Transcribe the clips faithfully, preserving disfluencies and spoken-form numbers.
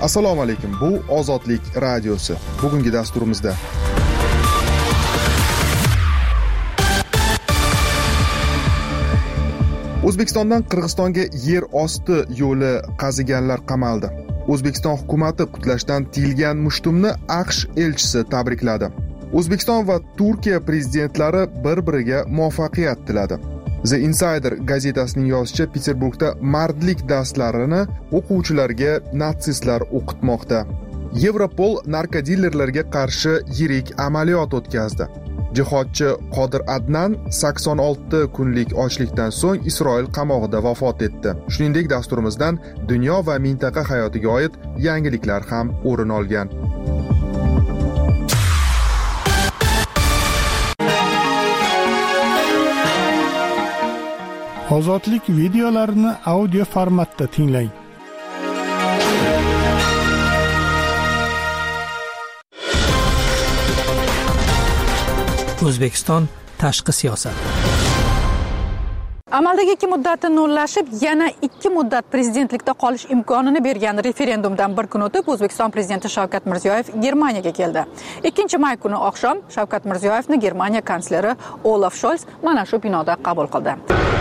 Assalomu alaykum. Bu Ozodlik radiosi. Bugungi dasturimizda O'zbekistondan Qirg'izistonga yer osti yo'li qaziganlar qamaldi. O'zbekiston hukumatı qutlashdan tiyilgan mushtumni AQSh elchisi tabrikladi. O'zbekiston va Turkiya prezidentlari bir-biriga muvaffaqiyat tiladi. The Insider gazetasining yozishicha, Peterburgda mardlik darslarini o'quvchilarga natsistlar o'qitmoqda. Yevropol narkodillerlarga qarshi yirik amaliyot o'tkazdi. Jihodchi Qodir Adnan sakson olti kunlik ochlikdan so'ng Isroil qamog'ida vafot etdi. Shuningdek, dasturimizdan dunyo va mintaqa hayotiga oid yangiliklar ham o'rin olgan. Ozodlik videolarini audio formatda tinglang. O'zbekiston tashqi siyosat. Amaldagi ikki muddatni nullashib, yana ikki muddat prezidentlikda qolish imkonini bergan referendumdan bir kun o'tib, O'zbekiston prezidenti Shavkat Mirziyoyev Germaniyaga keldi. ikkinchi may kuni oqshom Shavkat Mirziyoyevni Germaniya kansleri Olaf Scholz mana shu binoda qabul qildi.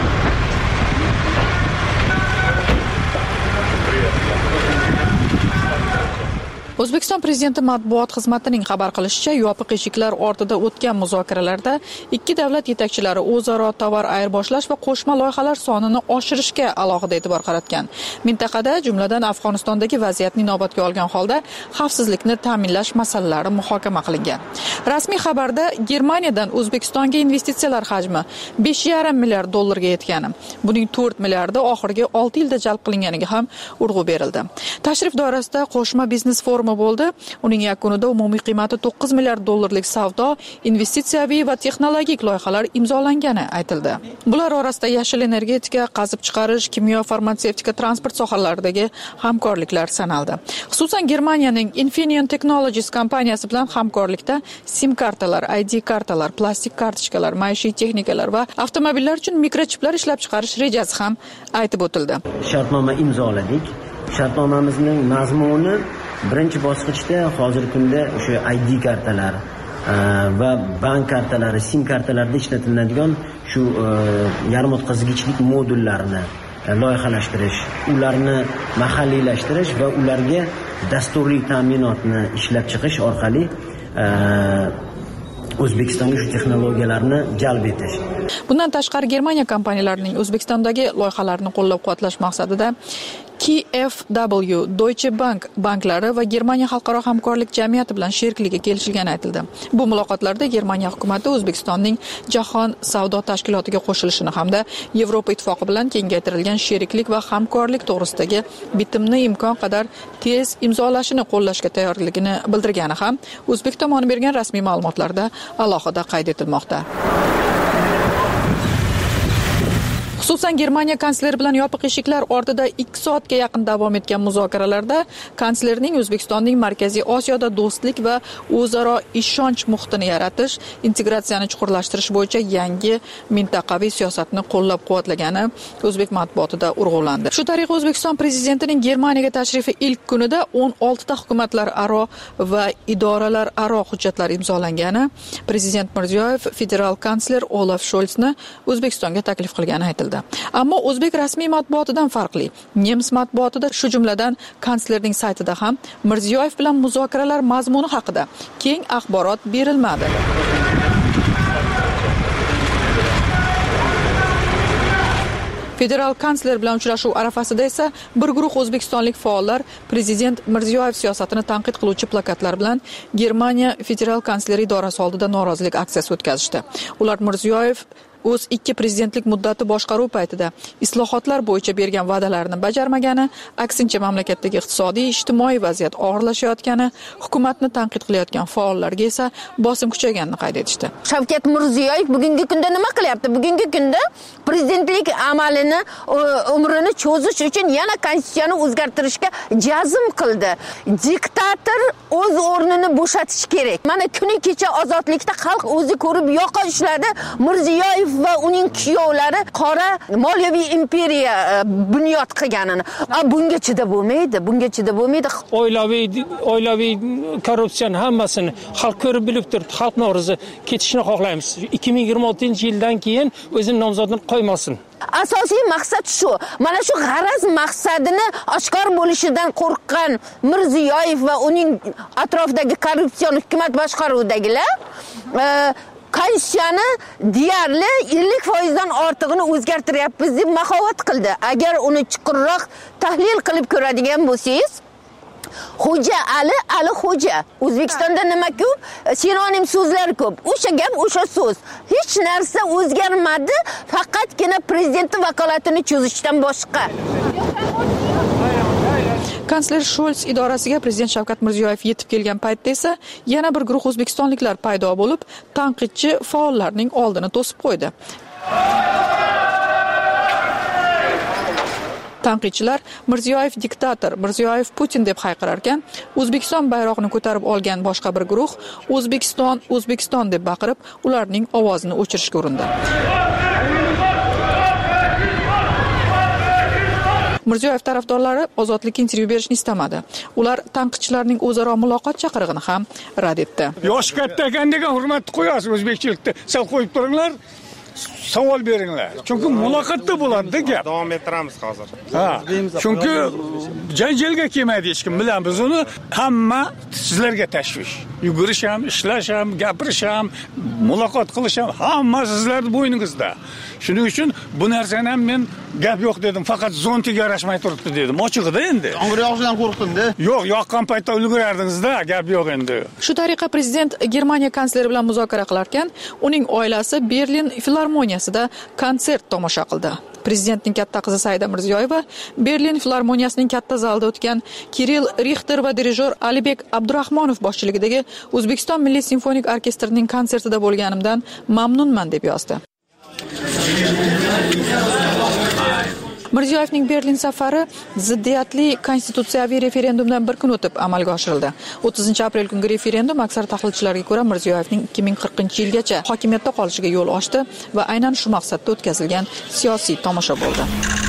O'zbekiston prezidenti matbuot xizmatining xabar qilishicha, yopiq eshiklar ortida o'tgan muzokaralarda ikki davlat yetakchilari o'zaro tovar ayirboshlash va qo'shma loyihalar sonini oshirishga alohida e'tibor qaratgan. Mintaqada, jumladan Afg'onistondagi vaziyatni inobatga olgan holda xavfsizlikni ta'minlash masalalari muhokama qilingan. Rasmiy xabarda Germaniyadan O'zbekistonga investitsiyalar hajmi besh yarim milliard dollarga yetgani, buning to'rt milliardi oxirgi olti yilda jalb qilinganiga ham urg'u berildi. Tashrif doirasida qo'shma biznes forumi bo'ldi. Uning yakunida umumiy qiymati to'qqiz milliard dollarlik savdo, investitsiyaviy va texnologik loyihalar imzolangani aytildi. Bular orasida yashil energetika, qazib chiqarish, kimyo, farmatsevtika, transport sohalaridagi hamkorliklar sanaldi. Xususan Germaniyaning Infineon Technologies kompaniyasi bilan hamkorlikda SIM kartalar, I D kartalar, plastik kartochkalar, maishiy texnikalar va avtomobillar uchun mikrochiplar ishlab chiqarish rejasi ham aytib o'tildi. Shartnoma imzoladik. Shartnomamizning mazmuni birinchi bosqichda hozirgi kunda o'sha I D kartalar va bank kartalari, SIM kartalarida ishlatiladigan shu yarim o'tkazgichlik modullarini loyihalashtirish, ularni mahalliylashtirish va ularga dasturli ta'minotni ishlab chiqish orqali O'zbekistonga shu texnologiyalarni jalb etish. Bundan tashqari Germaniya kompaniyalarining O'zbekistondagi loyihalarini qo'llab-quvvatlash maqsadida K F W, Deutsche Bank banklari va Germaniya xalqaro hamkorlik jamiyati bilan sherikligi kelishilgani aytildi. Bu muloqotlarda Germaniya hukumatı O'zbekistonning Jahon savdo tashkilotiga qo'shilishini hamda Yevropa ittifoqi bilan kengaytirilgan sheriklik va hamkorlik to'g'risidagi bitimni imkon qadar tez imzolashini qo'llashga tayyorligini bildirgani ham O'zbek tomoni bergan rasmiy ma'lumotlarda alohida qayd etilmoqda. Xususan Germaniya kansleri bilan yopiq eshiklar ortida ikki soatga yaqin davom etgan muzokaralarda kanslerning O'zbekistonning Markaziy Osiyoda do'stlik va o'zaro ishonch muhitini yaratish, integratsiyani chuqurlashtirish bo'yicha yangi mintaqaviy siyosatni qo'llab-quvvatlagani o'zbek matbuotida urg'ulandi. Shu tariqa O'zbekiston prezidentining Germaniyaga tashrifi ilk kunida o'n oltita hukumatlar aro va idoralar aro hujjatlar imzolangani, prezident Mirziyoyev federal kansler Olaf Scholzni O'zbekistonga taklif qilgani aytildi. Ammo o'zbek rasmiy matbuotidan farqli, nemis matbuotida, shu jumladan kanslerning saytida ham Mirziyoyev bilan muzokaralar mazmuni haqida keng axborot berilmadi. Federal kansler bilan uchrashuv arafasida esa bir guruh o'zbekistonlik faollar prezident Mirziyoyev siyosatini tanqid qiluvchi plakatlar bilan Germaniya federal kansleri idorasi oldida norozilik aksiyasi o'tkazishdi. Ular Mirziyoyev o'z ikki prezidentlik muddati boshqaruv paytida islohotlar bo'yicha bergan va'dalarini bajarmagani, aksincha mamlakatdagi iqtisodiy, ijtimoiy vaziyat og'irlashayotgani, hukumatni tanqid qilayotgan faollarga esa bosim kuchayganini qayd etishdi. Shavkat Mirziyoyev bugungi kunda nima qilyapti? Bugungi kunda prezidentlik amalini, umrini cho'zish uchun yana konstitutsiyani o'zgartirishga jazm qildi. Diktator o'z o'rnini bo'shatish kerak. Mana kuni kecha ozodlikda xalq o'zi ko'rib yoqa ushladi. Mirziyoyev va uning kuyovlari qora moliyaviy imperiya bunyod qilganini. Bunga chidab bo'lmaydi, bunga chidab bo'lmaydi. Oilaviy oilaviy korrupsiyani hammasini xalq ko'rib bilib turibdi. Xalq norozi ketishini xohlaymiz. ikki ming yigirma oltinchi yildan keyin o'zini nomzodini qo'ymasin. Asosiy maqsad shu. Mana shu g'araz maqsadini oshkor bo'lishidan qo'rqqan Mirziyoyev va uning atrofidagi korrupsion hukumat boshqaruvidagilar Konstitutsiyani deyarli ellik foiz dan ortig'ini o'zgartiryapmiz deb mahovat qildi. Agar uni chuqurroq tahlil qilib ko'radigan bo'lsangiz, Xo'ja Ali Ali Xo'ja. O'zbekistonda nima ko'p? Sinonim so'zlar ko'p. O'sha gap, o'sha so'z. Hech narsa o'zgarmadi, faqatgina prezidentning vakolatini cho'zishdan boshqa. Kansler Scholz idorasiga prezident Shavkat Mirziyoyev yetib kelgan paytda esa yana bir guruh o'zbekistonliklar paydo bo'lib, tanqidchi faollarning oldini to'sib qo'ydi. Tanqidchilar Mirziyoyev diktator, Mirziyoyev Putin deb hayqirar ekan, O'zbekiston bayrog'ini ko'tarib olgan boshqa bir guruh O'zbekiston, O'zbekiston deb baqirib, ularning ovozini o'chirishga urindi. Mirziyoyev tarafdorlari ozodlikka intervyu berishni istamadi. Ular tanqidchilarning o'zaro muloqot chaqirig'ini ham rad etdi. Yosh katta ekan degan hurmatni qo'yasiz o'zbekchilikda. Sal qo'yib turinglar. Savol beringlar. Chunki muloqotda bo'ladi gap. Davom ettiramiz hozir. Ha. Chunki janjalga kelmaydi hech kim. Bilamiz uni. Hamma sizlarga tashvish. Yugurish ham, ishlash ham, gapirish ham, muloqot qilish ham hamma sizlarning bo'yningizda. Shuning uchun bu narsani ham men gap yo'q dedim. Faqat zontiga yarashmay turibdi dedim. Ochig'ida endi. Yomg'ir yog'ishidan qo'rqdim-da. Yo'q, yoqqan paytda ulgurardingiz-da, gap yo'q endi. Shu tariqa prezident Germaniya kansleri bilan muzokara qilar ekan, uning oilasi Berlin filarmoniyasida konsert tomosha qildi. Prezidentning katta qizi Saida Mirziyoyeva Berlin filarmoniyasining katta zalida o'tgan Kirill Richter va dirijor Alibek Abdurahmonov boshchiligidagi O'zbekiston Milliy simfonik orkestrining konsertida bo'lganimdan mamnunman deb yozdi. Mirziyoyevning Berlin safari ziddiyatli konstitutsiyaviy referendumdan bir kun o'tib amalga oshirildi. o'ttizinchi aprel kungi referendum aksar tahlilchilarga ko'ra Mirziyoyevning ikki ming qirqinchi yilgacha hokimiyatda qolishiga yo'l ochdi va aynan shu maqsadda o'tkazilgan siyosiy tomosha bo'ldi.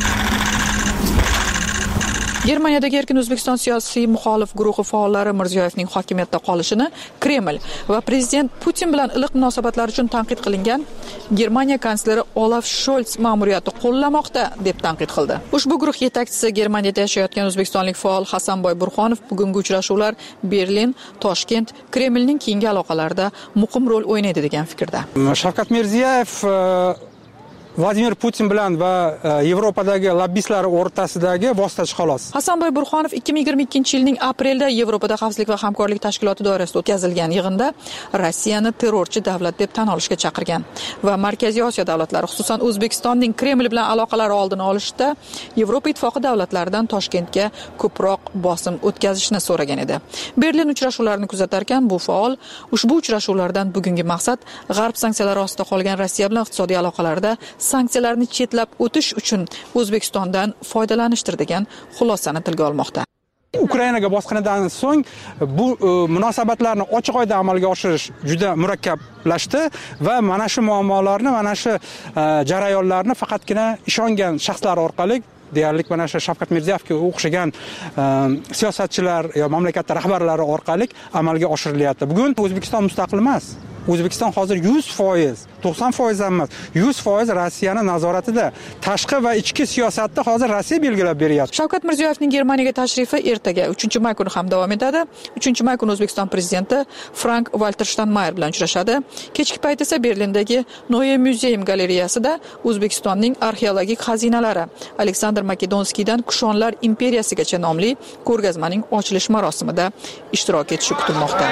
Germaniyadagi Erkin O'zbekiston siyosiy muxolif guruhi faollari Mirziyoyevning hokimiyatda qolishini Kreml va prezident Putin bilan iliq munosabatlar uchun tanqid qilingan Germaniya kansleri Olaf Scholz ma'muriyati qo'llamoqda deb tanqid qildi. Ushbu guruh yetakchisi Germaniyada yashayotgan o'zbekistonlik faol Hasanboy Burxonov bugungi uchrashuvlar Berlin, Toshkent, Kremlning keyingi aloqalarida muhim rol o'ynaydi degan fikrda. Shavkat Mirziyoyev Vladimir Putin bilan va Yevropadagi lobbistlar o'rtasidagi vositachi xolos. Hasanboy Burxonov ikki ming yigirma ikkinchi yilning aprelda Yevropada xavfsizlik va hamkorlik tashkiloti doirasida o'tkazilgan yig'inda Rossiyani terrorchi davlat deb tan olishga chaqirgan va Markaziy Osiyo davlatlari, xususan O'zbekistonning Kreml bilan aloqalari oldini olishda Yevropa ittifoqi davlatlaridan Toshkentga ko'proq bosim o'tkazishni so'ragan edi. Berlin uchrashuvlarini kuzatar ekan bu faol ushbu uchrashuvlardan bugungi maqsad G'arb sanksiyalari ostida qolgan Rossiya bilan iqtisodiy aloqalarda sanksiyalarni chetlab o'tish uchun O'zbekistondan foydalanishdir degan xulosani tilga olmoqda. Ukrainaga bosqinidan so'ng bu munosabatlarni ochiq oyda amalga oshirish juda murakkablashdi va mana shu muammolarni, mana shu jarayonlarni faqatgina ishongan shaxslar orqali deyarli mana shu Shavkat Mirziyoyevga o'xshagan siyosatchilar yo mamlakat rahbarlari orqali amalga oshirilyapti. Bugun O'zbekiston mustaqil emas. O'zbekiston hozir yuz foiz, to'qson foiz emas, yuz foiz Rossiyaning nazoratida. Tashqi va ichki siyosatni hozir Rossiya belgilab beryapti. Shavkat Mirziyoyevning Germaniyaga tashrifi ertaga uchinchi may kuni ham davom etadi. uchinchi may kuni O'zbekiston prezidenti Frank Walter Steinmeier bilan uchrashadi. Kechki payt esa Berlindagi Neue Museum galereyasida O'zbekistonning arxeologik xazinalari Aleksandr Makedonskiydan Kushonlar imperiyasigacha nomli ko'rgazmaning ochilish marosimida ishtirok etishi kutilmoqda.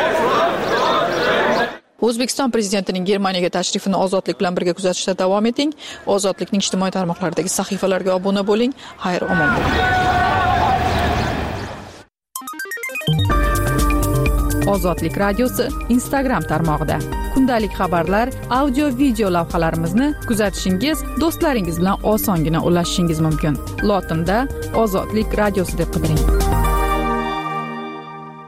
O'zbekiston prezidentining Germaniyaga tashrifini Ozodlik bilan birga kuzatishda davom eting. Ozodlikning ijtimoiy tarmoqlardagi sahifalarga obuna bo'ling. Xayr, omon bo'ling. Ozodlik radiosi Instagram tarmog'ida kundalik xabarlar, audio, video lavhalarimizni kuzatishingiz, do'stlaringiz bilan osongina ulashishingiz mumkin. Lotinda Ozodlik radiosi deb qidiring.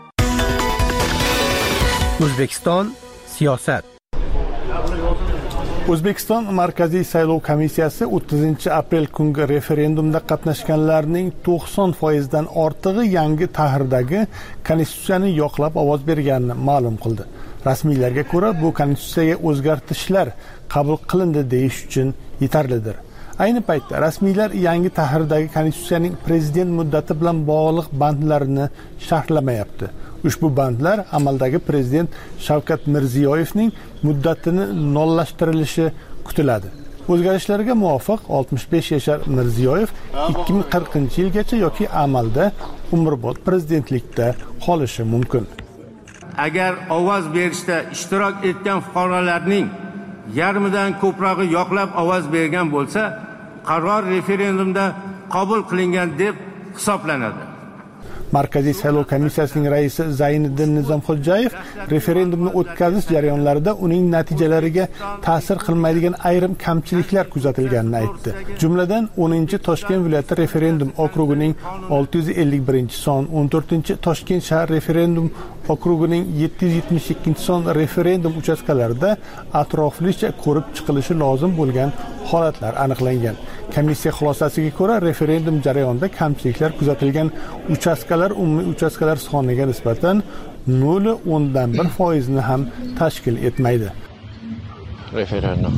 O'zbekiston siyosat. O'zbekiston Markaziy saylov komissiyasi o'ttizinchi aprel kungi referendumda qatnashganlarning to'qson foizdan ortig'i yangi tahrirdagi konstitutsiyani yoqlab ovoz berganini ma'lum qildi. Rasmiylarga ko'ra, bu konstitutsiyaga o'zgartishlar qabul qilindi deyish uchun yetarlidir. Ayni paytda rasmiylar yangi tahrirdagi konstitutsiyaning prezident muddati bilan bog'liq bandlarini sharhlamayapti. Ushbu bandlar amaldagi prezident Shavkat Mirziyoyevning muddatini nollashtirilishi kutiladi. O'zgarishlarga muvofiq oltmish besh yashar Mirziyoyev ikki ming qirqinchi yilgacha yoki amalda umrbod prezidentlikda qolishi mumkin. Agar ovoz berishda ishtirok etgan fuqarolarning yarmidan ko'prog'i yoqlab ovoz bergan bo'lsa, qaror referendumda qabul qilingan deb hisoblanadi. Markaziy saylov komissiyasining raisi Zayniddin Nizomxo'jayev referendumni o'tkazish jarayonlarida uning natijalariga ta'sir qilmaydigan ayrim kamchiliklar kuzatilganini aytdi. Jumladan, o'ninchi Toshkent viloyati referendum okrugining olti yuz ellik birinchi son, o'n to'rtinchi Toshkent shahar referendum okrugining yetti yuz yetmish ikkinchi son referendum uchastkalarida atroflicha ko'rib chiqilishi lozim bo'lgan holatlar aniqlangan. Komissiya xulosasiga ko'ra, referendum jarayonida kamchiliklar kuzatilgan uchastkalar umumiy uchastkalar soniga nisbatan nol nuqta o'ndan bir foiz ni ham tashkil etmaydi. Referendum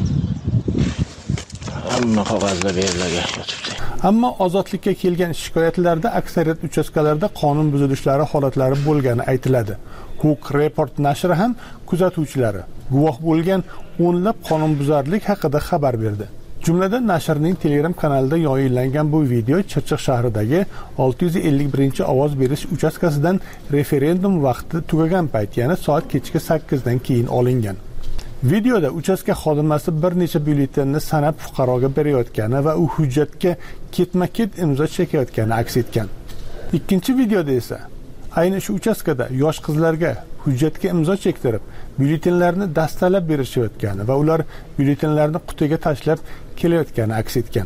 hamma qog'ozlar berilgan. Ammo ozodlikka kelgan shikoyatlarda aksariyat uchastkalarda qonun buzilishlari holatlari bo'lgani aytiladi. Huquq Report nashri ham kuzatuvchilari guvoh bo'lgan o'nlab qonunbuzarlik haqida xabar berdi. Jumladan nashrning Telegram kanalida yoyinlangan bu video Chirchiq shahridagi olti yuz ellik birinchi ovoz berish uchastkasidan referendum vaqti tugagan payt, ya'ni soat kechki sakkiz dan keyin olingan. Videoda uchastka xodimasi bir necha byulletenni sanab fuqaroga berayotgani va u hujjatga ketma-ket imzo chekayotgani aks etgan. Ikkinchi videoda esa ayni shu uchastkada yosh qizlarga hujjatga imzo chektirib, byulletenlarni dastalab berishayotgani va ular byulletenlarni qutiga tashlab kelayotgani aks etgan.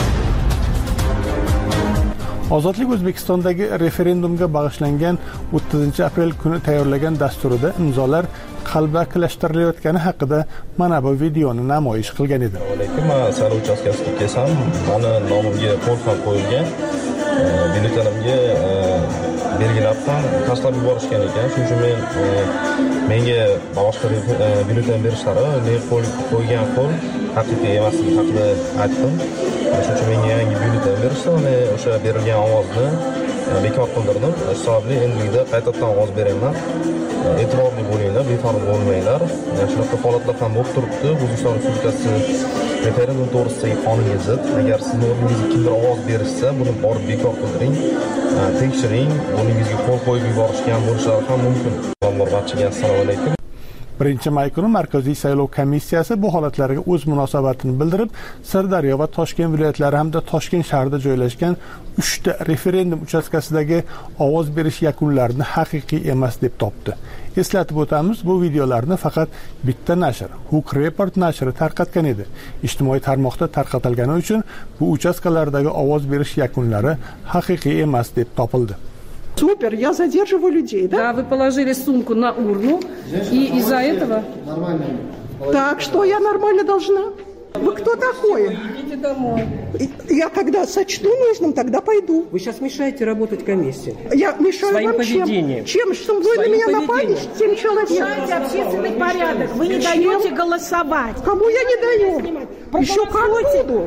Ozodlik O'zbekistondagi referendumga bag'ishlangan o'ttizinchi aprel kuni tayyorlagan dasturida imzolar qalbakilashtirilayotgani haqida mana bu videoni namoyish qilgan edi. Lekin men saylov uchastkasiga kelsam, meni nomimga qo'l ham qo'yilgan, byulletenimga belgilab ham tashlab yuborishgan ekan. Shuning uchun men menga boshqa byulleten berishlari, ne qo'l qo'ygan qo'l haqiqiy emasligi haqida aytdim. Shuning uchun menga yangi byulleten berishdi, uni o'sha berilgan ovozni bekor qildirdim. Hisobli endilikda qaytadan ovoz beraman. E'tiborli bo'linglar, befarq bo'lmanglar. Shunaqa holatlar ham bo'lib turibdi. O'zbekiston Respublikasi referendum to'g'risidagi qonunga zid. Agar sizni o'rningizga kimdir ovoz berishsa, buni borib bekor qildiring, tekshiring, o'rningizga qo'l qo'yib yuborishgan bo'lishlari ham mumkin. Barchaga assalomu alaykum. birinchi may kuni Markaziy saylov komissiyasi bu holatlarga o'z munosabatini bildirib, Sirdaryo va Toshkent viloyatlari hamda Toshkent shahrida joylashgan uchta referendum uchastkasidagi ovoz berish yakunlarini haqiqiy emas deb topdi. Eslatib o'tamiz, bu videolarni faqat bitta nashr, Huquq Report nashri tarqatgan edi. Ijtimoiy tarmoqda tarqatilgani uchun bu uchastkalardagi ovoz berish yakunlari haqiqiy emas deb topildi. Супер, я задерживаю людей, да? Да, вы положили сумку на урну, и из-за этого... Нормально. Так, что я нормально должна? Вы кто такой? Идите домой. Я когда сочту нужным, тогда пойду. Вы сейчас мешаете работать комиссии. Я мешаю своим вам поведением. Чем? Чем? Что вы на меня напали? Тем человеком. Мешаете общественный порядок. Вы не даете голосовать. Кому я не даю? Еще как буду.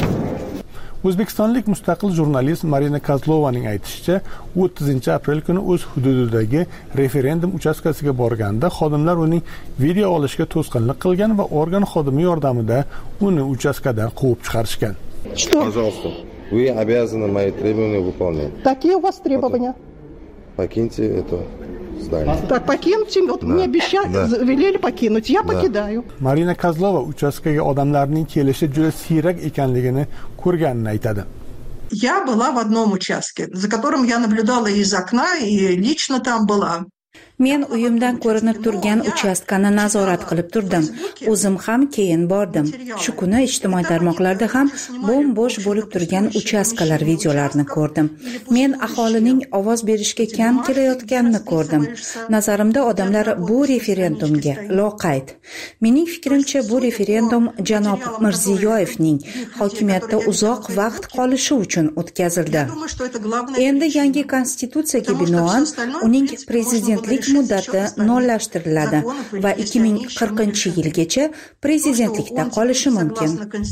O'zbekistonlik mustaqil jurnalist Marina Kozlovaning aytishicha, o'ttizinchi aprel kuni o'z hududidagi referendum uchastkasiga borganda xodimlar uning video olishga to'sqinlik qilgan va organ xodimi yordamida uni uchastkadan quvib chiqarishgan. Пожалуйста, вы обязаны мои требования выполнять. Какие у вас требования? Покиньте это здание. Так, покиньте. Вот да, мне обещали, да. велели покинуть. Я да. покидаю. Marina Kozlova uchastkaga odamlarning kelishi juda siyrak ekanligini ko'rganini aytadi. Я была в одном участке, за которым я наблюдала из окна и лично там была. Men uyimdan ko'rinib turgan uchastkani nazorat qilib turdim. O'zim ham keyin bordim. Shu kuni ijtimoiy tarmoqlarda ham bo'm-bo'sh bo'lib turgan uchastkalar videolarini ko'rdim. Men aholining ovoz berishga kam kelayotganini ko'rdim. Nazarimda odamlar bu referendumga loqayd. Mening fikrimcha bu referendum janob Mirziyoyevning hokimiyatda uzoq vaqt qolishi uchun o'tkazildi. Endi yangi konstitutsiyaga binoan uning prezidentlik muddati nollashtiriladi va ikki ming qirqinchi yilgacha prezidentlikda qolishi mumkin.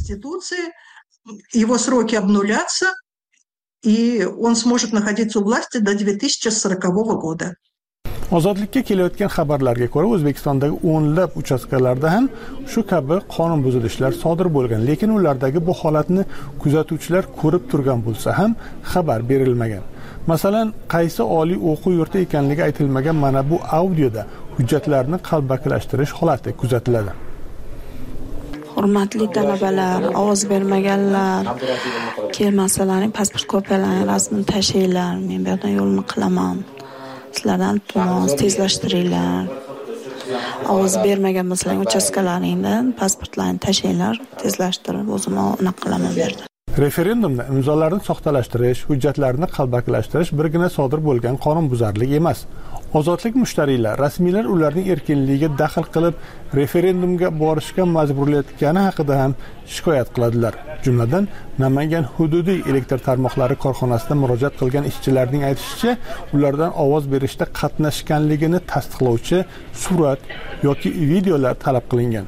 Его сроки обнулятся, и он сможет находиться у власти до две тысячи сорокового года. Ozodlikka kelayotgan xabarlarga ko'ra, O'zbekistondagi o'nlab uchastkalarda ham shu kabi qonun buzilishlar sodir bo'lgan, lekin ulardagi bu holatni kuzatuvchilar ko'rib turgan bo'lsa ham xabar berilmagan. Masalan, qaysi oliy o'quv yurti ekanligi aytilmagan mana bu audioda hujjatlarni qalbakilashtirish holati kuzatiladi. Hurmatli talabalar, ovoz bermaganlar, kelmasalaring pasport kopiyalaring, rasmini tashlaylar. Men bu yerdan yo'lni qilaman. Sizlardan iltimos tezlashtiringlar. Ovoz bermagan bo'lsalaring uchastkalaringdan pasportlarni tashlanglar, tezlashtirib o'zim uni qilaman bu yerda. Referendumda imzolarni soxtalashtirish, hujjatlarni qalbakilashtirish birgina sodir bo'lgan qonunbuzarlik emas. Ozodlik mushtariylar, rasmiylar ularning erkinligiga daxl qilib, referendumga borishga majburlayotgani haqida ham shikoyat qiladilar. Jumladan, Namangan hududiy elektr tarmoqlari korxonasida murojaat qilgan ishchilarning aytishicha, ulardan ovoz berishda qatnashganligini tasdiqlovchi surat yoki videolar talab qilingan.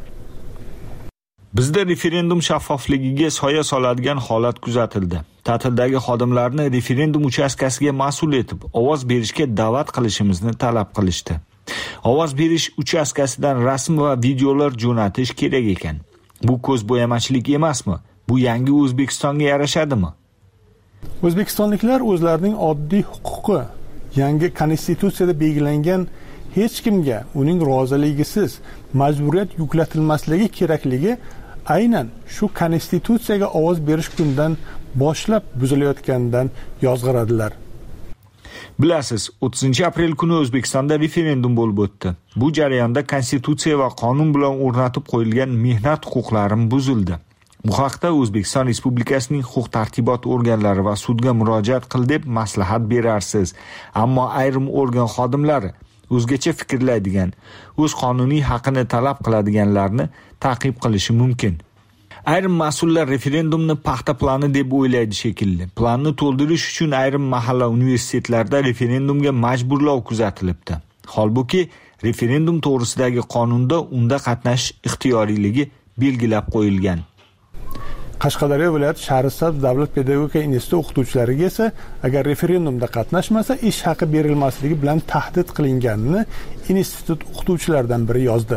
Bizda referendum shaffofligiga soya soladigan holat kuzatildi. Ta'tildagi xodimlarni referendum uchastkasiga mas'ul etib, ovoz berishga da'vat qilishimizni talab qilishdi. Ovoz berish uchastkasidan rasm va videolar jo'natish kerak ekan. Bu ko'zbo'yamachilik emasmi? Bu yangi O'zbekistonga yarashadimi? O'zbekistonliklar o'zlarining oddiy huquqi, yangi konstitutsiyada belgilangan hech kimga uning roziligisiz majburiyat yuklatilmasligi kerakligi aynan shu konstitutsiyaga ovoz berish kundan boshlab buzilayotganidan yozg'iradilar. Bilasiz, o'ttizinchi aprel kuni O'zbekistonda referendum bo'lib o'tdi. Bu jarayonda konstitutsiya va qonun bilan o'rnatib qo'yilgan mehnat huquqlarim buzildi. Bu haqda O'zbekiston Respublikasining huquq-tartibot organlari va sudga murojaat qil deb maslahat berarsiz. Ammo ayrim organ xodimlari o'zgacha fikrlaydigan, o'z qonuniy haqini talab qiladiganlarni ta'qib qilishi mumkin. Ayrim mas'ullar referendumni paxta plani deb o'ylaydi shekilli. Planni to'ldirish uchun ayrim mahalla universitetlarda referendumga majburlov kuzatilibdi. Holbuki, referendum to'g'risidagi qonunda unda qatnashish ixtiyoriyligi belgilab qo'yilgan. Qashqadaryo viloyati Shahrisabz davlat pedagogika instituti o'qituvchilariga esa agar referendumda qatnashmasa ish haqi berilmasligi bilan tahdid qilinganini institut o'qituvchilaridan biri yozdi.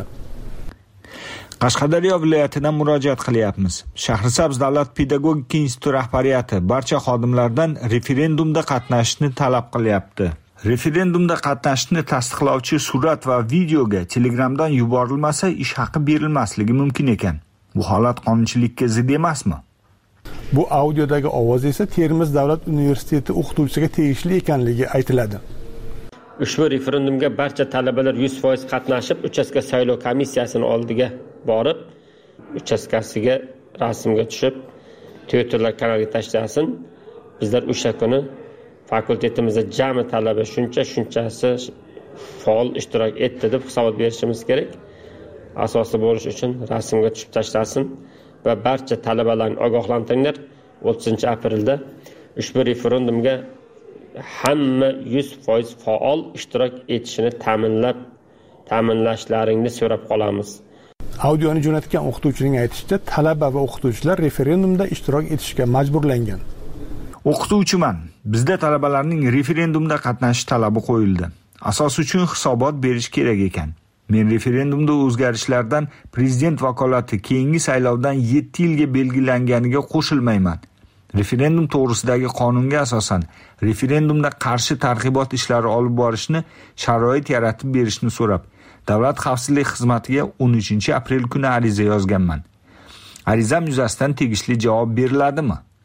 Qashqadaryo viloyatidan murojaat qilyapmiz. Shahrisabz davlat pedagogika instituti rahbariyati barcha xodimlardan referendumda qatnashishni talab qilyapti. Referendumda qatnashishni tasdiqlovchi surat va videoga Telegramdan yuborilmasa ish haqi berilmasligi mumkin ekan. Bu holat qonunchilikka zid emasmi? Bu audiodagi ovoz esa Termiz davlat universiteti o'qituvchisiga tegishli ekanligi aytiladi. Ushbu referendumga barcha talabalar yuz foiz qatnashib, uchastka saylov komissiyasining oldiga borib, uchastkasiga rasmga tushib, Twitterlar kanaliga tashlasin. Bizlar o'sha kuni fakultetimizda jami talaba shuncha shunchasi faol ishtirok etdi deb hisobot berishimiz kerak. Asosli bo'lish uchun rasmga tushib tashlasin va barcha talabalarni ogohlantiringlar. o'ttizinchi aprelda ushbu referendumga hamma yuz foiz faol ishtirok etishini ta'minlab, ta'minlashlaringni so'rab qolamiz. Audioni jo'natgan o'qituvchining aytishicha, talaba va o'qituvchilar referendumda ishtirok etishga majburlangan. O'qituvchiman. Bizda talabalarning referendumda qatnashish talabi qo'yildi. Asos uchun hisobot berish kerak ekan. Men referendumda o'zgarishlardan prezident vakolati keyingi saylovdan yetti yilga belgilanganiga qo'shilmayman. Referendum to'g'risidagi qonunga asosan referendumda qarshi targ'ibot ishlari olib borishni sharoit yaratib berishni so'rab, Davlat xavfsizlik xizmatiga o'n uchinchi aprel kuni ariza yozganman. Arizam yuzasidan tegishli javob beriladimi?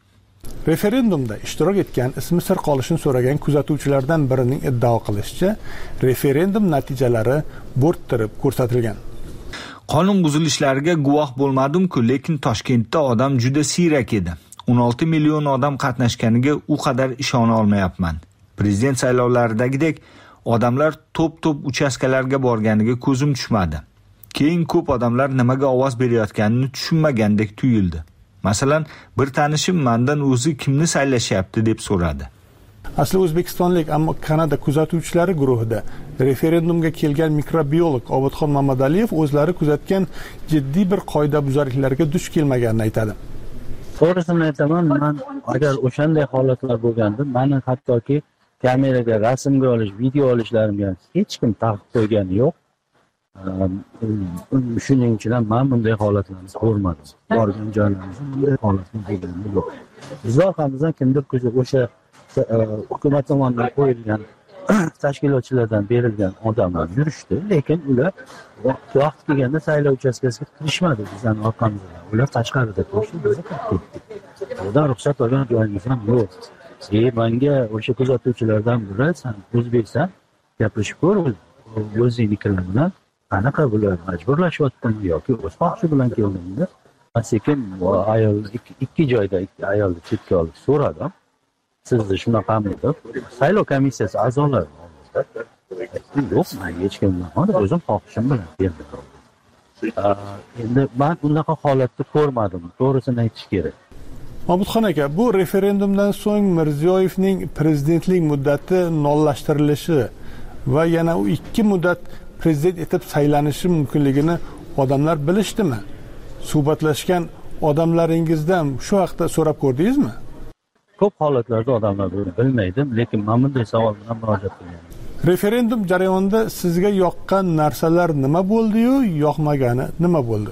Referendumda ishtirok etgan, ismi sir qolishini so'ragan kuzatuvchilardan birining iddao qilishicha, referendum natijalari bo'rttirib ko'rsatilgan. Qonun buzilishlariga guvoh bo'lmadim-ku, lekin Toshkentda odam juda siyrak edi. o'n olti million odam qatnashganiga u qadar ishona olmayapman. Prezident saylovlaridagidek odamlar to'p-to'p uchastkalarga borganiga ko'zim tushmadi. Keyin ko'p odamlar nimaga ovoz berayotganini tushunmagandek tuyuldi. Masalan, bir tanishim mendan o'zi kimni saylashyapti deb so'radi. Asli O'zbekistonlik, ammo Kanada kuzatuvchilari guruhida referendumga kelgan mikrobiolog Obodxon Mamadaliyev o'zlari kuzatgan jiddiy bir qoidabuzarliklarga duch kelmaganini aytadi. To'g'risini aytaman, men agar o'shanday holatlar bo'lganda, meni hattoki kameraga rasmga olish, video olishlarimga hech kim taqiq qo'ygani yo'q. Shuning uchun ham men bunday holatlarni ko'rmadim. Borgan joylarimizda bunday holatlar bo'lgani yo'q. Bizlar ham kimdir o'sha hukumat tomonidan qo'yilgan tashkilotchilardan berilgan odamlar yurishdi, lekin ular vaqt kelganda saylov uchastkasiga kirishmadi bizning orqamizda. Ular tashqarida turishdi, biz kirib ketdik. Bundan ruxsat olgan joyimiz ham yo'q. E, menga o'sha kuzatuvchilardan biri, sen o'zbeksan, gaplashib ko'r, o'zingnikilar bilan qanaqa bular majburlashyaptimi yoki o'z xohishi bilan keldingmi? Men sekin ayol ikki joyda ayolni chetga olib so'radim. Sizni shunaqami deb saylov komissiyasi a'zolari yo'q, men hech kimdan o'zim xohishim bilan keldim. Endi men bunaqa holatni ko'rmadim, to'g'risini aytish kerak. Obodxon aka, bu referendumdan so'ng Mirziyoyevning prezidentlik muddati nollashtirilishi va yana u ikki muddat prezident etib saylanishi mumkinligini odamlar bilishdimi? Suhbatlashgan odamlaringizdan shu haqda so'rab ko'rdingizmi? Ko'p holatlarda odamlar buni bilmaydi, lekin men bunday savol bilan murojaat qilganman. Referendum jarayonida sizga yoqqan narsalar nima bo'ldi-yu, yoqmagani nima bo'ldi?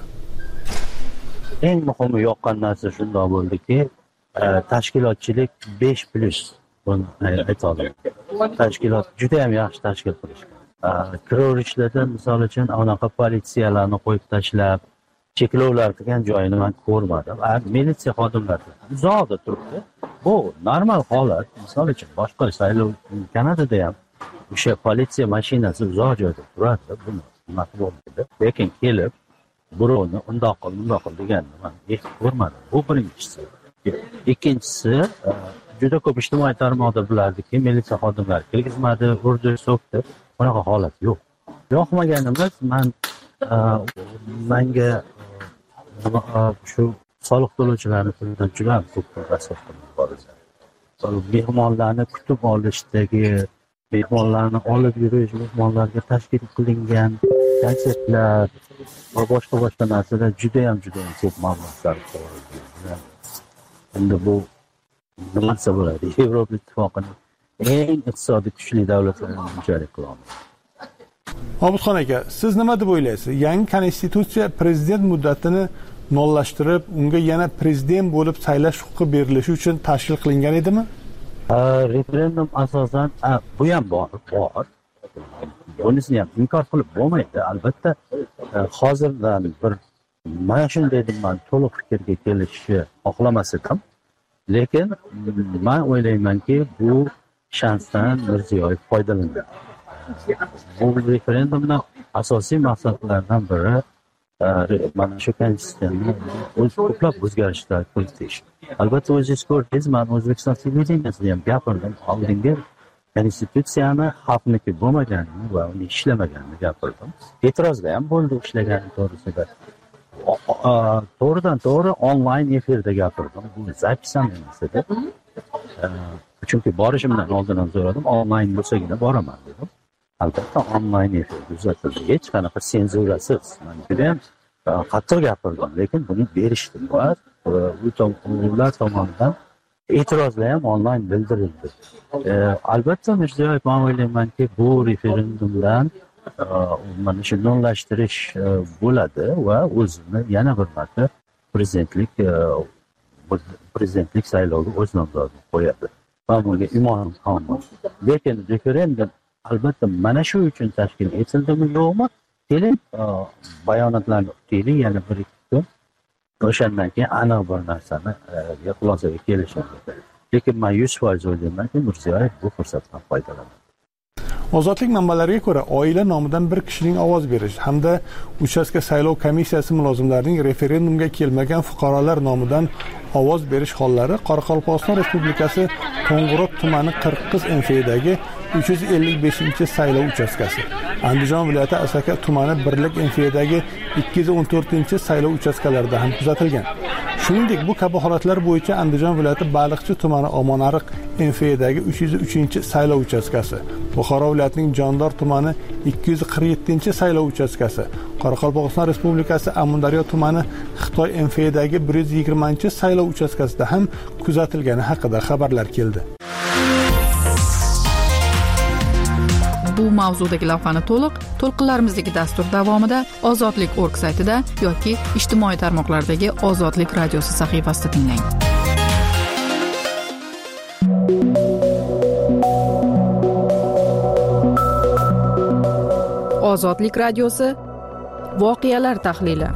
Eng muhimi yoqqan narsa shunday bo'ldiki, tashkilotchilik besh plus buni ayta olaman. Tashkilot juda ham yaxshi tashkil qilishgan. Kirovishlarda misol uchun anaqa politsiyalarni qo'yib tashlab, cheklovlar qilgan joyini men ko'rmadim. Militsiya xodimlari uzoqda turibdi. Bu normal holat. Misol uchun boshqa saylov Kanadada ham o'sha politsiya mashinasi uzoq joyda turadi. Buni nima bo'ldi? Lekin kelib birovni undoq qil, bundoq qil deganni men hech ko'rmadim. Bu birinchisi. Ikkinchisi, juda ko'p ijtimoiy tarmoqda bilardiki, militsiya xodimlari kirgizmadi, urdi, so'kdi. Bunaqa holat yo'q. Yoqmaganimiz men menga shu soliq to'lovchilarning puldan juda ham ko'p masraf qilib boradi. Mehmonlarni kutib olishdagi, mehmonlarni olib yurish, mehmonlarga tashkil qilingan konsertlar va boshqa boshqa narsalar juda ham juda ham ko'p mablag'lar qo'yilgan. Endi bu nima desa bo'ladi? Yevropa Ittifoqining eng iqtisodiy kuchli davlatlaridan biri qilamiz. Obodxon aka, siz nima deb o'ylaysiz? Yangi konstitutsiya prezident muddatini nollashtirib, unga yana prezident bo'lib saylash huquqi berilishi uchun tashkil qilingan edimi? Referendum asosan bu ham bor, bor. Bunisini ham inkor qilib bo'lmaydi. Albatta, hozirdan bir mana shunday deb men to'liq fikrga kelishni xohlamas edim. Lekin men o'ylaymanki, bu shansdan Mirziyoyev foydalanadi. Bu referendumning asosiy maqsadlaridan biri mana shu konstitutsiyani o'z ko'plab o'zgarishlar kiritish. Albatta, o'zingiz ko'rdingiz, men O'zbekiston televideniyasida ham gapirdim. Oldingi konstitutsiyani xalqniki bo'lmaganini va uni ishlamaganini gapirdim. E'tirozlar ham bo'ldi ishlagani to'g'risida. To'g'ridan to'g'ri onlayn efirda gapirdim. Bu zapis ham emas edi. Chunki borishimdan oldin ham so'radim, onlayn bo'lsagina boraman dedim. Albatta onlayn efir uzatildi. Hech qanaqa senzurasiz. Men juda ham qattiq gapirdim, lekin buni berishdi. Ular tomonidan e'tirozlar ham onlayn bildirildi. Albatta Mirziyoyev, men o'ylaymanki, bu referendumdan mana shu nollashtirish bo'ladi va o'zini yana bir marta prezidentlik prezidentlik sayloviga o'z nomzodini qo'yadi. Men bunga imonim komil. Lekin referendum albatta mana shu uchun tashkil etildimi yo'qmi? Keling, bayonotlarni o'taylik yana bir ikki kun. O'shandan keyin aniq bir narsani e, xulosaga kelishadi. Lekin men yuz foiz o'ylaymanki, Mirziyoyev bu fursatdan foydalanadi. Ozodlik manbalariga ko'ra, oila nomidan bir kishining ovoz berish hamda uchastka saylov komissiyasi mulozimlarining referendumga kelmagan fuqarolar nomidan ovoz berish hollari Qoraqalpog'iston Respublikasi Qo'ng'irot tumani Qirg'iz M F dagi uch yuz ellik beshinchi saylov uchastkasi, Andijon viloyati Asaka tumani Birlik M F dagi ikki yuz o'n to'rtinchi saylov uchastkalarida ham kuzatilgan. Shuningdek, bu kabi holatlar bo'yicha Andijon viloyati Baliqchi tumani Omonariq M F dagi uch yuz uchinchi saylov uchastkasi, Buxoro viloyatining Jondor tumani ikki yuz qirq yettinchi saylov uchastkasi, Qoraqalpog'iston Respublikasi Amudaryo tumani Xitoy M F dagi bir yuz yigirmanchi saylov uchastkasida ham kuzatilgani haqida xabarlar keldi. Bu mavzudagi lavhani to'liq to'lqinlarimizdagi dastur davomida ozodlik nokta org saytida yoki ijtimoiy tarmoqlardagi Ozodlik radiosi sahifasida tinglang. Ozodlik radiosi voqealar tahlili.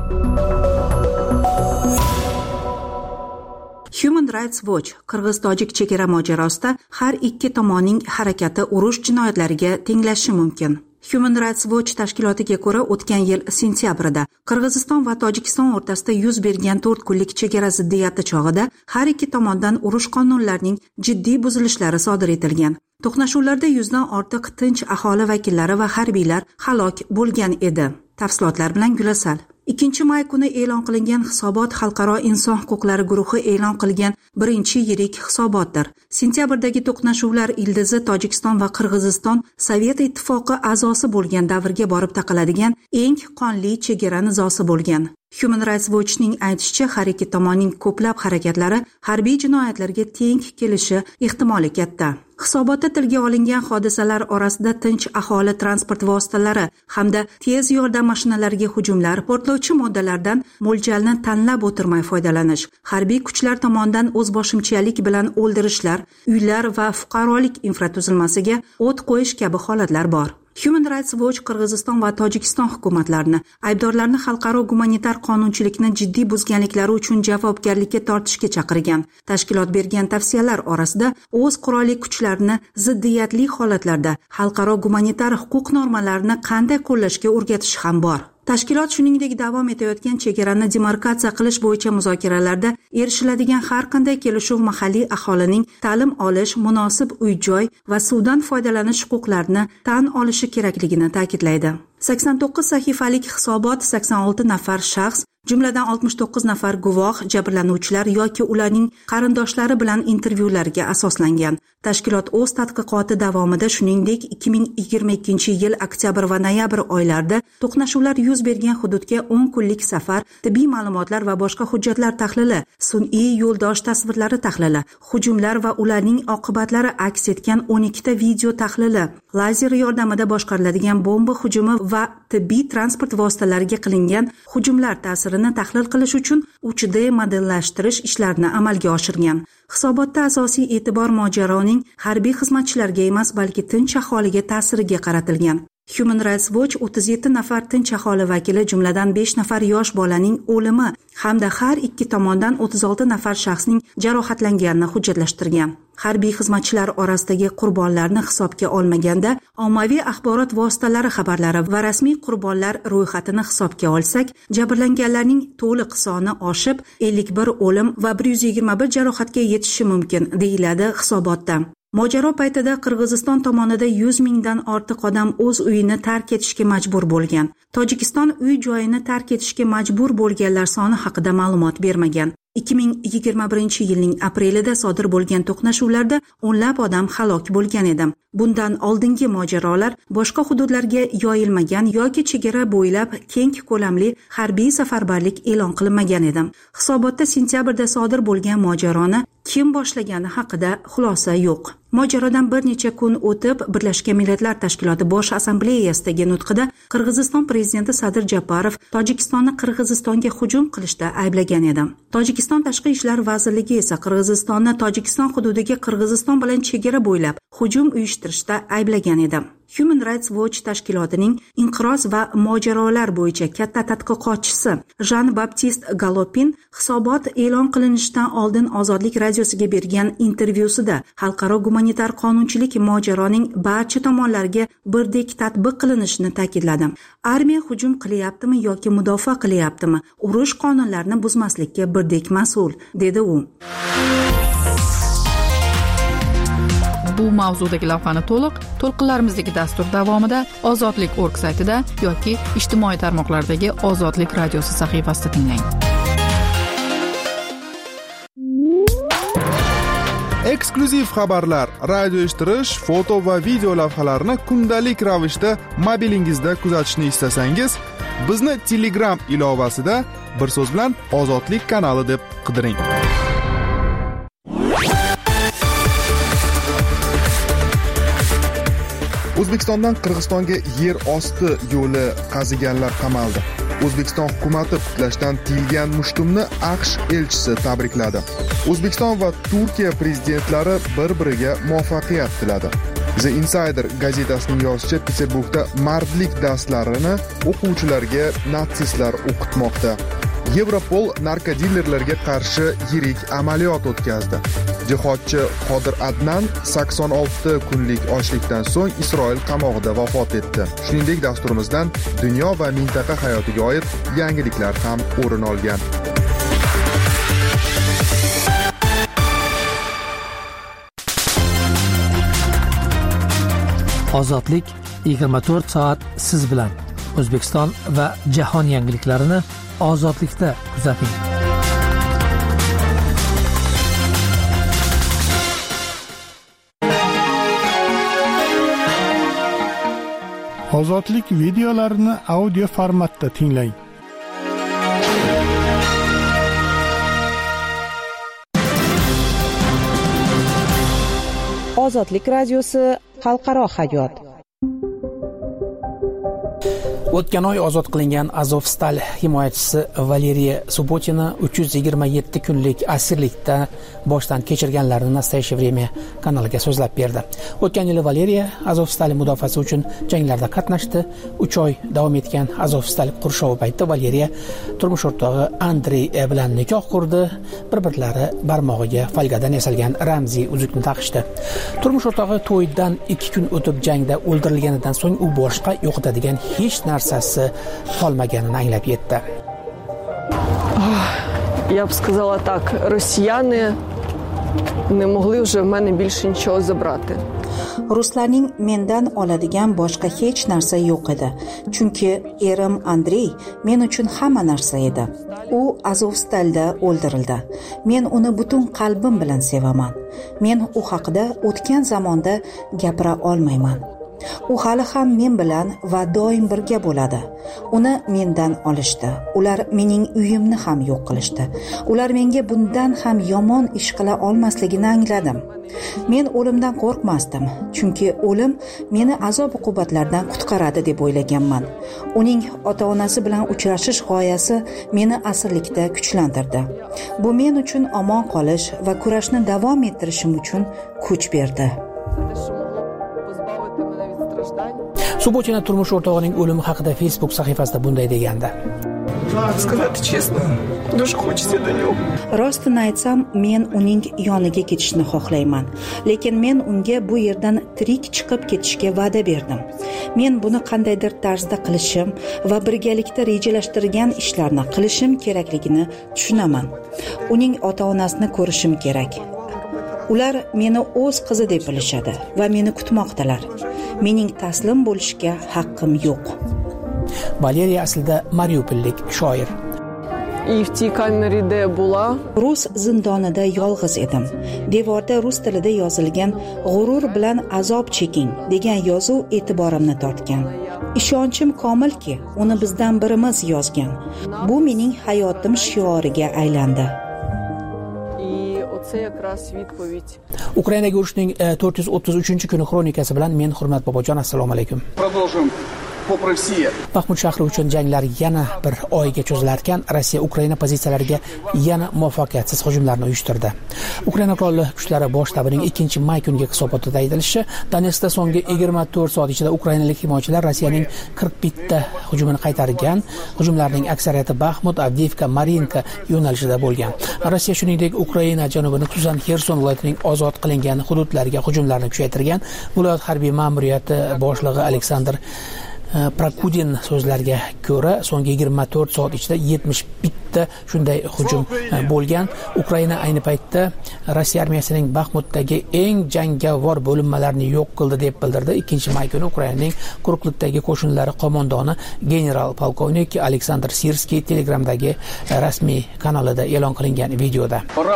Human Rights Watch Qirg'iz-tojik chegara mojarosida har ikki tomonning harakati urush jinoyatlariga tenglashishi mumkin. Human Rights Watch tashkilotiga ko'ra, o'tgan yil sentyabrida Qirg'iziston va Tojikiston o'rtasida yuz bergan to'rt kunlik chegara ziddiyati chog'ida har ikki tomondan urush qonunlarining jiddiy buzilishlari sodir etilgan. To'qnashuvlarda yuzdan ortiq tinch aholi vakillari va harbiylar halok bo'lgan edi. Tafsilotlar bilan Gulasal. ikkinchi may kuni e'lon qilingan hisobot Xalqaro inson huquqlari guruhi e'lon qilgan birinchi yirik hisobotdir. Sentyabrdagi to'qnashuvlar ildizi Tojikiston va Qirg'iziston Sovet ittifoqi a'zosi bo'lgan davrga borib taqaladigan eng qonli chegara nizosi bo'lgan. Human Rights Watch'ning aytishicha, har ikki tomonning ko'plab harakatlari harbiy jinoyatlarga teng kelishi ehtimoli katta. Hisobotda tilga olingan hodisalar orasida tinch aholi transport vositalari hamda tez yordam mashinalariga hujumlar, portlovchi moddalardan mo'ljalni tanlab o'tirmay foydalanish, harbiy kuchlar tomonidan o'zboshimchalik bilan o'ldirishlar, uylar va fuqarolik infratuzilmasiga o't qo'yish kabi holatlar bor. Human Rights Watch Qirg'iziston va Tojikiston hukumatlarini aybdorlarni xalqaro gumanitar qonunchilikni jiddiy buzganliklari uchun javobgarlikka tortishga chaqirgan. Tashkilot bergan tavsiyalar orasida o'z qurolli kuchlarini ziddiyatli holatlarda xalqaro gumanitar huquq normalarini qanday qo'llashga o'rgatish ham bor. Tashkilot shuningdek davom etayotgan chegarani demarkatsiya qilish bo'yicha muzokaralarda erishiladigan har qanday kelishuv mahalliy aholining ta'lim olish, munosib uy-joy va suvdan foydalanish huquqlarini tan olishi kerakligini ta'kidlaydi. sakson to'qqiz sahifalik hisobot sakson olti nafar shaxs, jumladan oltmish to'qqiz nafar guvoh, jabrlanuvchilar yoki ularning qarindoshlari bilan intervyularga asoslangan. Tashkilot o'z tadqiqoti davomida shuningdek ikki ming yigirma ikkinchi yil oktyabr va noyabr oylarida to'qnashuvlar yuz bergan hududga o'n kunlik safar, tibbiy ma'lumotlar va boshqa hujjatlar tahlili, sun'iy yo'ldosh tasvirlari tahlili, hujumlar va ularning oqibatlari aks etgan o'n ikkita video tahlili, lazer yordamida boshqariladigan bomba hujumi va tibbiy transport vositalariga qilingan hujumlar ta'sirini tahlil qilish uchun uch D modellashtirish ishlarini amalga oshirgan. Hisobotda asosiy e'tibor mojaroning harbiy xizmatchilarga emas, balki tinch aholiga ta'siriga qaratilgan. Human Rights Watch o'ttiz yetti nafar tinch aholi vakili, jumladan besh nafar yosh bolaning o'limi hamda har ikki tomondan o'ttiz olti nafar shaxsning jarohatlanganini hujjatlashtirgan. Harbiy xizmatchilar orasidagi qurbonlarni hisobga olmaganda, ommaviy axborot vositalari xabarlari va rasmiy qurbonlar ro'yxatini hisobga olsak, jabrlanganlarning to'liq soni oshib, ellik bir o'lim va bir yuz yigirma bir jarohatga yetishi mumkin, deyiladi hisobotda. Mojaro paytida Qirg'iziston tomonida yuz mingdan ortiq odam o'z uyini tark etishga majbur bo'lgan. Tojikiston uy joyini tark etishga majbur bo'lganlar soni haqida ma'lumot bermagan. ikki ming yigirma birinchi yilning aprelida sodir bo'lgan to'qnashuvlarda o'nlab odam halok bo'lgan edi. Bundan oldingi mojarolar boshqa hududlarga yoyilmagan yoki chegara bo'ylab keng ko'lamli harbiy safarbarlik e'lon qilinmagan edi. Hisobotda sentyabrda sodir bo'lgan mojaroni kim boshlagani haqida xulosa yo'q. Mojarodan bir necha kun o'tib, Birlashgan Millatlar Tashkiloti Bosh Assambleyasidagi nutqida Qirg'iziston prezidenti Sadir Japarov Tojikistonni Qirg'izistonga hujum qilishda ayblagan edi. Tojikiston Tashqi ishlar vazirligi esa Qirg'izistonni Tojikiston hududiga Qirg'iziston bilan chegara bo'ylab hujum uyushtirishda ayblagan edi. Human Rights Watch tashkilotining inqiroz va mojarolar bo'yicha katta tadqiqotchisi Jean-Baptiste Galopin hisobot e'lon qilinishidan oldin Ozodlik radiosiga bergan intervyusida xalqaro gumanitar qonunchilik mojaroning barcha tomonlarga birdek tatbiq qilinishini ta'kidladi. Armiya hujum qilyaptimi yoki mudofaa qilyaptimi, urush qonunlarini buzmaslikka birdek mas'ul, dedi u. Bu mavzudagi lavhani to'liq to'lqinlarimizdagi dastur davomida Ozodlik nokta org saytida yoki ijtimoiy tarmoqlardagi Ozodlik radiosi sahifasida tinglang. Eksklyuziv xabarlar, radio eshittirish, foto va video lavhalarni kundalik ravishda mobilingizda kuzatishni istasangiz, bizni Telegram ilovasida bir so'z bilan Ozodlik kanali deb qidiring. O'zbekistondan Qirg'izistonga yer osti yo'li qaziganlar qamaldi. O'zbekiston hukumati putlashdan tiyilgan mushtumni AQSh elchisi tabrikladi. O'zbekiston va Turkiya prezidentlari bir-biriga muvaffaqiyat tiladi. The Insider gazetasining yozishicha, Peterburgda mardlik darslarini o'quvchilarga natsistlar o'qitmoqda. Yevropol narkodillerlarga qarshi yirik amaliyot o'tkazdi. Jihodchi Qodir Adnan sakson olti kunlik ochlikdan so'ng Isroil qamog'ida vafot etdi. Shuningdek, dasturimizdan dunyo va mintaqa hayotiga oid yangiliklar ham o'rin olgan. Ozodlik yigirma to'rt soat siz bilan. O'zbekiston va jahon yangiliklarini Ozodlikda kuzating. Ozodlik videolarini audio formatda tinglang. Ozodlik radiosi xalqaro hayot. O'tgan oy ozod qilingan Azovstal himoyachisi Valeriya Subotina uch yuz yigirma yetti kunlik asirlikda boshdan kechirganlarini Nastoyaщее время kanaliga so'zlab berdi. O'tgan yili Valeriya Azovstal mudofaasi uchun janglarda qatnashdi. uch oy davom etgan Azovstal qurshovi paytida Valeriya turmush o'rtog'i Andrey bilan nikoh qurdi. Bir-birlari barmog'iga folgadan yasalgan ramziy uzukni taqishdi. Turmush o'rtog'i to'ydan ikki kun o'tib jangda o'ldirilganidan so'ng u boshqa yo'qotadigan hech narsasi qolmaganini anglab yetdi. Я б сказала так, росіяни не могли вже в мене більше нічого забрати. Ruslarning mendan oladigan boshqa hech narsa yo'q edi. Chunki erim Andrey men uchun hamma narsa edi. U Azovstalda o'ldirildi. Men uni butun qalbim bilan sevaman. Men u haqida o'tgan zamonda gapira olmayman. U hali ham men bilan va doim birga bo'ladi. Uni mendan olishdi. Ular mening uyimni ham yo'q qilishdi. Ular menga bundan ham yomon ish qila olmasligini angladim. Men o'limdan qo'rqmasdim, chunki o'lim meni azob-uqubatlardan qutqaradi deb o'ylaganman. Uning ota-onasi bilan uchrashish g'oyasi meni asirlikda kuchlantirdi. Bu men uchun omon qolish va kurashni davom ettirishim uchun kuch berdi. Subotina turmush o'rtog'ining o'limi haqida Facebook sahifasida bunday degandi. Rostini aytsam, men uning yoniga ketishni xohlayman, lekin men unga bu yerdan tirik chiqib ketishga va'da berdim. Men buni qandaydir tarzda qilishim va birgalikda rejalashtirgan ishlarni qilishim kerakligini tushunaman. Uning ota-onasini ko'rishim kerak. Ular meni o'z qizi deb bilishadi va meni kutmoqdalar. Mening taslim bo'lishga haqqim yo'q. Valeriya aslida Mariupollik shoir. Rus zindonida yolg'iz edim. Devorda rus tilida yozilgan "G'urur bilan azob cheking" degan yozuv e'tiborimni tortgan. Ishonchim komilki, uni bizdan birimiz yozgan. Bu mening hayotim shioriga aylandi. Ukrainaga urushning to'rt yuz o'ttiz uchinchi kuni xronikasi bilan men Hurmat Bobojon, assalomu alaykum. Продолжим Baxmut shahri uchun janglar yana bir oyga cho'zilarkan, Rossiya Ukraina pozitsiyalariga yana muvaffaqiyatsiz hujumlarni uyushtirdi. Ukraina qurolli kuchlari bosh shtabining ikkinchi may kungi hisobotida aytilishicha, Donetskda so'nggi yigirma to'rt soat ichida ukrainalik himoyachilar Rossiyaning qirq bitta hujumini qaytargan. Hujumlarning aksariyati Baxmut, Avdiivka, Marinka yo'nalishida bo'lgan. Rossiya shuningdek Ukraina janubini Tuzan, Xerson viloyatining ozod qilingan hududlariga hujumlarni kuchaytirgan. Viloyat harbiy ma'muriyati boshlig'i Aleksandr Prakudin so'zlariga ko'ra, so'nggi yigirma to'rt soat ichida yetmish bitta shunday hujum bo'lgan. Ukraina ayni paytda Rossiya armiyasining Baxmutdagi eng jangovar bo'linmalarini yo'q qildi deb bildirdi. ikkinchi may kuni Ukrainaning quruqlikdagi qo'shinlari qo'mondoni general polkovnik Aleksandr Sirskiy Telegramdagi rasmiy kanalida e'lon qilingan videoda.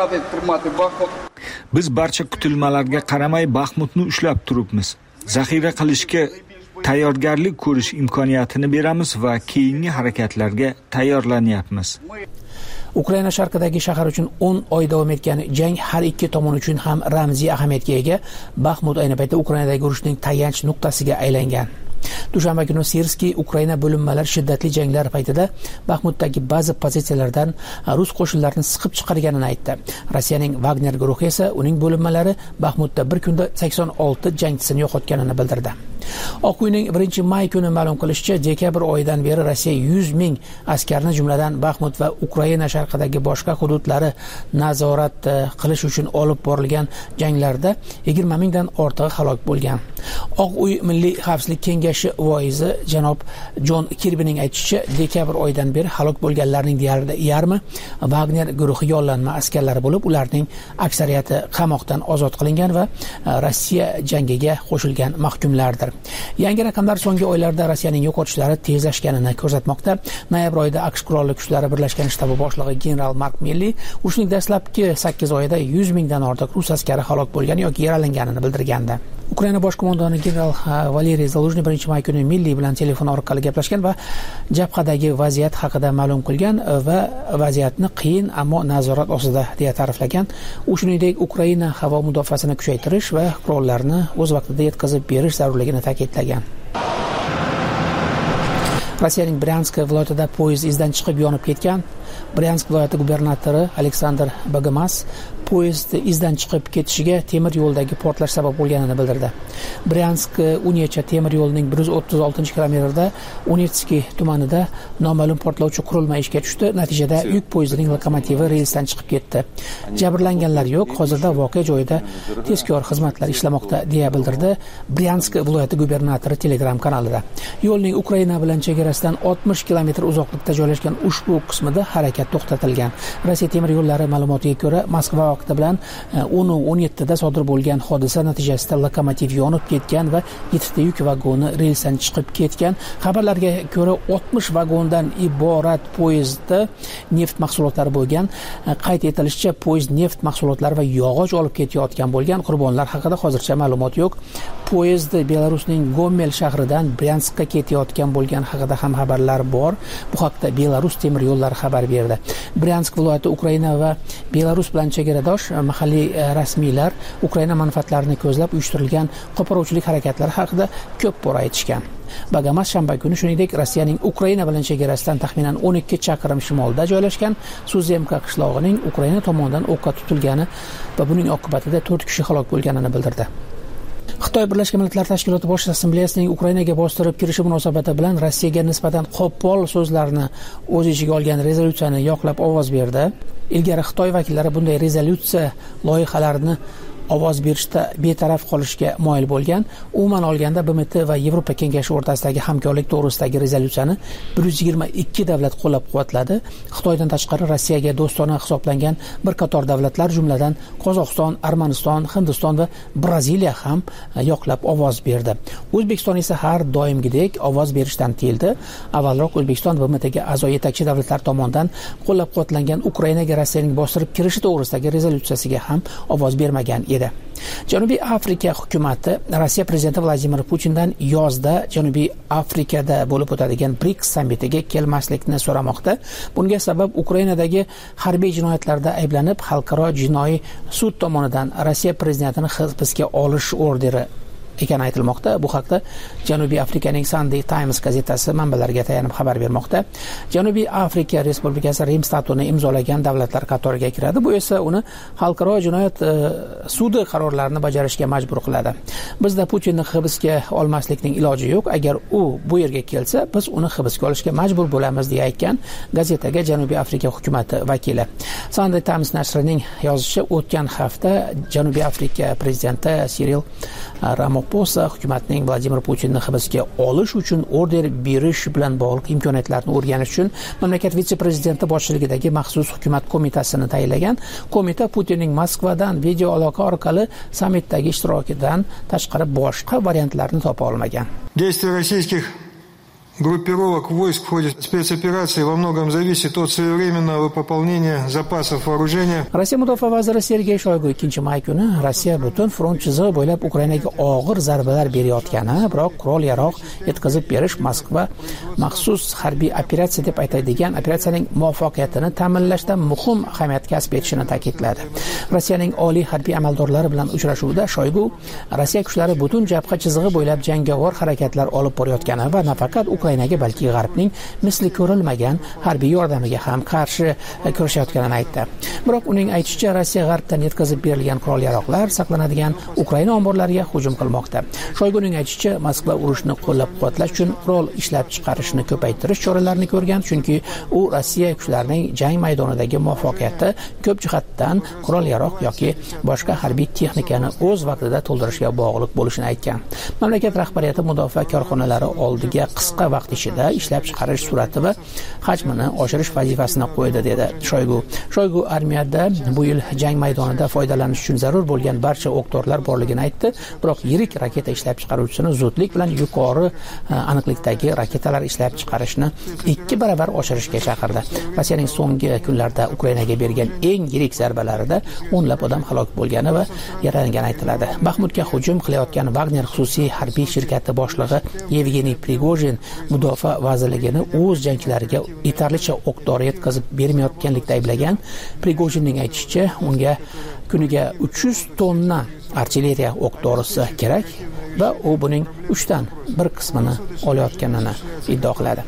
Biz barcha kutilmalarga qaramay Baxmutni ushlab turibmiz. Zaxira qilishga tayyorgarlik ko'rish imkoniyatini beramiz va keyingi harakatlarga tayyorlanyapmiz. Ukraina sharqidagi shahar uchun o'n oy davom etgan jang har ikki tomon uchun ham ramziy ahamiyatga ega. Baxmut ayni paytda Ukrainadagi urushning tayanch nuqtasiga aylangan. Dushanba kuni Sirskiy Ukraina bo'linmalari shiddatli janglar paytida Baxmutdagi ba'zi pozitsiyalardan rus qo'shinlarini siqib chiqarganini aytdi. Rossiyaning Wagner guruhi esa uning bo'linmalari Baxmutda bir kunda sakson olti jangchisini yo'qotganini bildirdi. Oq uyning birinchi may kuni ma'lum qilishicha, dekabr oyidan beri Rossiya yuz ming askarni jumladan Baxmut va Ukraina sharqidagi boshqa hududlari nazorat qilish uchun olib borilgan janglarda yigirma mingdan ortiq halok bo'lgan. Oq uy Milliy xavfsizlik kengashi voizi janob Jon Kirbining aytishicha, dekabr oyidan beri halok bo'lganlarning deyarli yarmi Wagner guruhi yollanma askarlari bo'lib, ularning aksariyati qamoqdan ozod qilingan va Rossiya jangiga qo'shilgan mahkumlardir. Yangi raqamlar so'nggi oylarda Rossiyaning yo'qotishlari tezlashganini ko'rsatmoqda. Noyabr oyida AQSh qurolli kuchlari birlashgan shtabi boshlig'i general Mark Milley urushning dastlabki sakkiz oyida yuz mingdan ortiq rus askari halok bo'lgan yoki yaralanganini bildirgandi. Ukraina bosh qo'mondoni general Valeriy Zaluzhniy birinchi may kuni Milley bilan telefon orqali gaplashgan va jabhadagi vaziyat haqida ma'lum qilgan va vaziyatni qiyin ammo nazorat ostida deya ta'riflagan. U shuningdek Ukraina havo mudofaasini kuchaytirish va qurollarni o'z vaqtida yetkazib berish zarurligini ta'kidlagan. Rossiyaning Bryansk viloyatida poyezd izdan chiqib yonib ketgan. Bryansk viloyati gubernatori Aleksandr Bagamas poyezd izdan chiqib ketishiga temir yo'ldagi portlash sabab bo'lganini bildirdi. Bryansk Unyecha temir yo'lining bir yuz o'ttiz oltinchi kilometrida Unetskiy tumanida noma'lum portlovchi qurilma ishga tushdi. Natijada yuk poyezdining lokomotivi relsdan chiqib ketdi. Jabrlanganlar yo'q. Hozirda voqea joyida tezkor xizmatlar ishlamoqda deya bildirdi Bryansk viloyati gubernatori Telegram kanalida. Yo'lning Ukraina bilan chegarasidan oltmish kilometr uzoqlikda joylashgan ushbu qismida harakat to'xtatilgan. Rossiya temir yo'llari ma'lumotiga ko'ra, Moskva vaqti bilan o'n o'n yettida sodir bo'lgan hodisa natijasida lokomotiv yonib ketgan va yettita yuk vagoni relsdan chiqib ketgan. Xabarlarga ko'ra, oltmish vagondan iborat poyezdda neft mahsulotlari bo'lgan. Qayd etilishicha, poyezd neft mahsulotlari va yog'och olib ketayotgan bo'lgan. Qurbonlar haqida hozircha ma'lumot yo'q. Poyezd Belarusning Gomel shahridan Bryanskka ketayotgan bo'lgan haqida ham xabarlar bor. Bu haqda Belarus temir yo'llari xabar berdi. Bryansk viloyati Ukraina va Belarus bilan chegaradosh. Mahalliy rasmiylar Ukraina manfaatlarini ko'zlab uyushtirilgan qo'poruvchilik harakatlari haqida ko'p bor aytishgan. Bagamas shanba kuni shuningdek Rossiyaning Ukraina bilan chegarasidan taxminan o'n ikki chaqirim shimolda joylashgan Suzemka qishlog'ining Ukraina tomonidan o'qqa tutilgani va buning oqibatida to'rt kishi halok bo'lganini bildirdi. Xitoy Birlashgan Millatlar Tashkiloti Bosh Assambleyasining Ukrainaga bostirib kirishi munosabati bilan Rossiyaga nisbatan qo'pol so'zlarni o'z ichiga olgan rezolyutsiyani yoqlab ovoz berdi. Ilgari Xitoy vakillari bunday rezolyutsiya loyihalarini ovoz berishda betaraf qolishga moyil bo'lgan. Umuman olganda B M T va Yevropa Kengashi o'rtasidagi hamkorlik to'g'risidagi rezolyutsiyani bir yuz yigirma ikki davlat qo'llab-quvvatladi. Xitoydan tashqari Rossiyaga do'stona hisoblangan bir qator davlatlar, jumladan Qozog'iston, Armaniston, Hindiston va Braziliya ham yoqlab ovoz berdi. O'zbekiston esa har doimgidek ovoz berishdan tiyildi. Avvalroq O'zbekiston B M Tga a'zo yetakchi davlatlar tomonidan qo'llab-quvvatlangan Ukrainaga Rossiyaning bostirib kirishi to'g'risidagi rezolyutsiyasiga ham ovoz bermagan edi. Janubiy Afrika hukumati Rossiya prezidenti Vladimir Putindan yozda Janubiy Afrikada bo'lib o'tadigan BRICS sammitiga kelmaslikni so'ramoqda. Bunga sabab Ukrainadagi harbiy jinoyatlarda ayblanib, xalqaro jinoiy sud tomonidan Rossiya prezidentini hibsga olish orderi ekani aytilmoqda. Bu haqda Janubiy Afrikaning Sunday Times gazetasi manbalariga tayanib xabar bermoqda. Janubiy Afrika Respublikasi Rim statutini imzolagan davlatlar qatoriga kiradi. Bu esa uni xalqaro jinoyat e, sudi qarorlarini bajarishga majbur qiladi. Bizda Putinni hibsga olmaslikning iloji yo'q. Agar u bu yerga kelsa, biz uni hibsga olishga majbur bo'lamiz deya aytgan gazetaga Janubiy Afrika hukumati vakili. Sunday Times nashrining yozishicha, o'tgan hafta Janubiy Afrika prezidenti Cyril Ramaphosa hukumatning Vladimir Putinni hibsga olish uchun order berish bilan bog'liq imkoniyatlarni o'rganish uchun mamlakat vitse-prezidenti boshchiligidagi maxsus hukumat qo'mitasini tayinlagan. Qo'mita Putinning Moskvadan video aloqa orqali sammitdagi ishtirokidan tashqari boshqa variantlarni topa olmagan. Действия российских группировок войск в ходе спецоперации во многом зависит от своевременного пополнения запасов вооружения. Rossiya mudofaa vaziri Sergey Shoygu ikkinchi may kuni Rossiya butun front chizig'i bo'ylab Ukrainaga og'ir zarbalar berayotgani, biroq qurol-yarog' yetkazib berish Moskva maxsus harbiy operatsiya deb aytadigan operatsiyaning muvaffaqiyatini ta'minlashda muhim ahamiyat kasb etishini ta'kidladi. Rossiyaning oliy harbiy amaldorlari bilan uchrashuvda Shoygu Rossiya kuchlari butun jabha chizig'i bo'ylab jangovar harakatlar olib borayotgani va nafaqat Ukrainaga, balki G'arbning misli ko'rilmagan harbiy yordamiga ham qarshi kurashayotganini aytdi. Biroq uning aytishicha, Rossiya G'arbdan yetkazib berilgan qurol-yarog'lar saqlanadigan Ukraina omborlariga hujum qilmoqda. Shoyguning aytishicha, Moskva urushni qo'llab-quvvatlash uchun qurol ishlab chiqarishni ko'paytirish choralarini ko'rgan, chunki u Rossiya kuchlarining jang maydonidagi muvaffaqiyati ko'p jihatdan qurol-yarog' yoki boshqa harbiy texnikani o'z vaqtida to'ldirishga bog'liq bo'lishini aytgan. Mamlakat rahbariyati mudofaa korxonalari oldiga qisqa vaqt ichida ishlab chiqarish sur'ati va hajmini oshirish vazifasini qo'ydi, dedi Shoygu. Shoygu armiyada bu yil jang maydonida foydalanish uchun zarur bo'lgan barcha o'q-dorilar borligini aytdi, biroq yirik raketa ishlab chiqaruvchisini zudlik bilan yuqori aniqlikdagi raketalar ishlab chiqarishni ikki baravar oshirishga chaqirdi. Rossiyaning so'nggi kunlarda Ukrainaga bergan eng yirik zarbalarida o'nlab odam halok bo'lgani va yaralangani aytiladi. Baxmutga hujum qilayotgan Wagner xususiy harbiy shirkati boshlig'i Yevgeniy Prigojin mudofaa vazirligini o'z jangchilariga yetarlicha o'q-dori yetkazib bermayotganlikda ayblagan. Prigojinning aytishicha, unga kuniga uch yuz tonna artilleriya o'q-dorisi kerak va u buning uchdan bir qismini olayotganini iddao qiladi.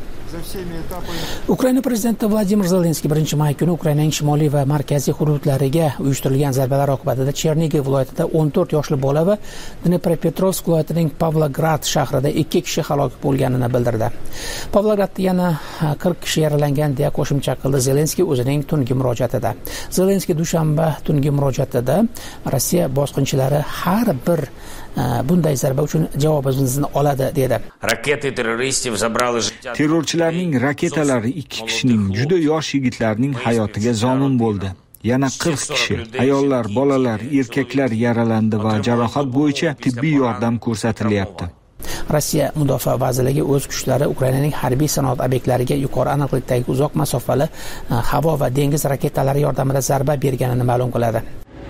Ukraina prezidenti Vladimir Zelenskiy birinchi may kuni Ukrainaning shimoliy va markaziy hududlariga uyushtirilgan zarbalar oqibatida Chernigiv viloyatida o'n to'rt yoshli bola va Dnepropetrovsk viloyatining Pavlograd shahrida ikki kishi halok bo'lganini bildirdi. Pavlogradda yana qirq kishi yaralangan deya qo'shimcha qildi Zelenskiy o'zining tungi murojaatida. Zelenskiy dushanba tungi murojaatida Rossiya bosqinchilari har bir bunday zarba uchun javobimizni oladi, dedi. Raketa terroristov zabrali Terrorchilarning raketalari ikki kishining juda yosh yigitlarning hayotiga zomin bo'ldi. Yana qirq kishi, ayollar, bolalar, erkaklar yaralandi va jarohat bo'yicha tibbiy yordam ko'rsatilyapti. Rossiya mudofaa vazirligi o'z kuchlari Ukrainaning harbiy sanoat obyektlariga yuqori aniqlikdagi uzoq masofali havo va dengiz raketalari yordamida zarba berganini ma'lum qiladi.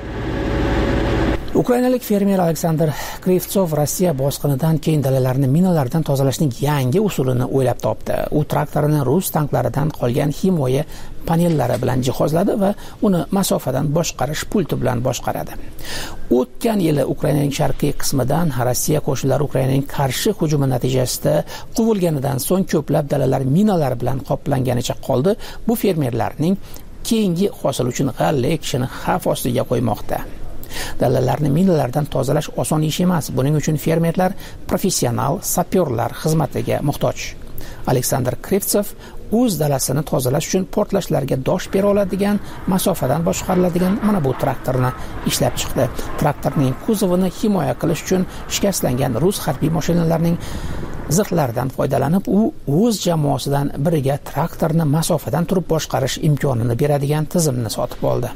Ukrainalik fermer Aleksandr Krivtsov Rossiya bosqinidan keyin dalalarni minalardan tozalashning yangi usulini o'ylab topdi. U traktorini rus tanklaridan qolgan himoya panellari bilan jihozladi va uni masofadan boshqarish pulti bilan boshqaradi. O'tgan yili Ukrainaning sharqiy qismidan Rossiya qo'shinlari Ukrainaning qarshi hujumi natijasida quvilganidan so'ng ko'plab dalalar minalar bilan qoplanganicha qoldi. Bu fermerlarning keyingi hosil uchun g'alla ekishini xavf ostiga qo'ymoqda. Dalalarni minalardan tozalash oson ish emas. Buning uchun fermerlar professional sapyorlar xizmatiga muhtoj. Aleksandr Krivtsov o'z dalasini tozalash uchun portlashlarga dosh bera oladigan, masofadan boshqariladigan mana bu traktorni ishlab chiqdi. Traktorning kuzovini himoya qilish uchun shikastlangan rus harbiy mashinalarining zirhlaridan foydalanib, u o'z jamoasidan biriga traktorni masofadan turib boshqarish imkonini beradigan tizimni sotib oldi.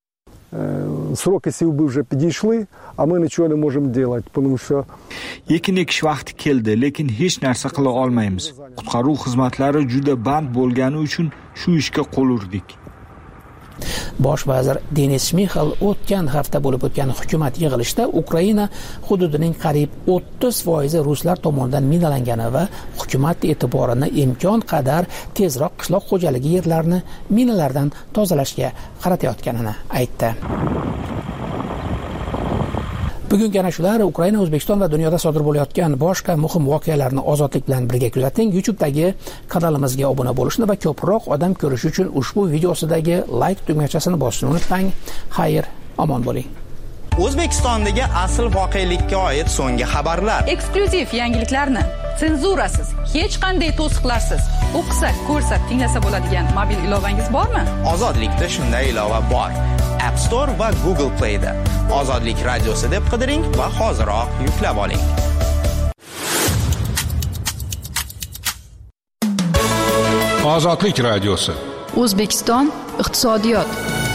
Сроки силбы уже подошли, а мы ничего не можем делать, потому что Ekin ekish vaqti keldi, lekin hech narsa qila olmaymiz. Qutqaruv xizmatlari juda band bo'lgani uchun shu ishga qo'l urdik. Bosh vazir Denis Shmixal o'tgan hafta bo'lib o'tgan hukumat yig'ilishida Ukraina hududining qariyb o'ttiz foizi ruslar tomonidan minalangani va hukumat e'tiborini imkon qadar tezroq qishloq xo'jaligi yerlarini minalardan tozalashga qaratayotganini aytdi. Bugungi ana shular Ukraina, O'zbekiston va dunyoda sodir bo'layotgan boshqa muhim voqealarni ozodlik bilan birga kuzating. YouTube'dagi kanalimizga obuna bo'lishni va ko'proq odam ko'rish uchun ushbu videosidagi like tugmachasini bosishni unutmang. Xayr, omon bo'ling. O'zbekistondagi asl voqelikka oid so'nggi xabarlar. Eksklyuziv yangiliklarni senzurasiz, hech qanday to'siqlarsiz o'qisa, ko'rsa, tinglasa bo'ladigan mobil ilovangiz bormi? Ozodlikda shunday ilova bor. App Store va Google Play da. Ozodlik radiosi deb qidiring va hoziroq yuklab oling. Ozodlik radiosi. O'zbekiston iqtisodiyot.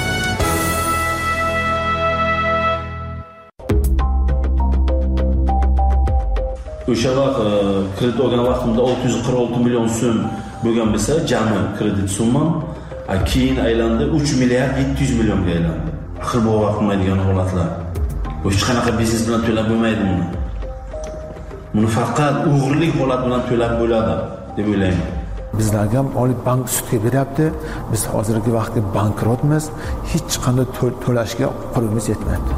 O'sha vaqt kredit olgan vaqtimda olti yuz qirq olti million so'm bo'lgan bo'lsa, jami kredit summam keyin aylandi uch milliard yetti yuz millionga aylandi. Axir bu vaqtmaydigan holatlar. Hech qanaqa biznes bilan to'lab bo'lmaydi buni. Buni faqat o'g'rilik holat bilan to'lab bo'ladi deb o'ylayman. Bizlarga ham Oliy bank sudga beryapti. Biz hozirgi vaqtda bankrotmiz. Hech qanday to'lashga qo'limiz yetmayapti.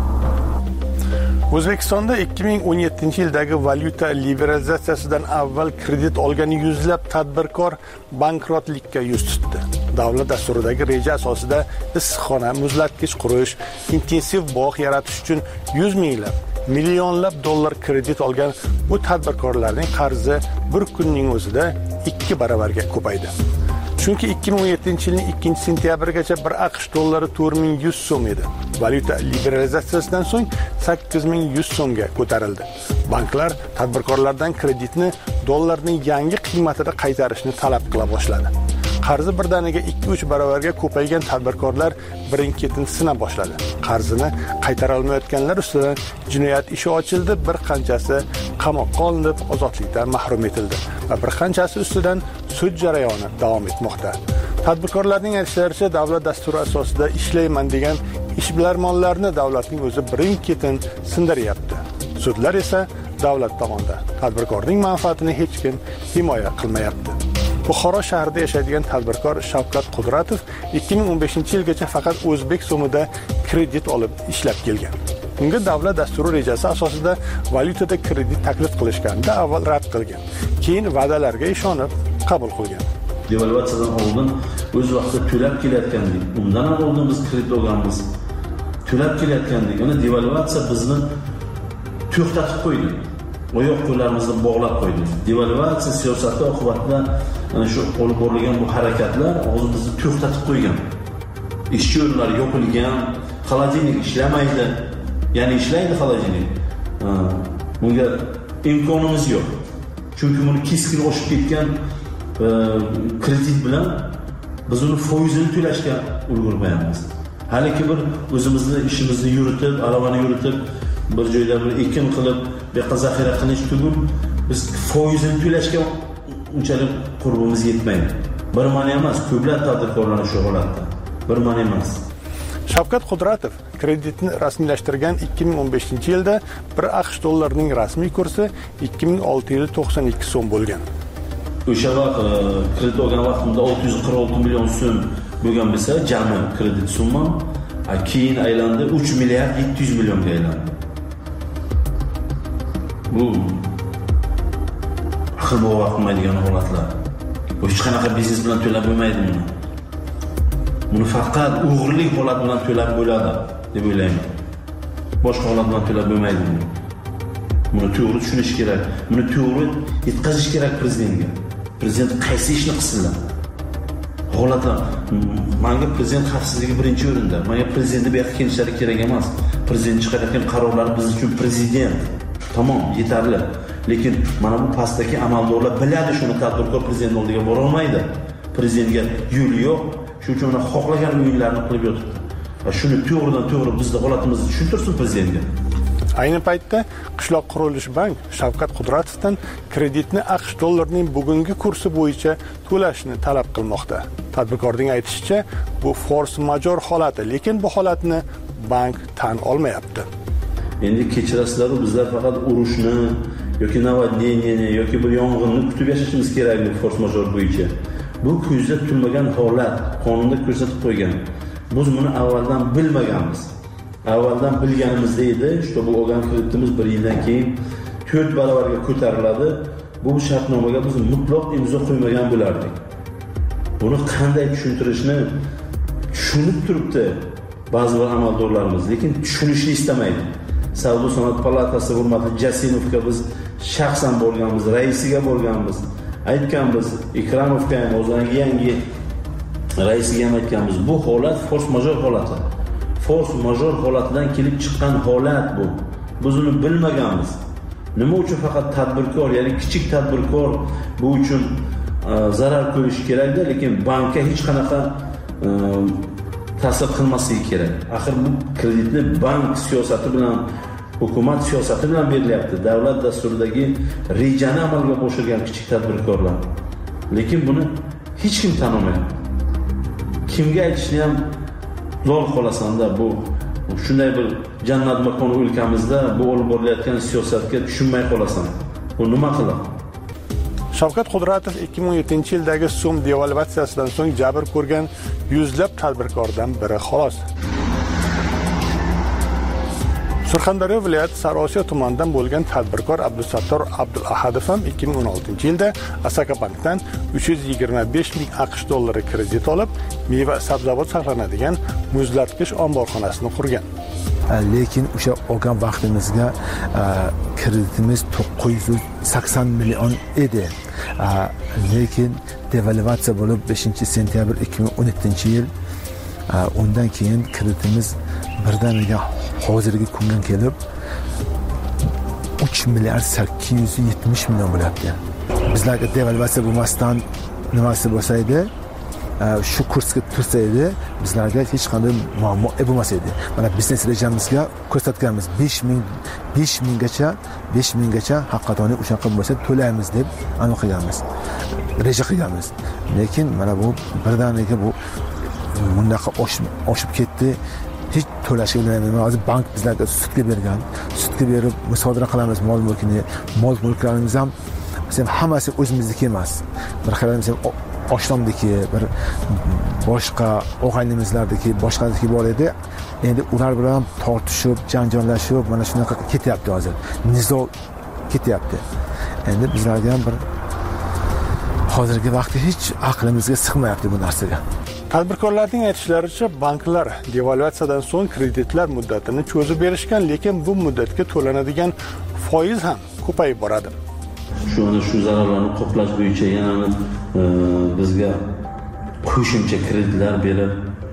O'zbekistonda ikki ming o'n yettinchi yildagi valyuta liberalizatsiyasidan avval kredit olgan yuzlab tadbirkor bankrotlikka yuz tutdi. Davlat dasturidagi reja asosida issiqxona, muzlatkich qurish, intensiv bog' yaratish uchun yuz minglab, millionlab dollar kredit olgan bu tadbirkorlarning qarzi bir kunning o'zida ikki baravarga ko'paydi. Chunki ikki ming o'n yettinchi yilning ikkinchi sentyabrigacha bir AQSh dollari to'rt ming yuz so'm edi. Valyuta liberalizatsiyasidan so'ng sakkiz ming yuz so'mga ko'tarildi. Banklar tadbirkorlardan kreditni dollarning yangi qiymatida qaytarishni talab qila boshladi. Qarzi birdaniga ikki uch baravarga ko'paygan tadbirkorlar birin-ketin sina boshladi. Qarzini qaytara olmayotganlar ustidan jinoyat ishi ochildi, bir qanchasi qamoqqa olinib, ozodlikdan mahrum etildi va bir qanchasi ustidan sud jarayoni davom etmoqda. Tadbirkorlarning aytishlaricha, davlat dasturi asosida ishlayman degan ishbilarmonlarni davlatning o'zi birin-ketin sindiryapti. Sudlar esa davlat tomonidan tadbirkorning manfaatini hech kim himoya qilmayapti. Buxoro shahrida yashaydigan tadbirkor Shavkat Qudratov ikki ming o'n beshinchi yilgacha faqat o'zbek so'mida kredit olib ishlab kelgan. Unga davlat dasturi rejasi asosida valyutada kredit taklif qilishganda avval rad qilgan, keyin va'dalarga ishonib qabul qilgan. Devalvatsiyadan oldin o'z vaqtida to'lab kelayotgandik. Undan ham oldin biz kredit olganmiz. To'lab kelayotgandik. Uni devalvatsiya bizni to'xtatib qo'ydi. Oyoq qo'llarimizni bog'lab qo'ydi. Devalvatsiya siyosati oqibatida ana shu olib borilgan bu harakatlar hozir bizni to'xtatib qo'ygan. Ish o'rinlari yopilgan, xolodilnik ishlamaydi. Ya'ni ishlaydi xolodilnik. Bunga imkonimiz yo'q. Chunki buni keskin oshib ketgan kredit bilan biz uni foizini to'lashga ulgurmayapmiz. Haliki bir o'zimizni ishimizni yuritib, aravani yuritib, bir joyda bir ekin qilib, bu yoqqa zaxira qilish tugul, biz foizini to'lashga unchalik qurbimiz yetmaydi. Bir mana emas, ko'plab tadbirkorlar shu holatda. Bir mana emas. Shavkat Qudratov kreditni rasmiylashtirgan ikki ming o'n beshinchi yilda bir AQSh dollarining rasmiy kursi ikki ming olti yuz to'qson ikki so'm bo'lgan. O'sha vaqt kredit olgan vaqtimda olti yuz qirq olti million so'm bo'lgan bo'lsa, jami kredit summam keyin aylandi uch milliard yetti yuz millionga aylandi. Bu axir bu vaqtmaydigan holatlar. Hech qanaqa biznes bilan to'lab bo'lmaydi buni. Buni faqat o'g'rilik holat bilan to'lab bo'ladi deb o'ylayman. Boshqa holat bilan to'lab bo'lmaydi buni. Buni to'g'ri tushunish kerak. Buni to'g'ri yetkazish kerak prezidentga. Prezident qaysi ishni qilsinlar? Holatlar, menga prezident xavfsizligi birinchi o'rinda. Menga prezidentni bu yoqqa kelishlari kerak emas. Prezident chiqarayotgan qarorlar biz uchun prezident. Tamom, yetarli. Lekin mana bu pastdagi amaldorlar biladi shuni, tadbirkor prezident oldiga bora olmaydi. Prezidentga yo'li yo'q. Shuning uchun xohlagan o'yinlarni qilib yotibdi. Va shuni to'g'ridan to'g'ri bizning holatimizni tushuntirsin prezidentga. Ayni paytda Qishloq qurilish bank Shavkat Qudratovdan kreditni AQSh dollarining bugungi kursi bo'yicha to'lashni talab qilmoqda. Tadbirkorning aytishicha, bu force major holati, lekin bu holatni bank tan olmayapti. Endi kechirasizlar, bizlar faqat urushni yoki navadniyani yoki bir yong'inni kutib yashashimiz kerak bu force major bo'yicha. Bu ko'zda tutilmagan holat, qonunda ko'rsatib qo'ygan. Biz buni avvaldan bilmaganmiz. avvaldan bilganimizda edi, что bu olgan kreditimiz bir yildan keyin to'rt barobarga ko'tariladi. Bu shartnomaga biz mutlaq imzo qo'ymagan bo'lardik. Buni qanday tushuntirishni tushunib turibdi ba'zi bir amaldorlarimiz, lekin tushunishni istamaydi. Savdo sanoat palatasi hurmatli Jasimovga biz shaxsan bo'lganmiz, raisiga bo'lganmiz, aytganmiz, Ikramovga ham o'zining yangi raisiga ham aytganmiz. Bu holat force majeure holati. Force majeure holatidan kelib chiqqan holat bu. Biz uni bilmaganmiz. Nima uchun faqat tadbirkor, ya'ni kichik tadbirkor bu uchun zarar ko'rish kerakda, lekin bankka hech qanaqa ta'sir qilmasligi kerak. Axir bu kreditni bank siyosati bilan, hukumat siyosati bilan berilyapti. Davlat dasturidagi rejani amalga oshirgan kichik tadbirkorlar. Lekin buni hech kim tanimaydi. Kimga aytishni ham zo'r qolasanda bu shunday bir jannat makoni o'lkamizda bu olib borilayotgan siyosatga tushunmay qolasan. Bu nima qiladi? Shavkat Qudratov ikki ming o'n yettinchi yildagi so'm devalvatsiyasidan so'ng jabr ko'rgan yuzlab tadbirkordan biri xolos. Surxondaryo viloyati Sariosiyo tumanidan bo'lgan tadbirkor Abdusattor Abdulahadov ham ikki ming o'n oltinchi yilda Asaka bankdan uch yuz yigirma besh ming AQSh dollari kredit olib, meva sabzavot saqlanadigan muzlatgich omborxonasini qurgan. Lekin o'sha olgan vaqtimizga kreditimiz to'qqiz yuz sakson million edi. Lekin devalvatsiya bo'lib beshinchi sentyabr ikki ming o'n yettinchi yil, undan keyin kreditimiz birdaniga hozirgi kunga kelib uch milliard sakkiz yuz yetmish million bo'lyapti. Bizlarga devalvatsiya bo'lmasdan nimasi bo'lsa edi, shu kursga tursa edi, bizlarga hech qanday muammo bo'lmas edi. Mana biznes rejamizga ko'rsatganmiz besh ming besh minggacha besh minggacha haqiqatan o'shaqa bo'lsa to'laymiz deb aniq qilganmiz. Reja qilganmiz. Lekin mana bu birdaniga bu bundaqa oshib ketdi. Hech to'lashga bo'lmaydi. Hozir bank bizlarga sutga bergan. Sutga berib musodara qilamiz mol mulkini. Mol mulklarimiz ham sen hammasi o'zimizniki emas. Bir qaraymiz oshnomdiki, bir boshqa o'g'aylimizlardagi, boshqadagi bor edi. Endi ular bilan tortishib, janjallashib, mana shunaqa ketyapti hozir. Nizo ketyapti. Endi bizlarga ham bir hozirgi vaqtda hech aqlimizga sig'mayapti bu narsaga. Tadbirkorlarning aytishlaricha, banklar devalvatsiyadan so'ng kreditlar muddatini cho'zib berishgan, lekin bu muddatga to'lanadigan foiz ham ko'payib boradi. Shu ana shu zararlarni qoplash bo'yicha yana e, bizga qo'shimcha kreditlar berib,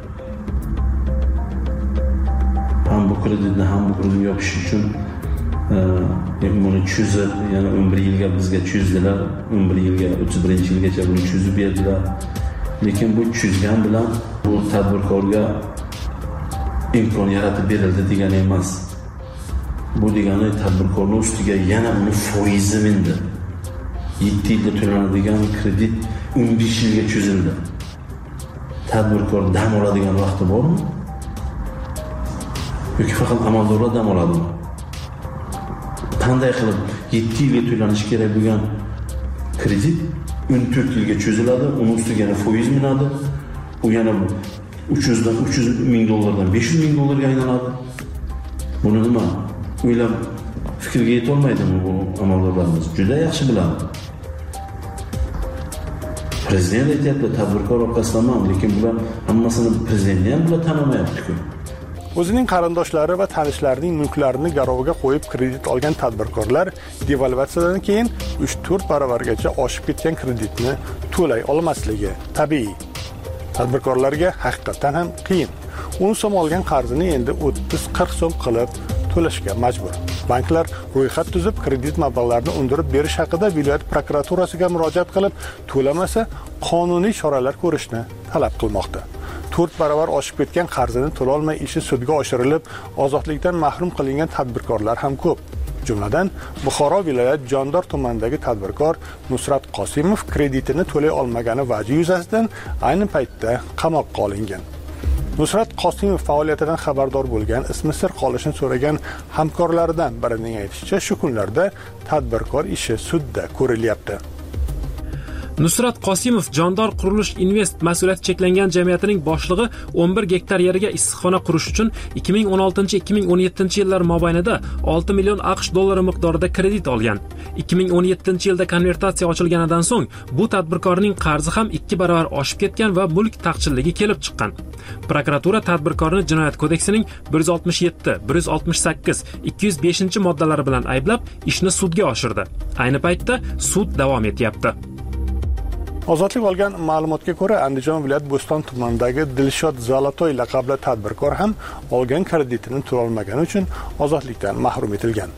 ham bu kreditni ham bu kreditni yopish uchun e, buni cho'zib, yana o'n bir yilga bizga cho'zdilar, o'n bir yilga, o'ttiz birinchi yilgacha buni cho'zib berdilar. Lekin bu cho'zgan bilan bu tadbirkorga imkon yaratib berildi degani emas. Bu degani tadbirkorning ustiga yana uni foizi mindi. yetti yilda to'lanadigan kredit o'n besh yilga cho'zildi. Tadbirkor dam oladigan vaqti bormi? Yoki faqat amaldorlar dam oladimi? Qanday qilib yetti yilga to'lanishi kerak bo'lgan kredit o'n to'rt yilga cho'ziladi, uning ustiga yana foiz minadi. U yana uch yuz dan uch yuz ming dollardan besh yuz ming dollarga aylanadi. Buni nima? O'ylab fikrga yeta olmaydimi bu amaldorlarimiz? Juda yaxshi biladi. Prezident aytayapti, tadbirkor orqasidaman, lekin bular hammasini prezidentni ham bular tanimayapti-ku. O'zining qarindoshlari va tanishlarining mulklarini garovga qo'yib kredit olgan tadbirkorlar devalvatsiyadan keyin uch to'rt barobargacha oshib ketgan kreditni to'lay olmasligi tabiiy. Tadbirkorlarga haqiqatan ham qiyin. o'n so'm olgan qarzini endi o'ttiz qirq so'm qilib to'lashga majbur. Banklar ro'yxat tuzib kredit mablag'larini undirib berish haqida viloyat prokuraturasiga murojaat qilib, to'lamasa qonuniy choralar ko'rishni talab qilmoqda. to'rt barobar oshib ketgan qarzini to'la olmay ishi sudga oshirilib, ozodlikdan mahrum qilingan tadbirkorlar ham ko'p. Jumladan, Buxoro viloyat Jondor tumanidagi tadbirkor Nusrat Qosimov kreditini to'lay olmagani vajhi yuzasidan ayni paytda qamoqqa olingan. Nusrat Qosimov faoliyatidan xabardor bo'lgan, ismi sir qolishini so'ragan hamkorlaridan birining aytishicha, shu kunlarda tadbirkor ishi sudda ko'rilyapti. Nusrat Qosimov Jondor Qurilish Invest mas'uliyati cheklangan jamiyatining boshlig'i o'n bir gektar yeriga issiqxona qurish uchun ikki ming o'n oltinchi ikki ming o'n yettinchi yillar mobaynida olti million AQSh dollari miqdorida kredit olgan. ikki ming o'n yettinchi yilda konvertatsiya ochilganidan so'ng bu tadbirkorning qarzi ham ikki baravar oshib ketgan va mulk taqchilligi kelib chiqqan. Prokuratura tadbirkorni Jinoyat kodeksining bir yuz oltmish yetti, bir yuz oltmish sakkiz, ikki yuz beshinchi moddalari bilan ayblab, ishni sudga oshirdi. Ayni paytda sud davom etyapti. Ozodlik olgan ma'lumotga ko'ra, Andijon viloyat Bo'ston tumanidagi Dilshod Zalotoy laqabli tadbirkor ham olgan kreditini to'lay olmagani uchun ozodlikdan mahrum etilgan.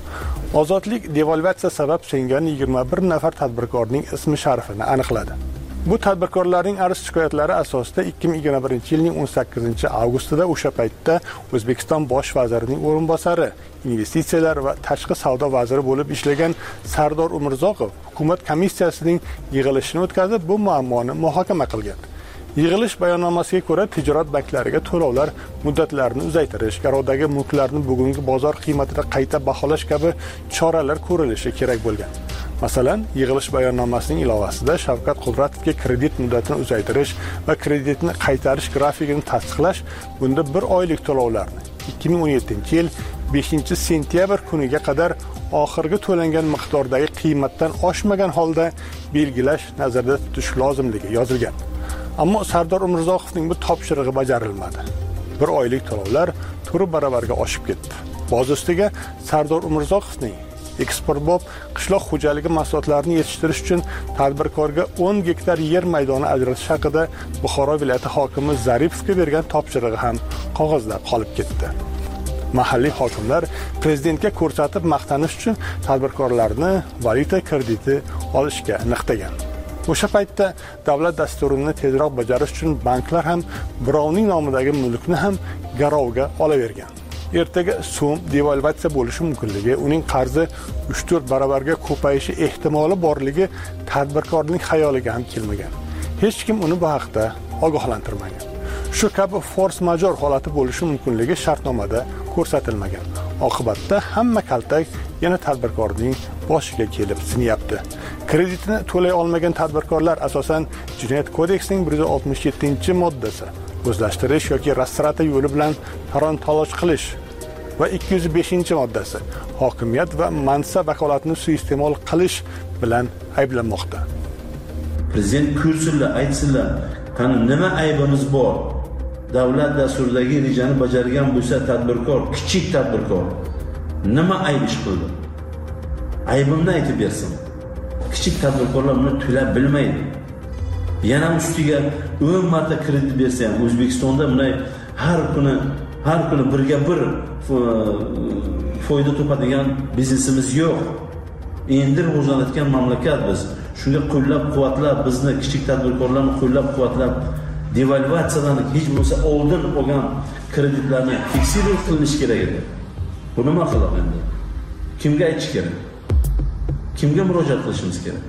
Ozodlik devalvatsiya sabab singan yigirma bir nafar tadbirkorning ismi sharifini aniqladi. Bu tadbirkorlarning arz shikoyatlari asosida ikki ming yigirma birinchi yilning o'n sakkizinchi avgustida o'sha paytda O'zbekiston bosh vazirining o'rinbosari, investitsiyalar va tashqi savdo vaziri bo'lib ishlagan Sardor Umurzoqov hukumat komissiyasining yig'ilishini o'tkazib, bu muammoni muhokama qilgan. Yig'ilish bayonnomasiga ko'ra, tijorat banklariga to'lovlar muddatlarini uzaytirish, garovdagi mulklarni bugungi bozor qiymatida qayta baholash kabi choralar ko'rilishi kerak bo'lgan. Masalan, yig'ilish bayonnomasining ilovasida Shavkat Qudratovga kredit muddatini uzaytirish va kreditni qaytarish grafikini tasdiqlash, bunda bir oylik to'lovlarni ikki ming o'n yettinchi yil beshinchi sentyabr kuniga qadar oxirgi to'langan miqdordagi qiymatdan oshmagan holda belgilash nazarda tutish lozimligi yozilgan. Ammo Sardor Umurzoqovning bu topshirig'i bajarilmadi. Bir oylik to'lovlar to'rt baravarga oshib ketdi. Boz ustiga Sardor Umurzoqovning eksportbop qishloq xo'jaligi mahsulotlarini yetishtirish uchun tadbirkorga o'n gektar yer maydoni ajratish haqida Buxoro viloyati hokimi Zaripovga bergan topshirig'i ham qog'ozda qolib ketdi. Mahalliy hokimlar prezidentga ko'rsatib maqtanish uchun tadbirkorlarni valyuta krediti olishga niqtagan. O'sha paytda davlat dasturini tezroq bajarish uchun banklar ham birovning nomidagi mulkni ham garovga olavergan. Ertaga so'm devalvatsiya bo'lishi mumkinligi, uning qarzi uch to'rt baravarga ko'payishi ehtimoli borligi tadbirkorning xayoliga ham kelmagan. Hech kim uni bu haqda ogohlantirmagan. Shu kabi force major holati bo'lishi mumkinligi shartnomada ko'rsatilmagan. Oqibatda hamma kaltak yana tadbirkorning boshiga kelib sinyapti. Kreditini to'lay olmagan tadbirkorlar asosan Jinoyat kodeksining bir yuz oltmish yettinchi moddasi o'zlashtirish yoki rastrata yo'li bilan talon-taroj qilish va ikki yuz beshinchi moddasi hokimiyat va mansab vakolatini suiiste'mol qilish bilan ayblanmoqda. Prezident ko'rsinlar, aytsinlar, qani nima aybimiz bor? Davlat dasturidagi rejani bajargan bo'lsa tadbirkor, kichik tadbirkor nima ayb ish qildi? Aybimni aytib bersin. Kichik tadbirkorlar buni to'lab bilmaydi. Yana ustiga o'n marta kredit bersa ham O'zbekistonda bunday har kuni har kuni birga bir foyda topadigan biznesimiz yo'q. Endi rivojlanayotgan mamlakat biz. Shunga qo'llab-quvvatlab, bizni kichik tadbirkorlarni qo'llab-quvvatlab devalvatsiyadan hech bo'lsa oldin olgan kreditlarni fiksировать qilinish kerak edi. Bu nima qilib endi? Kimga aytish kerak? Kimga murojaat qilishimiz kerak?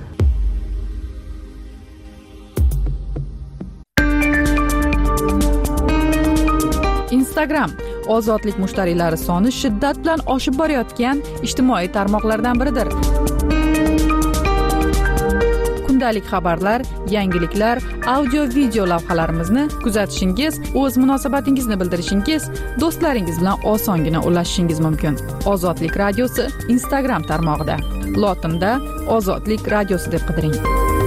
Instagram ozodlik mushtariylari soni shiddat bilan oshib borayotgan ijtimoiy tarmoqlardan biridir. Kundalik xabarlar, yangiliklar, audio-video lavhalarimizni kuzatishingiz, o'z munosabatingizni bildirishingiz, do'stlaringiz bilan osongina ulashishingiz mumkin. Ozodlik radiosi Instagram tarmog'ida. Lotinda Ozodlik radiosi deb qidiring.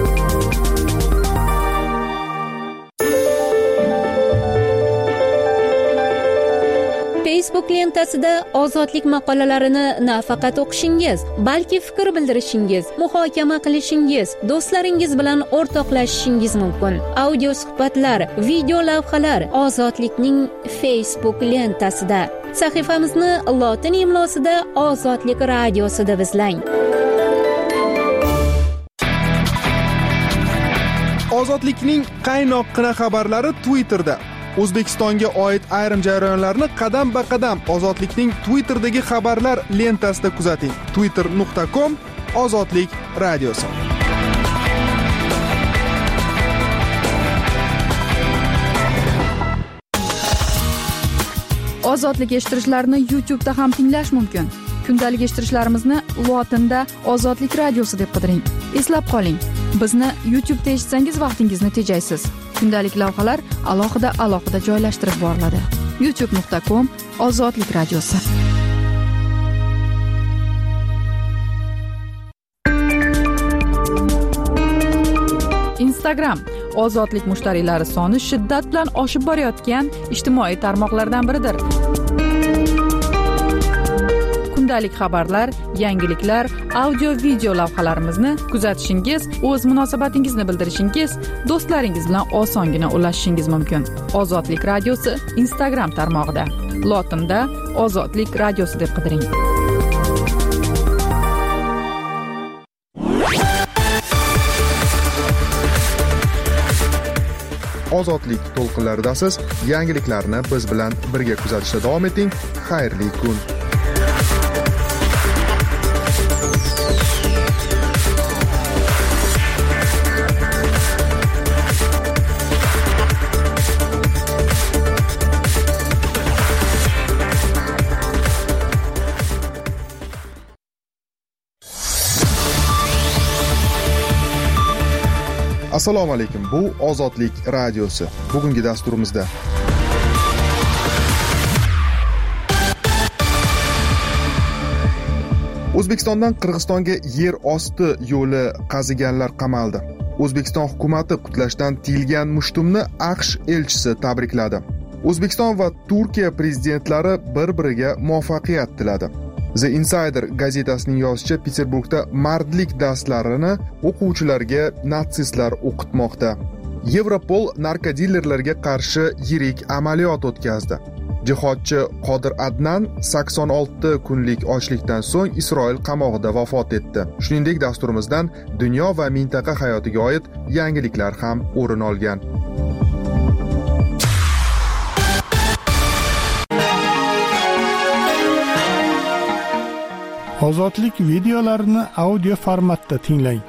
Facebook lentasida ozodlik maqolalarini nafaqat o'qishingiz, balki fikr bildirishingiz, muhokama qilishingiz, do'stlaringiz bilan o'rtoqlashishingiz mumkin. Audio suhbatlar, video lavhalar Ozodlikning Facebook lentasida. Sahifamizni lotin imlosida Ozodlik radiosida izlang. Ozodlikning qaynoqqina xabarlari Twitterda. O'zbekistonga oid ayrim jarayonlarni qadam-ba-qadam Ozodlikning Twitter'dagi xabarlar lentasida kuzating. twitter nuqta com Ozodlik radiosi. Ozodlik eshittirishlarni YouTube'da ham tinglash mumkin. Kundalik eshittirishlarimizni lotinda Ozodlik radiosi deb qidiring. Eslab qoling. Bizni YouTube'da eshitsangiz vaqtingizni tejaysiz. Kundalik lavhalar alohida alohida joylashtirib boriladi. youtube nuqta com Ozodlik radiosi. Instagram ozodlik mushtariylari soni shiddat bilan oshib borayotgan ijtimoiy tarmoqlardan biridir. Kundalik xabarlar, yangiliklar, audio video lavhalarimizni kuzatishingiz, o'z munosabatingizni bildirishingiz, do'stlaringiz bilan osongina ulashishingiz mumkin. Ozodlik radiosi Instagram tarmog'ida. Lotinda Ozodlik radiosi deb qidiring. Ozodlik to'lqinlaridasiz. Yangiliklarni biz bilan birga kuzatishda davom eting. Xayrli kun. Assalomu alaykum. Bu Ozodlik radiosi. Bugungi dasturimizda O'zbekistondan Qirg'izistonga yer osti yo'li qaziganlar qamaldi. O'zbekiston hukumatı qutlashdan tiyilgan mushtumni AQSh elchisi tabrikladi. O'zbekiston va Turkiya prezidentlari bir-biriga muvaffaqiyat tiladi. The Insider gazetasining yozishicha, Peterburgda mardlik darslarini o'quvchilarga natsistlar o'qitmoqda. Yevropol narkodilerlarga qarshi yirik amaliyot o'tkazdi. Jihodchi Qodir Adnan sakson olti kunlik ochlikdan so'ng Isroil qamog'ida vafot etdi. Shuningdek, dasturimizdan dunyo va mintaqa hayotiga oid yangiliklar ham o'rin olgan. Ozodlik videolarini audio formatda tinglang.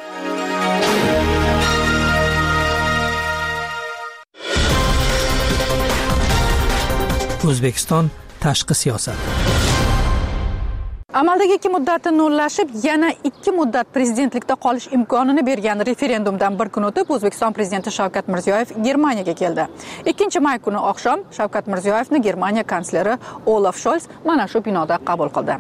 O'zbekiston tashqi siyosat. Amaldagi ikki muddatni nullashib, yana ikki muddat prezidentlikda qolish imkonini bergan referendumdan bir kun o'tib, O'zbekiston prezidenti Shavkat Mirziyoyev Germaniyaga keldi. ikkinchi may kuni oqshom Shavkat Mirziyoyevni Germaniya kansleri Olaf Scholz mana shu binoda qabul qildi.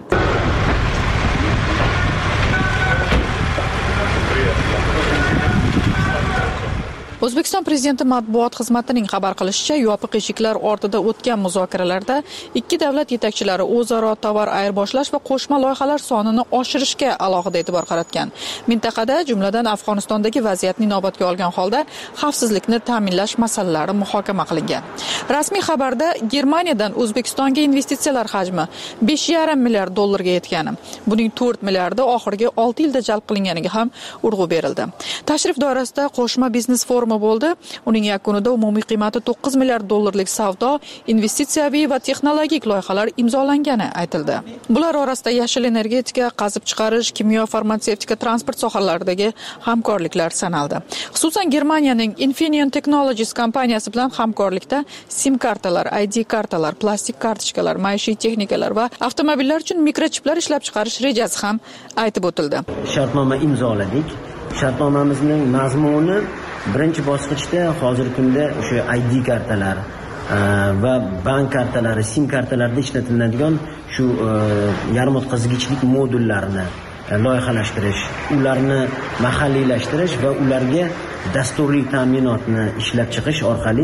O'zbekiston prezidenti matbuot xizmatining xabar qilishicha, yopiq eshiklar ortida o'tgan muzokaralarda ikki davlat yetakchilari o'zaro tovar ayirboshlash va qo'shma loyihalar sonini oshirishga alohida e'tibor qaratgan. Mintaqada, jumladan Afg'onistondagi vaziyatni inobatga olgan holda xavfsizlikni ta'minlash masalalari muhokama qilingan. Rasmiy xabarda Germaniyadan O'zbekistonga investitsiyalar hajmi besh yarim milliard dollarga yetgani, buning to'rt milliardi oxirgi olti yilda jalb qilinganiga ham urg'u berildi. Tashrif doirasida qo'shma biznes forum bo'ldi. Uning yakunida umumiy qiymati to'qqiz milliard dollarlik savdo, investitsiyaviy va texnologik loyihalar imzolangani aytildi. Bular orasida yashil energetika, qazib chiqarish, kimyo, farmatsevtika, transport sohalaridagi hamkorliklar sanaldi. Xususan Germaniyaning Infineon Technologies kompaniyasi bilan hamkorlikda SIM kartalar, I D kartalar, plastik kartochkalar, maishiy texnikalar va avtomobillar uchun mikrochiplar ishlab chiqarish rejasi ham aytib o'tildi. Shartnoma imzoladik. Shartnomamizning mazmuni birinchi bosqichda hozirgi kunda o'sha I D kartalar va bank kartalari, SIM kartalarida ishlatiladigan shu yarim o'tkazgichlik modullarini loyihalashtirish, ularni mahalliylashtirish va ularga dasturli ta'minotni ishlab chiqish orqali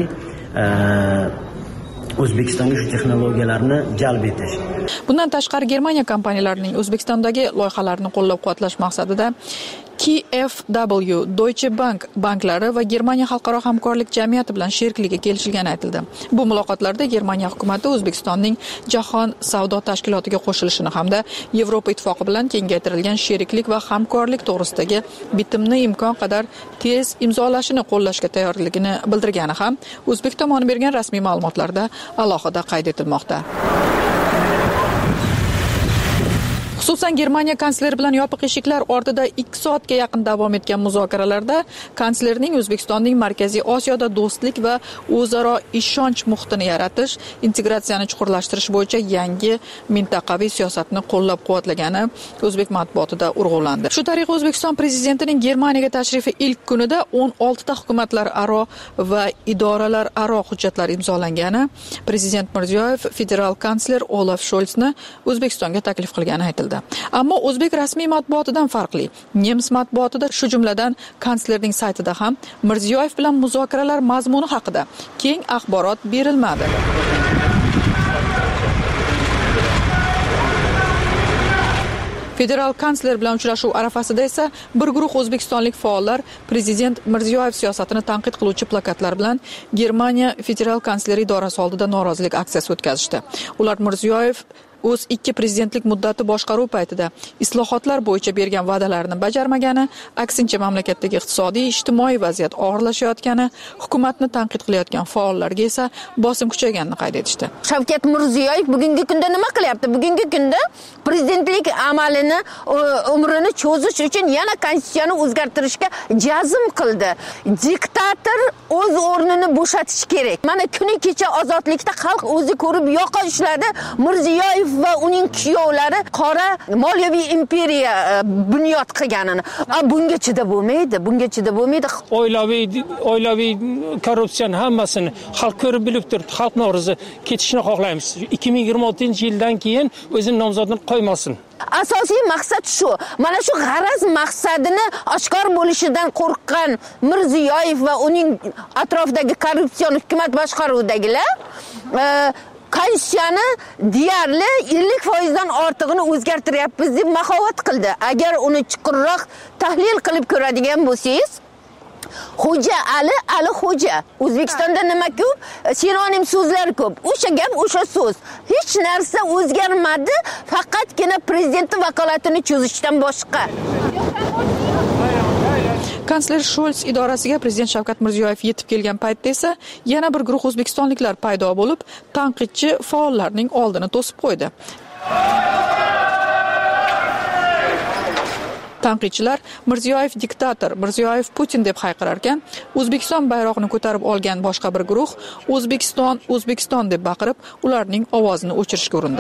O'zbekistonga shu texnologiyalarni jalb etish. Bundan tashqari Germaniya kompaniyalarining O'zbekistondagi loyihalarini qo'llab-quvvatlash maqsadida K F W, Deutsche Bank banklari va Germaniya xalqaro hamkorlik jamiyati bilan sherikligi kelishilgani aytildi. Bu muloqotlarda Germaniya hukumatı O'zbekistonning Jahon savdo tashkilotiga qo'shilishini hamda Yevropa ittifoqi bilan kengaytirilgan sheriklik va hamkorlik to'g'risidagi bitimni imkon qadar tez imzolashini qo'llashga tayyorligini bildirgani ham O'zbek tomoni bergan rasmiy ma'lumotlarda alohida qayd etilmoqda. Xususan Germaniya kansleri bilan yopiq eshiklar ortida ikki soatga yaqin davom etgan muzokaralarda kanslerning O'zbekistonning Markaziy Osiyoda do'stlik va o'zaro ishonch muhitini yaratish, integratsiyani chuqurlashtirish bo'yicha yangi mintaqaviy siyosatni qo'llab-quvvatlagani o'zbek matbuotida urg'ulandi. Shu tariqa O'zbekiston prezidentining Germaniyaga tashrifi ilk kunida o'n oltita hukumatlararo va idoralararo hujjatlar imzolangani, prezident Mirziyoyev federal kansler Olaf Scholzni O'zbekistonga taklif qilgani aytildi. Ammo o'zbek rasmiy matbuotidan farqli, nemis matbuotida, shu jumladan kanslerning saytida ham Mirziyoyev bilan muzokaralar mazmuni haqida keng axborot berilmadi. Federal kansler bilan uchrashuv arafasida esa bir guruh o'zbekistonlik faollar prezident Mirziyoyev siyosatini tanqid qiluvchi plakatlar bilan Germaniya federal kansleri idorasi oldida norozilik aksiyasi o'tkazishdi. Ular Mirziyoyev o'z ikki prezidentlik muddati boshqaruv paytida islohotlar bo'yicha bergan va'dalarini bajarmagani, aksincha mamlakatdagi iqtisodiy, ijtimoiy vaziyat og'irlashayotgani, hukumatni tanqid qilayotgan faollarga esa bosim kuchayganini qayd etishdi. Shavkat Mirziyoyev bugungi kunda nima qilyapti? Bugungi kunda prezidentlik amalini, umrini cho'zish uchun yana konstitutsiyani o'zgartirishga jazm qildi. Diktator o'z o'rnini bo'shatish kerak. Mana kuni kecha ozodlikda xalq o'zi ko'rib yo'qotishladi. Mirziyoyev va uning kuyovlari qora moliyaviy imperiya bunyod qilganini. Bunga chidab bo'lmaydi, bunga chidab bo'lmaydi. Oilaviy oilaviy korrupsiyani hammasini xalq ko'rib bilib turibdi. Xalq norozi ketishini xohlaymiz. ikki ming yigirma oltinchi yildan keyin o'zining nomzodini qo'ymasin. Asosiy maqsad shu. Mana shu g'araz maqsadini oshkor bo'lishidan qo'rqqan Mirziyoyev va uning atrofidagi korrupsion hukumat boshqaruvidagilar Konstitutsiyani deyarli ellik foiz dan ortig'ini o'zgartiryapmiz deb maxovat qildi. Agar uni chuqurroq tahlil qilib ko'radigan bo'lsangiz, Xo'ja Ali Ali Xo'ja. O'zbekistonda nima ko'p? Sinonim so'zlar ko'p. O'sha gap, o'sha so'z. Hech narsa o'zgarmadi, faqatgina prezidentning vakolatini cho'zishdan boshqa. Kansler Scholz idorasiga prezident Shavkat Mirziyoyev yetib kelgan paytda esa yana bir guruh o'zbekistonliklar paydo bo'lib, tanqidchi faollarning oldini to'sib qo'ydi. Tanqidchilar Mirziyoyev diktator, Mirziyoyev Putin deb hayqirar ekan, O'zbekiston bayrog'ini ko'tarib olgan boshqa bir guruh O'zbekiston, O'zbekiston deb baqirib, ularning ovozini o'chirishga urindi.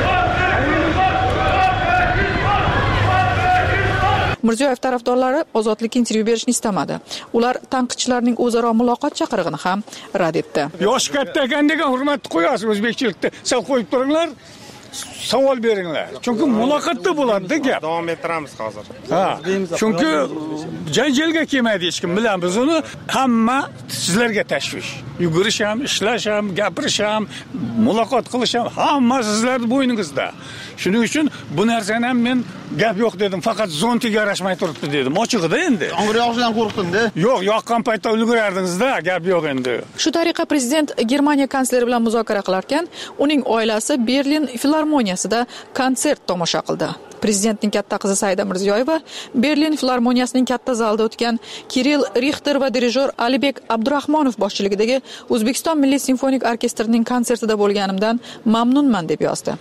Mirziyoyev tarafdorlari ozodlikka intervyu berishni istamadi. Ular tanqidchilarning o'zaro muloqot chaqirig'ini ham rad etdi. Yosh katta ekan degan hurmatni qo'yasiz o'zbekchilikda. Sal qo'yib turinglar. Savol beringlar. Chunki muloqotda bo'ladi gap. Davom ettiramiz hozir. Ha. Chunki janjalga kelmaydi hech kim bilan biz uni hamma sizlarga tashvish. Yugurish ham, ishlash ham, gapirish ham, muloqot qilish ham hamma sizlarning bo'yningizda. Shuning uchun bu narsani ham men gap yo'q dedim, faqat zontiga yarashmay turibdi dedim. Ochig'ida endi. Yomg'ir yog'ishidan qo'rqdimda. Yo'q, yoqqan paytda ulgurardingizda, gap yo'q endi. Shu tariqa prezident Germaniya kansleri bilan muzokara qilar ekan, uning oilasi Berlin filarmoniyasida konsert tomosha qildi. Prezidentning katta qizi Saida Mirziyoyeva Berlin filarmoniyasining katta zalida o'tgan Kirill Richter va dirijor Alibek Abdurahmonov boshchiligidagi O'zbekiston Milliy simfonik orkestrining konsertida bo'lganimdan mamnunman deb yozdi.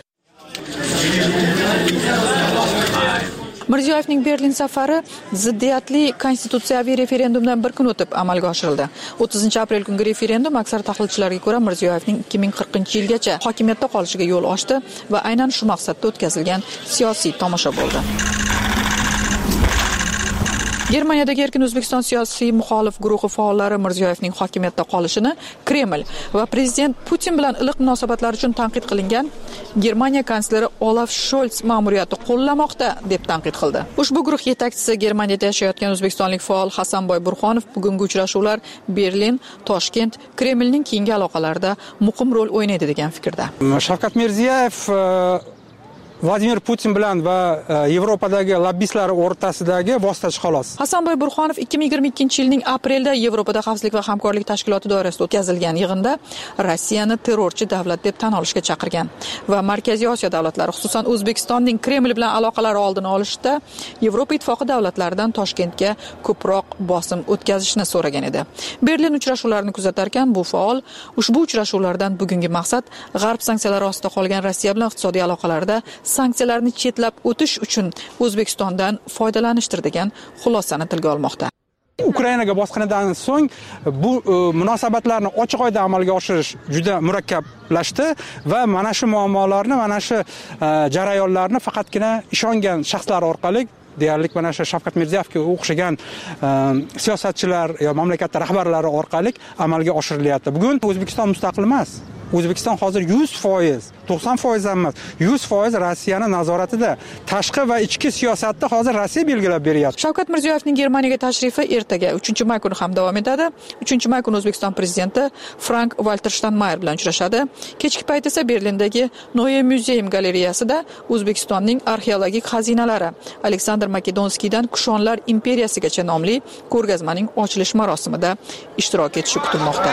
Mirziyoyevning Berlin safari ziddiyatli konstitutsiyaviy referendumdan bir kun o'tib amalga oshirildi. o'ttizinchi aprel kungi referendum aksar tahlilchilarga ko'ra Mirziyoyevning ikki ming qirqinchi yilgacha hokimiyatda qolishiga yo'l ochdi va aynan shu maqsadda o'tkazilgan siyosiy tomosha bo'ldi. Germaniyadagi Erkin O'zbekiston siyosiy muxolif guruhi faollari Mirziyoyevning hokimiyatda qolishini Kreml va prezident Putin bilan iliq munosabatlar uchun tanqid qilingan Germaniya kansleri Olaf Scholz ma'muriyati qo'llamoqda deb tanqid qildi. Ushbu guruh yetakchisi Germaniyada yashayotgan o'zbekistonlik faol Hasanboy Burxonov bugungi uchrashuvlar Berlin, Toshkent, Kremlning keyingi aloqalarida muhim rol o'ynaydi degan fikrda. Shavkat Mirziyoyev Vladimir Putin bilan va Yevropadagi lobbistlar o'rtasidagi vositachi xolos. Hasanboy Burxonov ikki ming yigirma ikkinchi yilning aprelda Yevropada xavfsizlik va hamkorlik tashkiloti doirasida o'tkazilgan yig'inda Rossiyani terrorchi davlat deb tan olishga chaqirgan va Markaziy Osiyo davlatlari, xususan O'zbekistonning Kreml bilan aloqalari oldini olishda Yevropa ittifoqi davlatlaridan Toshkentga ko'proq bosim o'tkazishni so'ragan edi. Berlin uchrashuvlarini kuzatar ekan bu faol ushbu uchrashuvlardan bugungi maqsad G'arb sanksiyalari ostida qolgan Rossiya bilan iqtisodiy aloqalarda sanksiyalarni chetlab o'tish uchun O'zbekistondan foydalanishdir degan xulosani tilga olmoqda. Ukrainaga bosqinidan so'ng bu munosabatlarni ochiq oyda amalga oshirish juda murakkablashdi va mana shu muammolarni, mana shu jarayonlarni faqatgina ishongan shaxslar orqali, deyarli mana shu Shavkat Mirziyoyevga o'xshagan siyosatchilar yo mamlakat rahbarlari orqali amalga oshirilyapti. Bugun O'zbekiston mustaqil emas. O'zbekiston hozir yuz foiz, to'qson foiz emas, yuz foiz Rossiyani nazoratida. Tashqi va ichki siyosatni hozir Rossiya belgilab beryapti. Shavkat Mirziyoyevning Germaniyaga tashrifi ertaga uchinchi may kuni ham davom etadi. uchinchi may kuni O'zbekiston prezidenti Frank Walter Steinmeier bilan uchrashadi. Kechki payt esa Berlindagi Neue Museum galereyasida O'zbekistonning arxeologik xazinalari Aleksandr Makedonskiydan Kushonlar imperiyasigacha nomli ko'rgazmaning ochilish marosimida ishtirok etishi kutilmoqda.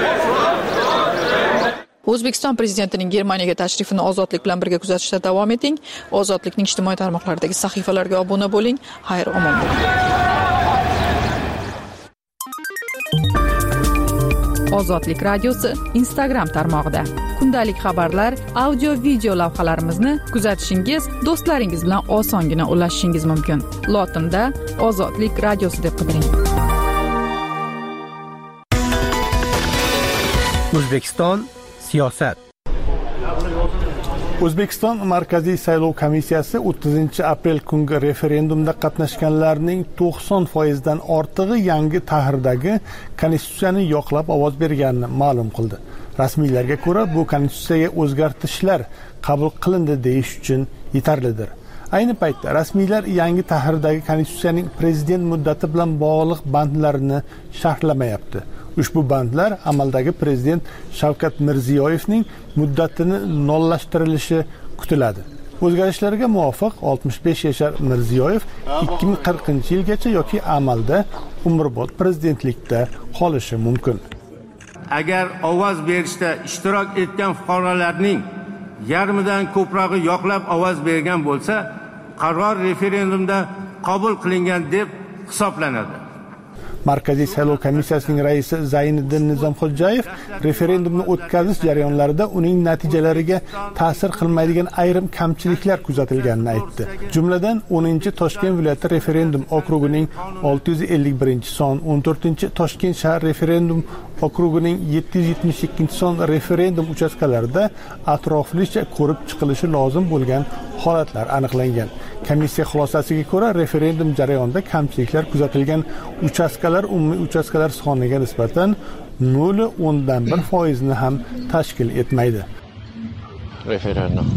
O'zbekiston prezidentining Germaniyaga tashrifini Ozodlik bilan birga kuzatishda davom eting. Ozodlikning ijtimoiy tarmoqlardagi sahifalarga obuna bo'ling. Xayr, omon bo'ling. Ozodlik radiosi Instagram tarmog'ida kundalik xabarlar, audio, video lavhalarimizni kuzatishingiz, do'stlaringiz bilan osongina ulashishingiz mumkin. Lotinda Ozodlik radiosi deb qidiring. O'zbekiston siyosat. O'zbekiston Markaziy saylov komissiyasi o'ttizinchi aprel kungi referendumda qatnashganlarning to'qson foiz dan ortig'i yangi tahrirdagi konstitutsiyani yoqlab ovoz berganini ma'lum qildi. Rasmiylarga ko'ra, bu konstitutsiyaga o'zgartishlar qabul qilindi deyish uchun yetarlidir. Ayni paytda rasmiylar yangi tahrirdagi konstitutsiyaning prezident muddati bilan bog'liq bandlarini sharhlamayapti. Ushbu bandlar amaldagi prezident Shavkat Mirziyoyevning muddatini nollashtirilishi kutiladi. O'zgarishlarga muvofiq oltmish besh yashar Mirziyoyev ikki ming qirqinchi yilgacha yoki amalda umrbod prezidentlikda qolishi mumkin. Agar ovoz berishda ishtirok etgan fuqarolarning yarmidan ko'prog'i yoqlab ovoz bergan bo'lsa, qaror referendumda qabul qilingan deb hisoblanadi. Markaziy saylov komissiyasining raisi Zayniddin Nizomxo'jayev referendumni o'tkazish jarayonlarida uning natijalariga ta'sir qilmaydigan ayrim kamchiliklar kuzatilganini aytdi. Jumladan o'ninchi Toshkent viloyati referendum okrugining olti yuz ellik birinchi son, o'n to'rtinchi Toshkent shahar referendum okrugining yetti yuz yetmish ikkinchi son referendum uchastkalarida atroflicha ko'rib chiqilishi lozim bo'lgan holatlar aniqlangan. Komissiya xulosasiga ko'ra, referendum jarayonida kamchiliklar kuzatilgan uchastkalar umumiy uchastkalar soniga nisbatan nol o'ndan bir foiz ni ham tashkil etmaydi. Referendum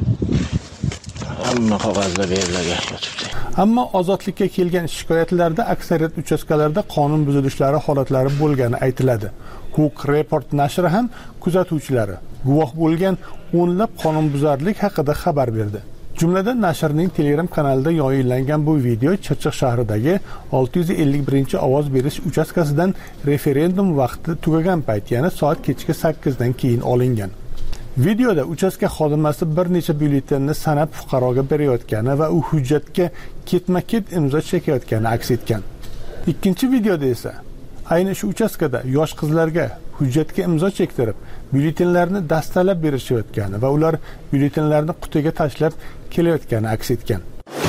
hamma qog'ozlar berilgan. Ammo ozodlikka kelgan shikoyatlarda aksariyat uchastkalarda qonun buzilishlari holatlari bo'lgani aytiladi. Huquq Report nashri ham kuzatuvchilari guvoh bo'lgan o'nlab qonunbuzarlik haqida xabar berdi. Jumladan nashrning Telegram kanalida yoyinlangan bu video Chirchiq shahridagi olti yuz ellik birinchi ovoz berish uchastkasidan referendum vaqti tugagan payt, ya'ni soat kechki sakkiz dan keyin olingan. Videoda uchastka xodimasi bir necha byulletenni sanab fuqaroga berayotgani va u hujjatga ketma-ket imzo chekayotgani aks etgan. Ikkinchi videoda esa ayni shu uchastkada yosh qizlarga hujjatga imzo chektirib, byulletenlarni dastalab berishayotgani va ular byulletenlarni qutiga tashlab kelayotgani aks etgan.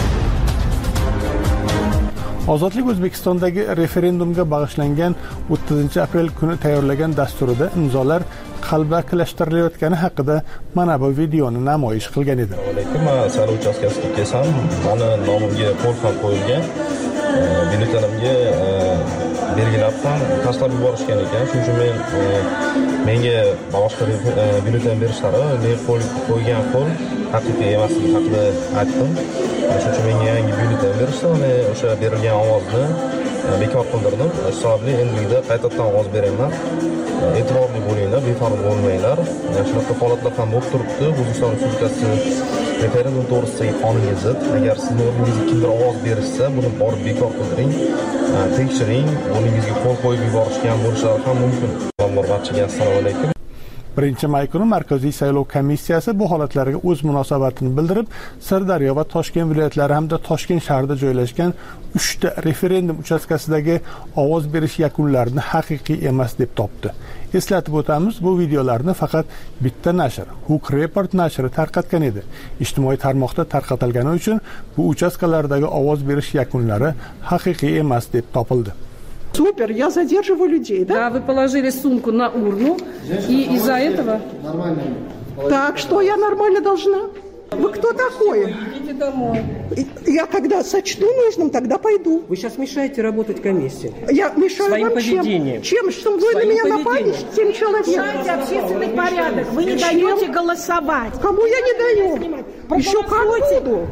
Ozodlik O'zbekistondagi referendumga bag'ishlangan o'ttizinchi aprel kuni tayyorlagan dasturida imzolar qalbakilashtirayotgani haqida mana bu videoni namoyish qilgan edi. Men saylov uchastkasiga kelsam, mani nomimga qo'l ham qo'yilgan. Byulletenimga belgilab ham tashlab yuborishgan ekan. Shuning uchun men menga boshqa byulleten berishlari, men qo'l qo'ygan qo'l haqiqiy emasligi haqida aytdim. Shuning uchun menga yangi byulleten berishdi. Men o'sha berilgan ovozni bekor qildirdim. Hisobli endilikda qaytadan ovoz beraman. E'tiborli bo'linglar, befarq bo'lmanglar. Shunaqa holatlar ham bo'lib turibdi. O'zbekiston Respublikasi referendum to'g'risidagi qonunga zid. Agar sizni o'rningizga kimdir ovoz berishsa, buni borib bekor qildiring, tekshiring, o'rningizga qo'l qo'yib yuborishgan bo'lishlari ham mumkin. Barchaga assalomu alaykum. birinchi may kuni Markaziy saylov komissiyasi bu holatlarga o'z munosabatini bildirib, Sirdaryo va Toshkent viloyatlari hamda Toshkent shahrida joylashgan uchta referendum uchastkasidagi ovoz berish yakunlarini haqiqiy emas deb topdi. Eslatib o'tamiz, bu videolarni faqat bitta nashr, Hook Report nashri tarqatgan edi. Ijtimoiy tarmoqda tarqatilgani uchun bu uchastkalardagi ovoz berish yakunlari haqiqiy emas deb topildi. Супер, я задерживаю людей, да? Да, вы положили сумку на урну, и из-за этого... Нормально. Так, что я нормально должна? Вы кто такой? Идите домой. Я когда сочту нужным, тогда пойду. Вы сейчас мешаете работать комиссии. Я мешаю Своим вам поведением. Чем? Чем? Что вы на меня напали? Семь человек. Мешаете общественный порядок. Вы не даете голосовать. Кому я не даю? Еще как буду.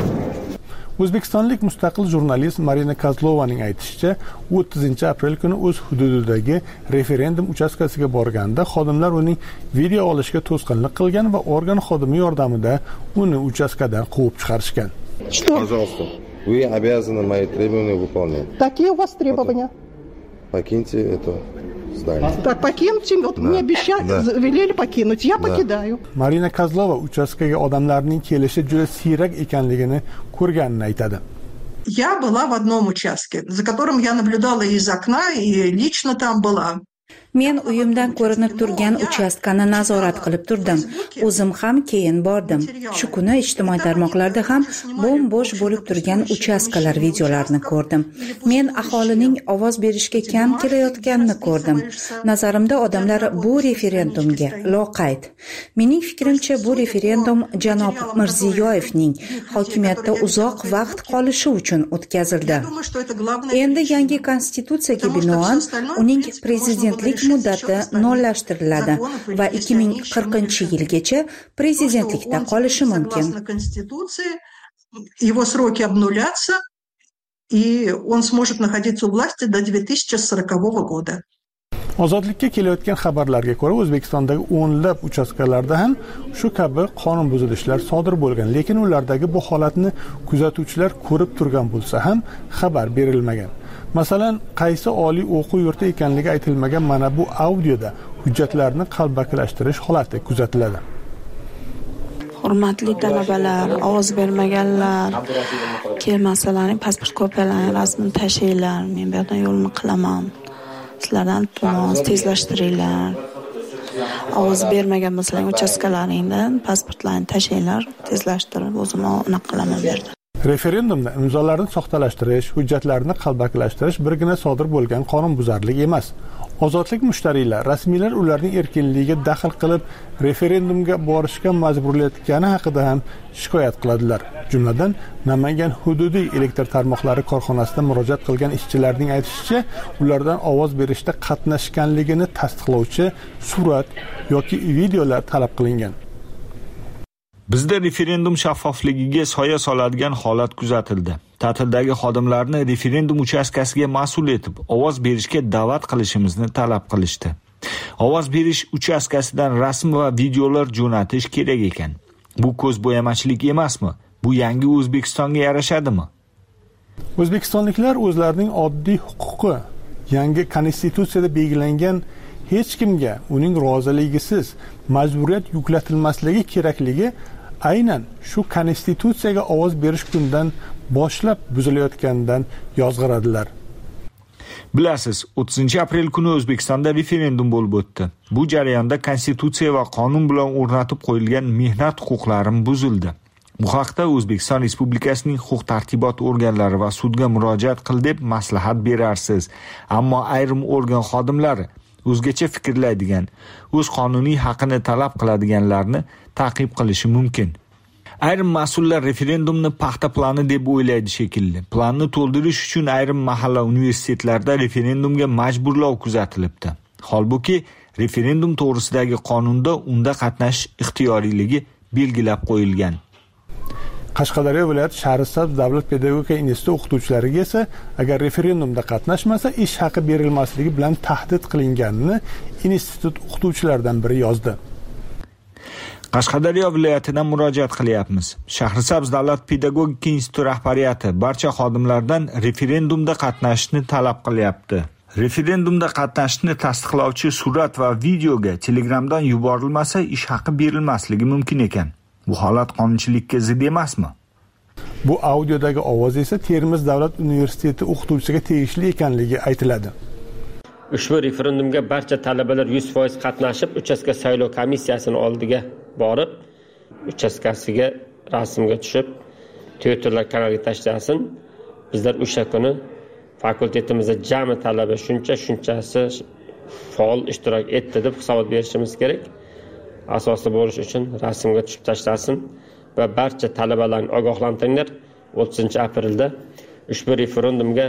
O'zbekistonlik mustaqil jurnalist Marina Kozlovaning aytishicha, o'ttizinchi aprel kuni o'z hududidagi referendum uchastkasiga borganda xodimlar uning video olishga to'sqinlik qilgan va organ xodimi yordamida uni uchastkadan quvib chiqarishgan. Пожалуйста, вы обязаны мои требования выполнять. Какие у вас требования? Покиньте это здание. Так, покиньте, вот Да. мне обещали, Да. велели покинуть, я Да. покидаю. Marina Kozlova uchastkaga odamlarning kelishi juda siyrak ekanligini ko'rganini aytadi. Я была в одном участке, за которым я наблюдала из окна и лично там была. Men uyimdan ko'rinib turgan uchastkani nazorat qilib turdim. O'zim ham keyin bordim. Shu kuni ijtimoiy tarmoqlarda ham bo'm-bo'sh bo'lib turgan uchastkalar videolarini ko'rdim. Men aholining ovoz berishga kam kelayotganini ko'rdim. Nazarimda odamlar bu referendumga loqayd. Mening fikrimcha bu referendum janob Mirziyoyevning hokimiyatda uzoq vaqt qolishi uchun o'tkazildi. Endi yangi konstitutsiyaga binoan uning prezidentlik muddati nollashtiriladi va ikki ming qirqinchi yilgacha prezidentlikda qolishi mumkin. Его сроки обнулятся, и он сможет находиться у власти до две тысячи сорокового года. Ozodlikka kelayotgan xabarlarga ko'ra, O'zbekistondagi o'nlab uchastkalarda ham shu kabi qonun buzilishlar sodir bo'lgan, lekin ulardagi bu holatni kuzatuvchilar ko'rib turgan bo'lsa ham xabar berilmagan. Masalan, qaysi oliy o'quv yurti ekanligi aytilmagan mana bu audioda hujjatlarni qalbakilashtirish holati kuzatiladi. Hurmatli talabalar, ovoz bermaganlar, kelmasalarning pasport kopiyalarini rasmini tashlaylar, men bu yerdan yo'lni qilaman. Sizlardan iltimos tezlashtiringlar. Ovoz bermagan bo'lsalaring uchastkalaringdan pasportlarni tashlanglar, tezlashtirib o'zim anaqa qilaman bu yerda. Referendumda imzolarni soxtalashtirish, hujjatlarni qalbakilashtirish birgina sodir bo'lgan qonunbuzarlik emas. Ozodlik mushtariylar, rasmiylar ularning erkinligiga daxl qilib, referendumga borishga majburlayotgani haqida ham shikoyat qiladilar. Jumladan, Namangan hududiy elektr tarmoqlari korxonasida murojaat qilgan ishchilarning aytishicha, ulardan ovoz berishda qatnashganligini tasdiqlovchi surat yoki videolar talab qilingan. Bizda referendum shaffofligiga soya soladigan holat kuzatildi. Ta'tildagi xodimlarni referendum uchastkasiga mas'ul etib, ovoz berishga da'vat qilishimizni talab qilishdi. Ovoz berish uchastkasidan rasm va videolar jo'natish kerak ekan. Bu ko'zbo'yamachilik emasmi? Bu yangi O'zbekistonga yarashadimi? O'zbekistonliklar o'zlarining oddiy huquqi yangi konstitutsiyada belgilangan hech kimga uning roziligisiz majburiyat yuklatilmasligi kerakligi aynan shu konstitutsiyaga ovoz berish kundan boshlab buzilayotganidan yozg'iradilar. Bilasiz, o'ttizinchi aprel kuni O'zbekistonda referendum bo'lib o'tdi. Bu jarayonda konstitutsiya va qonun bilan o'rnatib qo'yilgan mehnat huquqlarim buzildi. Bu haqda O'zbekiston Respublikasining huquq-tartibot organlari va sudga murojaat qil deb maslahat berarsiz. Ammo ayrim organ xodimlari o'zgacha fikrlaydigan, o'z qonuniy haqini talab qiladiganlarni ta'qib qilishi mumkin. Ayrim mas'ullar referendumni paxta plani deb o'ylaydi shekilli. Planni to'ldirish uchun ayrim mahalla universitetlarida referendumga majburlov kuzatilibdi. Holbuki, referendum to'g'risidagi qonunda unda qatnashish ixtiyoriyligi belgilab qo'yilgan. Qashqadaryo viloyati Shahrisabz davlat pedagogika instituti o'qituvchilariga esa agar referendumda qatnashmasa ish haqi berilmasligi bilan tahdid qilinganini institut o'qituvchilaridan biri yozdi. Qashqadaryo viloyatidan murojaat qilyapmiz. Shahrisabz davlat pedagogika instituti rahbariyati barcha xodimlardan referendumda qatnashishni talab qilyapti. Referendumda qatnashishni tasdiqlovchi surat va videoga Telegramdan yuborilmasa, ish haqi berilmasligi mumkin ekan. Bu holat qonunchilikka zid emasmi? Bu audiodagi ovoz esa Termiz davlat universiteti o'qituvchisiga tegishli ekanligi aytiladi. Ushbu referendumga barcha talabalar yuz foiz qatnashib, uchastka saylov komissiyasining oldiga borib, uchastkasiga rasmga tushib, Twitterlar kanaliga tashlasin. Bizlar o'sha kuni fakultetimizda jami talaba shuncha shunchasi faol ishtirok etdi deb hisobot berishimiz kerak. Asosli bo'lish uchun rasmga tushib tashlasin va barcha talabalarni ogohlantiringlar. o'ttizinchi aprelda ushbu referendumga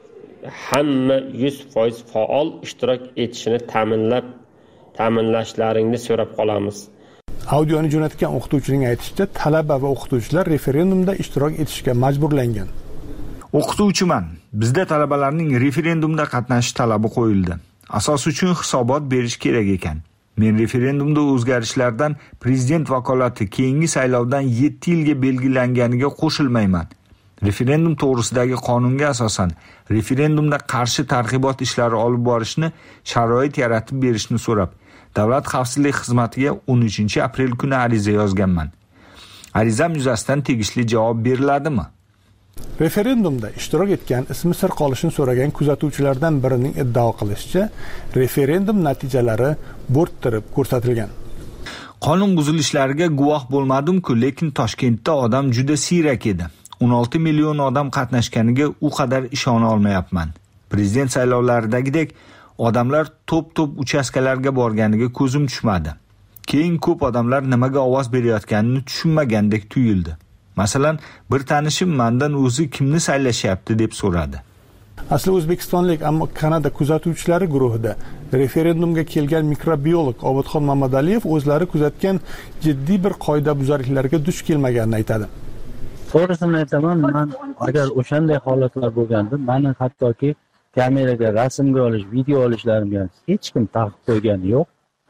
hamma yuz foiz faol ishtirok etishini ta'minlab, ta'minlashlaringni so'rab qolamiz. Audioni jo'natgan o'qituvchining aytishicha, talaba va o'qituvchilar referendumda ishtirok etishga majburlangan. O'qituvchiman. Bizda talabalarning referendumda qatnashish talabi qo'yildi. Asos uchun hisobot berish kerak ekan. Men referendumda o'zgarishlardan prezident vakolati keyingi saylovdan yetti yilga belgilanganiga qo'shilmayman. Referendum to'g'risidagi qonunga asosan referendumda qarshi targ'ibot ishlari olib borishni sharoit yaratib berishni so'rab, Davlat xavfsizlik xizmatiga o'n uchinchi aprel kuni ariza yozganman. Arizam yuzasidan tegishli javob beriladimi? Referendumda ishtirok etgan ismi sir qolishini so'ragan kuzatuvchilardan birining iddao qilishicha, referendum natijalari bo'rttirib ko'rsatilgan. Qonun buzilishlariga guvoh bo'lmadim-ku, lekin Toshkentda odam juda siyrak edi. o'n olti million odam qatnashganiga u qadar ishona olmayapman. Prezident saylovlaridagidek odamlar to'p-to'p uchastkalarga borganiga ko'zim tushmadi. Keyin ko'p odamlar nimaga ovoz berayotganini tushunmagandek tuyuldi. Masalan, bir tanishim mendan o'zi kimni saylashyapti deb so'radi. Asli O'zbekistonlik, ammo Kanada kuzatuvchilari guruhida referendumga kelgan mikrobiolog Obodxon Mamadaliyev o'zlari kuzatgan jiddiy bir qoidabuzarliklarga duch kelmaganini aytadi. To'g'risini aytaman, men agar o'shanday holatlar bo'lganda, meni hattoki kameraga rasmga olish, video olishlarimga hech kim taqiq qo'ygani yo'q.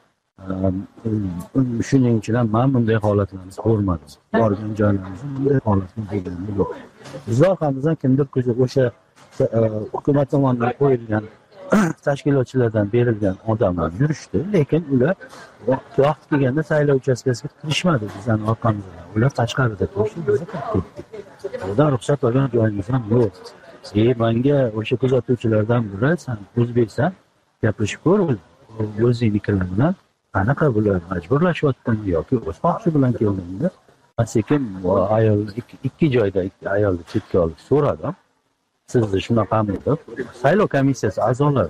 Shuning uchun ham men bunday holatlarni ko'rmadim. Borgan joylarimizda bunday holatlar bo'lgani yo'q. Bizlar ham bizdan kimdir o'sha hukumat tomonidan qo'yilgan tashkilotchilardan berilgan odamlar yurishdi, lekin ular vaqt kelganda saylov uchastkasiga kirishmadi bizdan orqamizdan. Ular tashqarida turishdi, biz ketdik. Ulardan ruxsat olgan joyimiz ham yo'q. E, menga o'sha kuzatuvchilardan biri, sen o'zbeksan, gaplashib ko'r, o'zingnikilar bilan qanaqa bular majburlashyaptimi yoki o'z xohishi bilan keldingmi? Men sekin ayol ikki joyda ayolni chetga olib so'radim. Sizni shunaqami deb, saylov komissiyasi a'zolari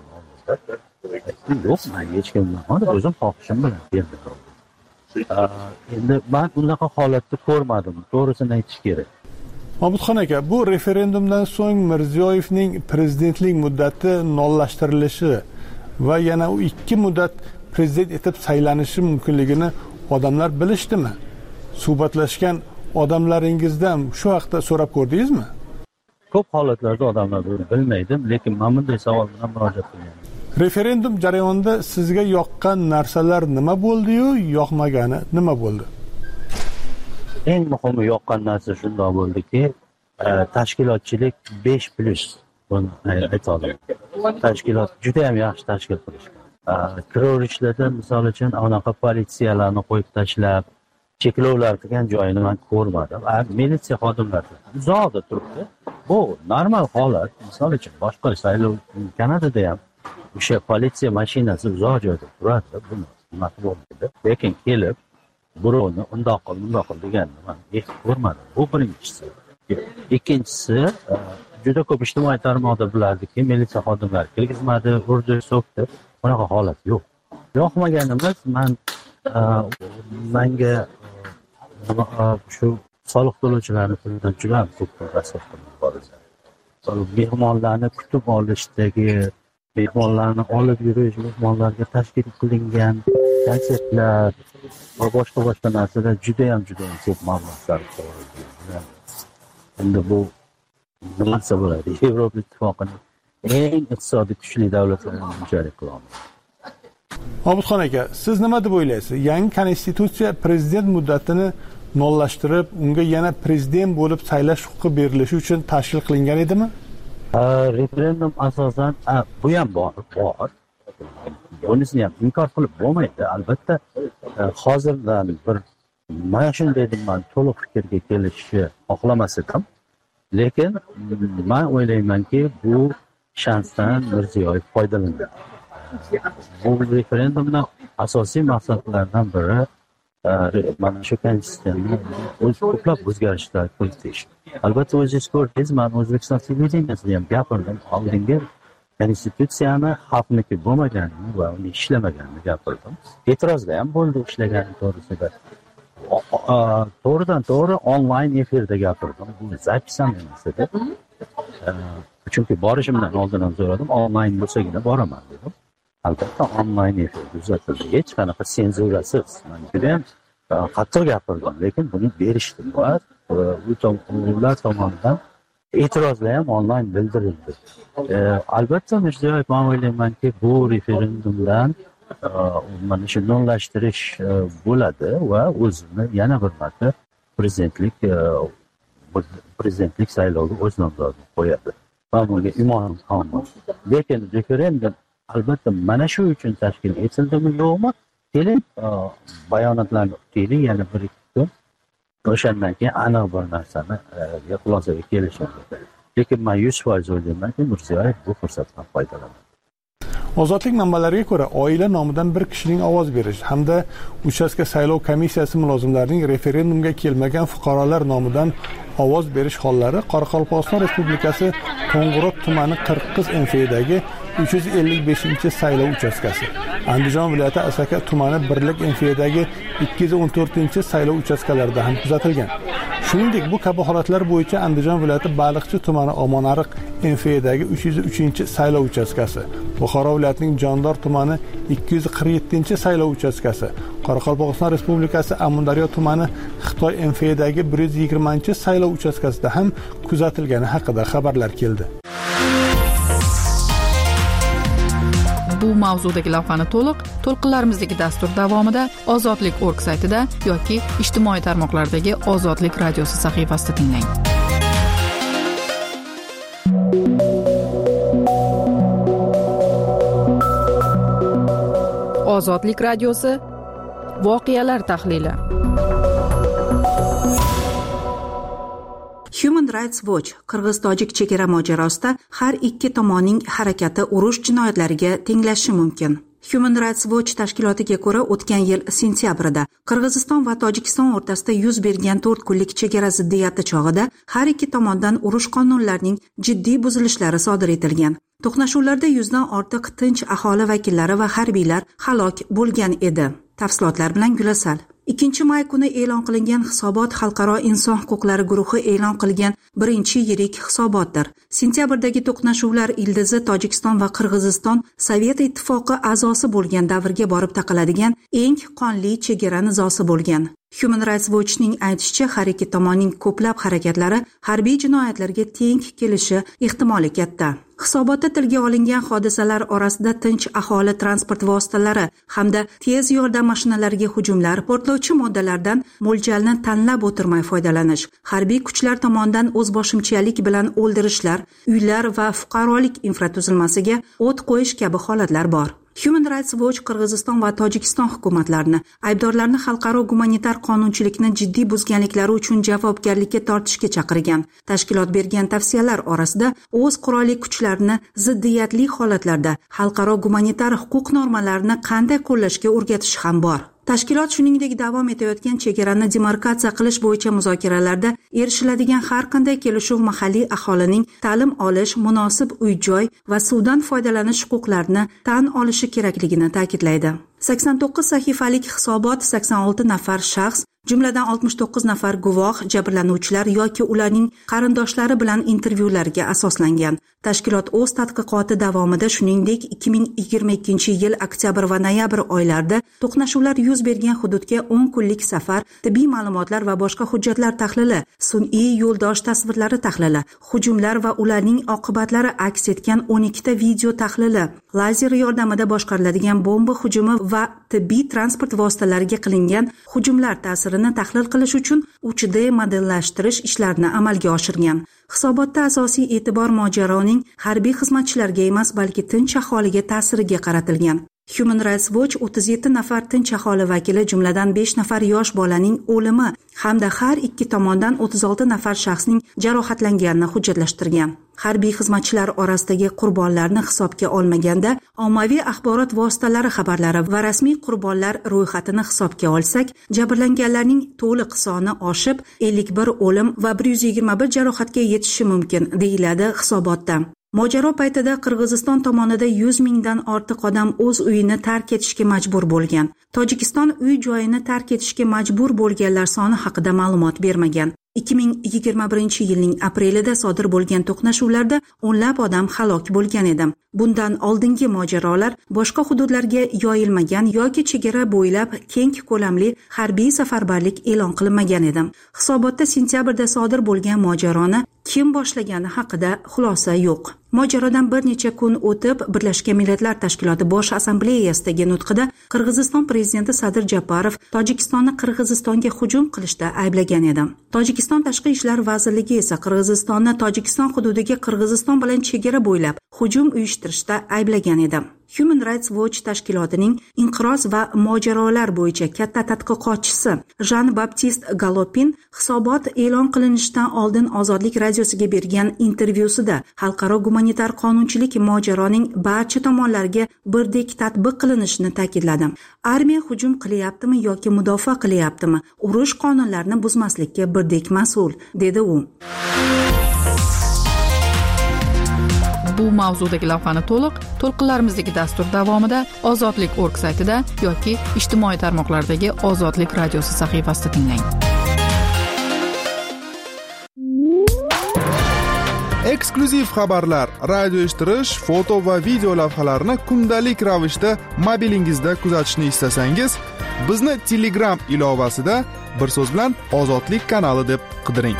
yo'q, men hech kim bilan o'zim xohishim bilan keldim. Endi men bunaqa holatni ko'rmadim, to'g'risini aytish kerak. Obodxon aka, bu referendumdan so'ng Mirziyoyevning prezidentlik muddati nollashtirilishi va yana u ikki muddat prezident etib saylanishi mumkinligini odamlar bilishdimi? Suhbatlashgan odamlaringizdan shu haqda so'rab ko'rdingizmi? Ko'p holatlarda odamlar buni bilmaydi, lekin men bunday savol bilan murojaat qilganman. Referendum jarayonida sizga yoqqan narsalar nima bo'ldi-yu, yoqmagani nima bo'ldi? Eng muhimi yoqqan narsa shunday bo'ldiki, tashkilotchilik besh plus buni ayta olaman. Tashkilot juda ham yaxshi tashkil qilishgan. Kiraverishlarda misol uchun anaqa politsiyalarni qo'yib tashlab, cheklovlar qilgan joyini men ko'rmadim. Militsiya xodimlari uzoqda turibdi. Bu normal holat. Misol uchun boshqa saylov Kanadada ham o'sha politsiya mashinasi uzoq joyda turadi. Buni nima bo'lmaydi. Lekin kelib birovni undoq qil, bundoq qil deganni men hech ko'rmadim. Bu birinchisi. Ikkinchisi, juda ko'p ijtimoiy tarmoqda bilardiki, militsiya xodimlari kirgizmadi, urdi, so'kdi. Bunaqa holat yo'q. Yoqmaganimiz men menga shu soliq to'lovchilarning puldan juda ko'p masraf qilib boradi. Mehmonlarni kutib olishdagi, mehmonlarni olib yurish, mehmonlarga tashkil qilingan konsertlar va boshqa boshqa narsalar juda ham juda ham ko'p mablag' sarf qilinadi. Endi bu nima bo'ladi? Yevropa Ittifoqining eng iqtisodiy kuchli davlatlaridan birisi qilamiz. Obodxon aka, siz nima deb o'ylaysiz? Yangi konstitutsiya prezident muddatini nollashtirib, unga yana prezident bo'lib saylash huquqi berilishi uchun tashkil qilingan edimi? Referendum asosan bu ham bor, bor. Bunisini ham inkor qilib bo'lmaydi. Albatta, hozirdan bir mana shunday deb man to'liq fikrga kelishni xohlamas edim. Lekin men o'ylaymanki, bu shansdan Mirziyoyev foydalanadi. Bu referendumning asosiy maqsadlaridan biri mana shu konstitutsiyani o'z ko'plab o'zgarishlar kiritish. Albatta, o'zingiz ko'rdingiz, men O'zbekiston televideniyasida ham gapirdim. Oldingi konstitutsiyani xalqniki bo'lmaganini va uni ishlamaganini gapirdim. E'tirozlar ham bo'ldi ishlagani to'g'risida. To'g'ridan to'g'ri onlayn efirda gapirdim. Bu zapis ham emas edi. Chunki borishimdan oldin ham so'radim, onlayn bo'lsagina boraman dedim. Albatta onlayn efirda uzatildi. Hech qanaqa senzurasiz. Men juda ham qattiq gapirdim, lekin buni berishdi va ular tomonidan e'tirozlar ham onlayn bildirildi. Albatta Mirziyoyev, men o'ylaymanki, bu referendumdan mana shu nollashtirish bo'ladi va o'zini yana bir marta prezidentlik prezidentlik sayloviga o'z nomzodini qo'yadi. Men bunga imonim komil. Lekin referendum albatta mana shu uchun tashkil etildimi yo'qmi? Keling, bayonotlarni o'taylik yana bir ikki kun. O'shandan keyin aniq bir narsani xulosaga kelishamiz. Lekin men yuz foiz o'ylaymanki, Mirziyoyev bu fursatdan foydalanadi. Ozodlik manbalariga ko'ra, oila nomidan bir kishining ovoz berish hamda uchastka saylov komissiyasi mulozimlarining referendumga kelmagan fuqarolar nomidan ovoz berish hollari Qoraqalpog'iston Respublikasi Qo'ng'irot tumani Qirqiz M F dagi uch yuz ellik beshinchi saylov uchastkasi, Andijon viloyati Asaka tumani Birlik M F dagi ikki yuz o'n to'rtinchi saylov uchastkalarida ham kuzatilgan. Shuningdek, bu kabi holatlar bo'yicha Andijon viloyati Baliqchi tumani Omonariq M F dagi uch yuz uchinchi saylov uchastkasi, Buxoro viloyatining Jondor tumani ikki yuz qirq yettinchi saylov uchastkasi, Qoraqalpog'iston Respublikasi Amudaryo tumani Xitoy M F dagi bir yuz yigirmanchi saylov uchastkasida ham kuzatilgani haqida xabarlar keldi. Bu mavzudagi lavhani to'liq to'lqinlarimizdagi dastur davomida ozodlik точка org saytida yoki ijtimoiy tarmoqlardagi Ozodlik radiosi sahifasida tinglang. Ozodlik radiosi voqealar tahlili. Human Rights Watch Qirg'iz-tojik chegara mojarosida har ikki tomonning harakati urush jinoyatlariga tenglashishi mumkin. Human Rights Watch tashkilotiga ko'ra, o'tgan yil sentyabrida Qirg'iziston va Tojikiston o'rtasida yuz bergan to'rt kunlik chegara ziddiyati chog'ida har ikki tomondan urush qonunlarining jiddiy buzilishlari sodir etilgan. To'qnashuvlarda yuzdan ortiq tinch aholi vakillari va harbiylar halok bo'lgan edi. Tafsilotlar bilan Gulasal. ikkinchi may kuni e'lon qilingan hisobot Xalqaro inson huquqlari guruhi e'lon qilgan birinchi yirik hisobotdir. Sentyabrdagi to'qnashuvlar ildizi Tojikiston va Qirg'iziston Sovet ittifoqi a'zosi bo'lgan davrga borib taqaladigan eng qonli chegara nizosi bo'lgan. Human Rights Watch'ning aytishicha, har ikki tomonning ko'plab harakatlari harbiy jinoyatlarga teng kelishi ehtimoli katta. Hisobotda tilga olingan hodisalar orasida tinch aholi transport vositalari hamda tez yordam mashinalariga hujumlar, portlovchi moddalardan mo'ljalni tanlab o'tirmay foydalanish, harbiy kuchlar tomonidan o'zboshimchalik bilan o'ldirishlar, uylar va fuqarolik infratuzilmasiga o't qo'yish kabi holatlar bor. Human Rights Watch Qirg'iziston va Tojikiston hukumatlarini aybdorlarni xalqaro gumanitar qonunchilikni jiddiy buzganliklari uchun javobgarlikka tortishga chaqirgan. Tashkilot bergan tavsiyalar orasida o'z qurolli kuchlarini ziddiyatli holatlarda xalqaro gumanitar huquq normalarini qanday qo'llashga o'rgatish ham bor. Tashkilot shuningdek davom etayotgan chegarani demarkatsiya qilish bo'yicha muzokaralarda erishiladigan har qanday kelishuv mahalliy aholining ta'lim olish, munosib uy-joy va suvdan foydalanish huquqlarini tan olishi kerakligini ta'kidlaydi. sakson to'qqiz sahifalik hisobot sakson olti nafar shaxs, jumladan oltmish to'qqiz nafar guvoh, jabrlanuvchilar yoki ularning qarindoshlari bilan intervyularga asoslangan. Tashkilot o'z tadqiqoti davomida shuningdek ikki ming yigirma ikkinchi yil oktyabr va noyabr oylarida to'qnashuvlar yuz bergan hududga o'n kunlik safar, tibbiy ma'lumotlar va boshqa hujjatlar tahlili, sun'iy yo'ldosh tasvirlari tahlili, hujumlar va ularning oqibatlari aks etgan o'n ikkita video tahlili, lazer yordamida boshqariladigan bomba hujumi va tibbiy transport vositalariga qilingan hujumlar ta'sirini tahlil qilish uchun uch D modellashtirish ishlarini amalga oshirgan. Hisobotda asosiy e'tibor mojaroning harbiy xizmatchilarga emas, balki tinch aholiga ta'siriga qaratilgan. Human Rights Watch o'ttiz yetti nafar tinch aholi vakili, jumladan besh nafar yosh bolaning o'limi hamda har ikki tomondan o'ttiz olti nafar shaxsning jarohatlanganini hujjatlashtirgan. Harbiy xizmatchilar orasidagi qurbonlarni hisobga olmaganda, ommaviy axborot vositalari xabarlari va rasmiy qurbonlar ro'yxatini hisobga olsak, jabrlanganlarning to'liq soni oshib, ellik bir o'lim va bir yuz yigirma bir jarohatga yetishi mumkin, deyiladi hisobotda. Mojaro paytida Qirg'iziston tomonida yuz mingdan ortiq odam o'z uyini tark etishga majbur bo'lgan. Tojikiston uy joyini tark etishga majbur bo'lganlar soni haqida ma'lumot bermagan. ikki ming yigirma birinchi yilning aprelida sodir bo'lgan to'qnashuvlarda o'nlab odam halok bo'lgan edi. Bundan oldingi mojarolar boshqa hududlarga yoyilmagan yoki chegara bo'ylab keng ko'lamli harbiy safarbarlik e'lon qilinmagan edi. Hisobotda sentyabrda sodir bo'lgan mojaroni kim boshlagani haqida xulosa yo'q. Mojarodan bir necha kun o'tib, Birlashgan Millatlar Tashkiloti Bosh Assambleyasidagi nutqida Qirg'iziston prezidenti Sadir Japarov Tojikistonni Qirg'izistonga hujum qilishda ayblagan edi. Tojikiston Tashqi ishlar vazirligi esa Qirg'izistonni Tojikiston hududiga Qirg'iziston bilan chegara bo'ylab hujum uyushtirishda ayblagan edi. Human Rights Watch tashkilotining inqiroz va mojarolar bo'yicha katta tadqiqotchisi Jean-Baptiste Galopin hisobot e'lon qilinishidan oldin Ozodlik radiosiga bergan intervyusida xalqaro gumanitar qonunchilik mojaroning barcha tomonlarga birdek tatbiq qilinishini ta'kidladi. Armiya hujum qilyaptimi yoki mudofaa qilyaptimi, urush qonunlarini buzmaslikka birdek mas'ul, dedi u. Bu mavzudagi lavhani to'liq to'lqinlarimizdagi dastur davomida ozodlik nokta org saytida yoki ijtimoiy tarmoqlardagi Ozodlik radiosi sahifasida tinglang. Eksklyuziv xabarlar, radio eshittirish, foto va video lavhalarni kundalik ravishda mobilingizda kuzatishni istasangiz, bizni Telegram ilovasida bir so'z bilan Ozodlik kanali deb qidiring.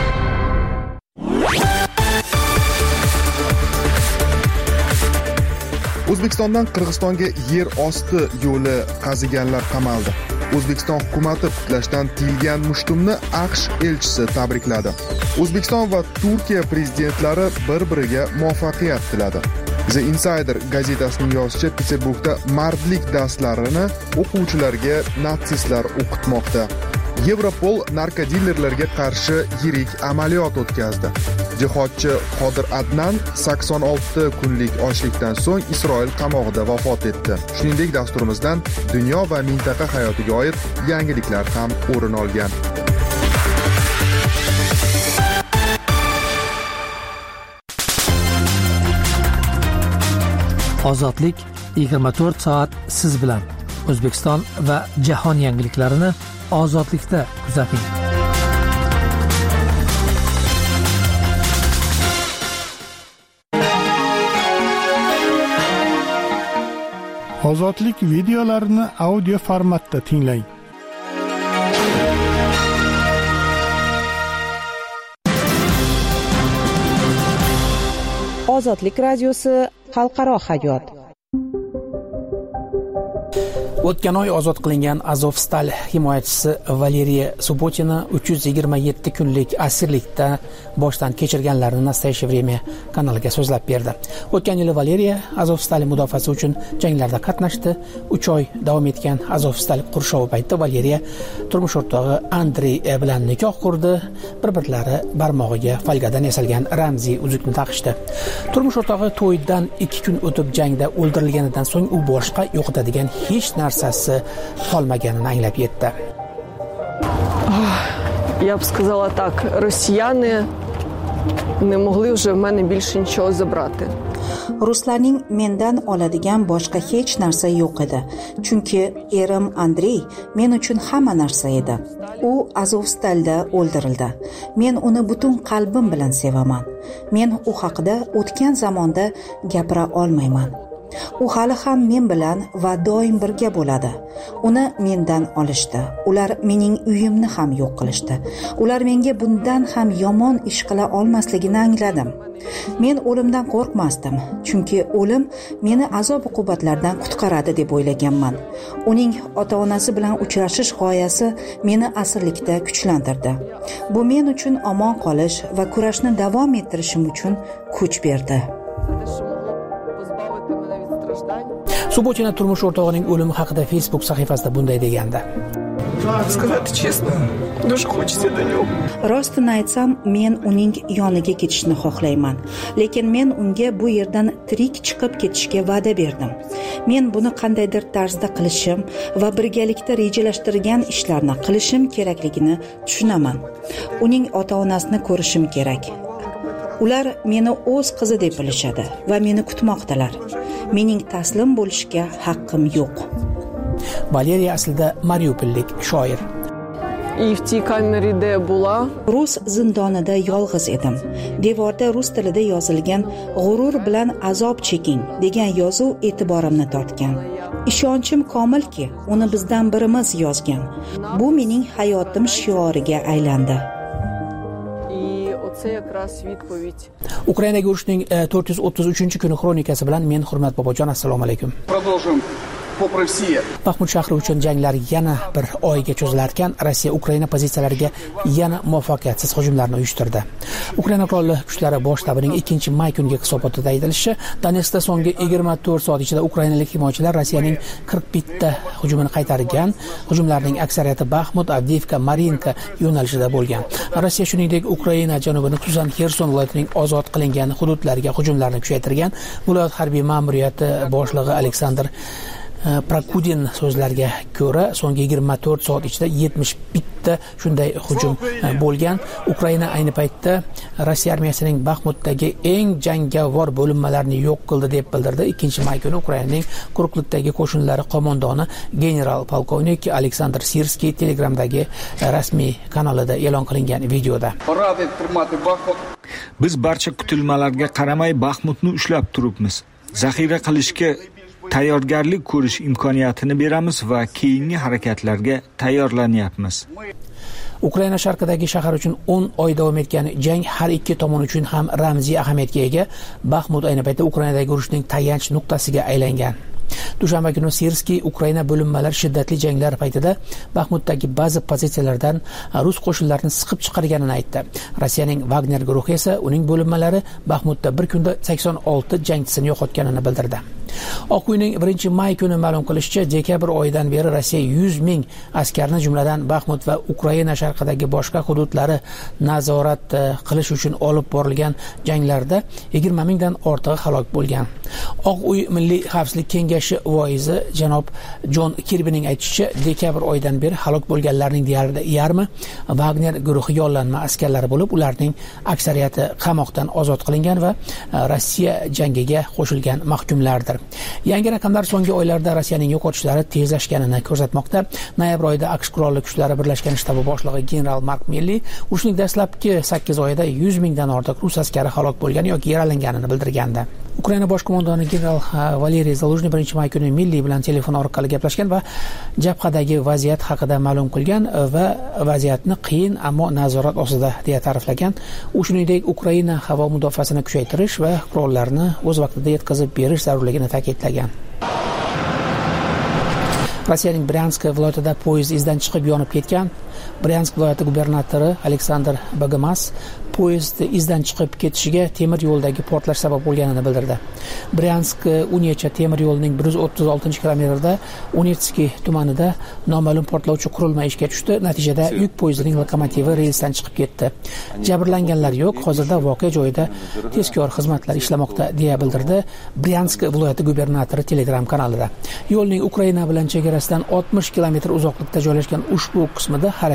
O'zbekistondan Qirg'izistonga yer osti yo'li qaziganlar qamaldi. O'zbekiston hukumati putlashdan tiyilgan mushtumni AQSh elchisi tabrikladi. O'zbekiston va Turkiya prezidentlari bir-biriga muvaffaqiyat tiladi. The Insider gazetasining yozishicha, Peterburgda mardlik darslarini o'quvchilarga natsistlar o'qitmoqda. Yevropol narkodillerlarga qarshi yirik amaliyot o'tkazdi. Jihodchi Qodir Adnan sakson olti kunlik ochlikdan so'ng Isroil qamog'ida vafot etdi. Shuningdek, dasturimizdan dunyo va mintaqa hayotiga oid yangiliklar ham o'rin olgan. Ozodlik yigirma to'rt soat siz bilan. O'zbekiston va jahon yangiliklarini Ozodlikda kuzating. Ozodlik videolarini audio formatda tinglang. Ozodlik radiosi xalqaro hayot. O'tgan oy ozod qilingan Azovstal himoyachisi Valeriya Subotina uch yuz yigirma yetti kunlik asirlikda boshdan kechirganlarini Nastoящее время kanaliga so'zlab berdi. O'tgan yili Valeriya Azovstal mudofaasi uchun janglarda qatnashdi. uch oy davom etgan Azovstal qurshovi paytida Valeriya turmush o'rtog'i Andrey bilan nikoh qurdi. Bir-birlari barmog'iga folgadan yasalgan ramziy uzukni taqishdi. Turmush o'rtog'i to'ydan ikki kun o'tib jangda o'ldirilganidan so'ng u boshqa yo'qotadigan hech narsasi qolmaganini anglab yetdi. Я б сказала так, росіяни не могли вже в мене більше нічого забрати. Ruslarning mendan oladigan boshqa hech narsa yo'q edi. Chunki erim Andrey men uchun hamma narsa edi. U Azovstalda o'ldirildi. Men uni butun qalbim bilan sevaman. Men u haqida o'tgan zamonda gapira olmayman. U hali ham men bilan va doim birga bo'ladi. Uni mendan olishdi. Ular mening uyimni ham yo'q qilishdi. Ular menga bundan ham yomon ish qila olmasligini angladim. Men o'limdan qo'rqmasdim, chunki o'lim meni azob-uqubatlardan qutqaradi deb o'ylaganman. Uning ota-onasi bilan uchrashish g'oyasi meni asirlikda kuchlantirdi. Bu men uchun omon qolish va kurashni davom ettirishim uchun kuch berdi. Subotina turmush o'rtog'ining o'limi haqida Facebook sahifasida bunday degandi. Сказать честно, душа хочется до него. Rostini aytsam, men uning yoniga ketishni xohlayman, lekin men unga bu yerdan tirik chiqib ketishga va'da berdim. Men buni qandaydir tarzda qilishim va birgalikda rejalashtirgan ishlarni qilishim kerakligini tushunaman. Uning ota-onasini ko'rishim kerak. Ular meni o'z qizi deb bilishadi va meni kutmoqdalar. Mening taslim bo'lishga haqqim yo'q. Valeriya aslida Mariupollik shoir. И в той камере была. Rus zindonida yolg'iz edim. Devorda rus tilida yozilgan "G'urur bilan azob cheking" degan yozuv e'tiborimni tortgan. Ishonchim komilki, uni bizdan birimiz yozgan. Bu mening hayotim shioriga aylandi. Ukrainaga urushning to'rt yuz o'ttiz uchinchi kuni xronikasi bilan men Hurmat Bobojon, assalomu alaykum. Baxmut shahri uchun janglar yana bir oyga cho'zilarkan, Rossiya Ukraina pozitsiyalariga yana muvaffaqiyatsiz hujumlarni uyushtirdi. Ukraina qurolli kuchlari bosh shtabining ikkinchi may kuniga hisobotida aytilishicha, Donetskda so'nggi yigirma to'rt soat ichida ukrainalik himoyachilar Rossiyaning qirq bitta hujumini qaytargan. Hujumlarning aksariyati Baxmut, Avdiivka, Marinka yo'nalishida bo'lgan. Rossiya shuningdek Ukraina janubini, xususan Xerson viloyatining ozod qilingan hududlariga hujumlarni kuchaytirgan. Viloyat harbiy ma'muriyati boshlig'i Aleksandr Prakudin so'zlariga ko'ra, so'nggi yigirma to'rt soat ichida yetmish bitta shunday hujum bo'lgan. Ukraina ayni paytda Rossiya armiyasining Baxmutdagi eng jangovar bo'linmalarini yo'q qildi deb bildirdi. ikkinchi may kuni Ukrainaning quruqlikdagi qo'shinlari qo'mondoni general polkovnik Aleksandr Sirskiy Telegramdagi rasmiy kanalida e'lon qilingan videoda. Biz barcha kutilmalarga qaramay Baxmutni ushlab turibmiz. Zaxira qilishga tayyorgarlik ko'rish imkoniyatini beramiz va keyingi harakatlarga tayyorlanyapmiz. Ukraina sharqidagi shahar uchun o'n oy davom etgan jang har ikki tomon uchun ham ramziy ahamiyatga ega. Baxmut ayni paytda Ukrainadagi urushning tayanch nuqtasiga aylangan. Dushanba kuni Sirskiy Ukraina bo'linmalari shiddatli janglar paytida Baxmutdagi ba'zi pozitsiyalardan rus qo'shinlarini siqib chiqarganini aytdi. Rossiyaning Wagner guruhi esa uning bo'linmalari Baxmutda bir kunda sakson olti jangchisini yo'qotganini bildirdi. Oq uyning birinchi may kuni ma'lum qilishicha, dekabr oyidan beri Rossiya yuz ming askarni, jumladan Baxmut va Ukraina sharqidagi boshqa hududlari nazorat qilish uchun olib borilgan janglarda yigirma mingdan ortiq halok bo'lgan. Oq uy Milliy xavfsizlik kengashi voizi janob Jon Kirbining aytishicha, dekabr oyidan beri halok bo'lganlarning deyarli yarmi Wagner guruhi yollanma askarlari bo'lib, ularning aksariyati qamoqdan ozod qilingan va Rossiya jangiga qo'shilgan mahkumlardir. Yangi raqamlar so'nggi oylarda Rossiyaning yo'qotishlari tezlashganini ko'rsatmoqda. Noyabr oyida AQSh qurolli kuchlari birlashgan shtabi boshlig'i general Mark Milley urushning dastlabki sakkiz oyida yuz mingdan ortiq rus askari halok bo'lgan yoki yaralanganini bildirgandi. Ukraina bosh qo'mondoni general Valeriy Zaluzhniy birinchi may kuni Milley bilan telefon orqali gaplashgan va jabhadagi vaziyat haqida ma'lum qilgan va vaziyatni qiyin ammo nazorat ostida deya ta'riflagan. U shuningdek Ukraina havo mudofaasini kuchaytirish va qurollarni o'z vaqtida yetkazib berish zarurligini ta'kidlagan. Rossiyaning Bryansk viloyatida poyezd izdan chiqib yonib ketgan. Bryansk viloyati gubernatori Aleksandr Bagamas poyezd izdan chiqib ketishiga temir yo'ldagi portlash sabab bo'lganini bildirdi. Bryansk Unyecha temir yo'lining bir yuz o'ttiz oltinchi kilometrida Unetskiy tumanida noma'lum portlovchi qurilma ishga tushdi. Natijada yuk poyezdining lokomotivi relsdan chiqib ketdi. Jabrlanganlar yo'q. Hozirda voqea joyida tezkor xizmatlar ishlamoqda deya bildirdi Bryansk viloyati gubernatori Telegram kanalida. Yo'lning Ukraina bilan chegarasidan oltmish kilometr uzoqlikda joylashgan ushbu qismida harakat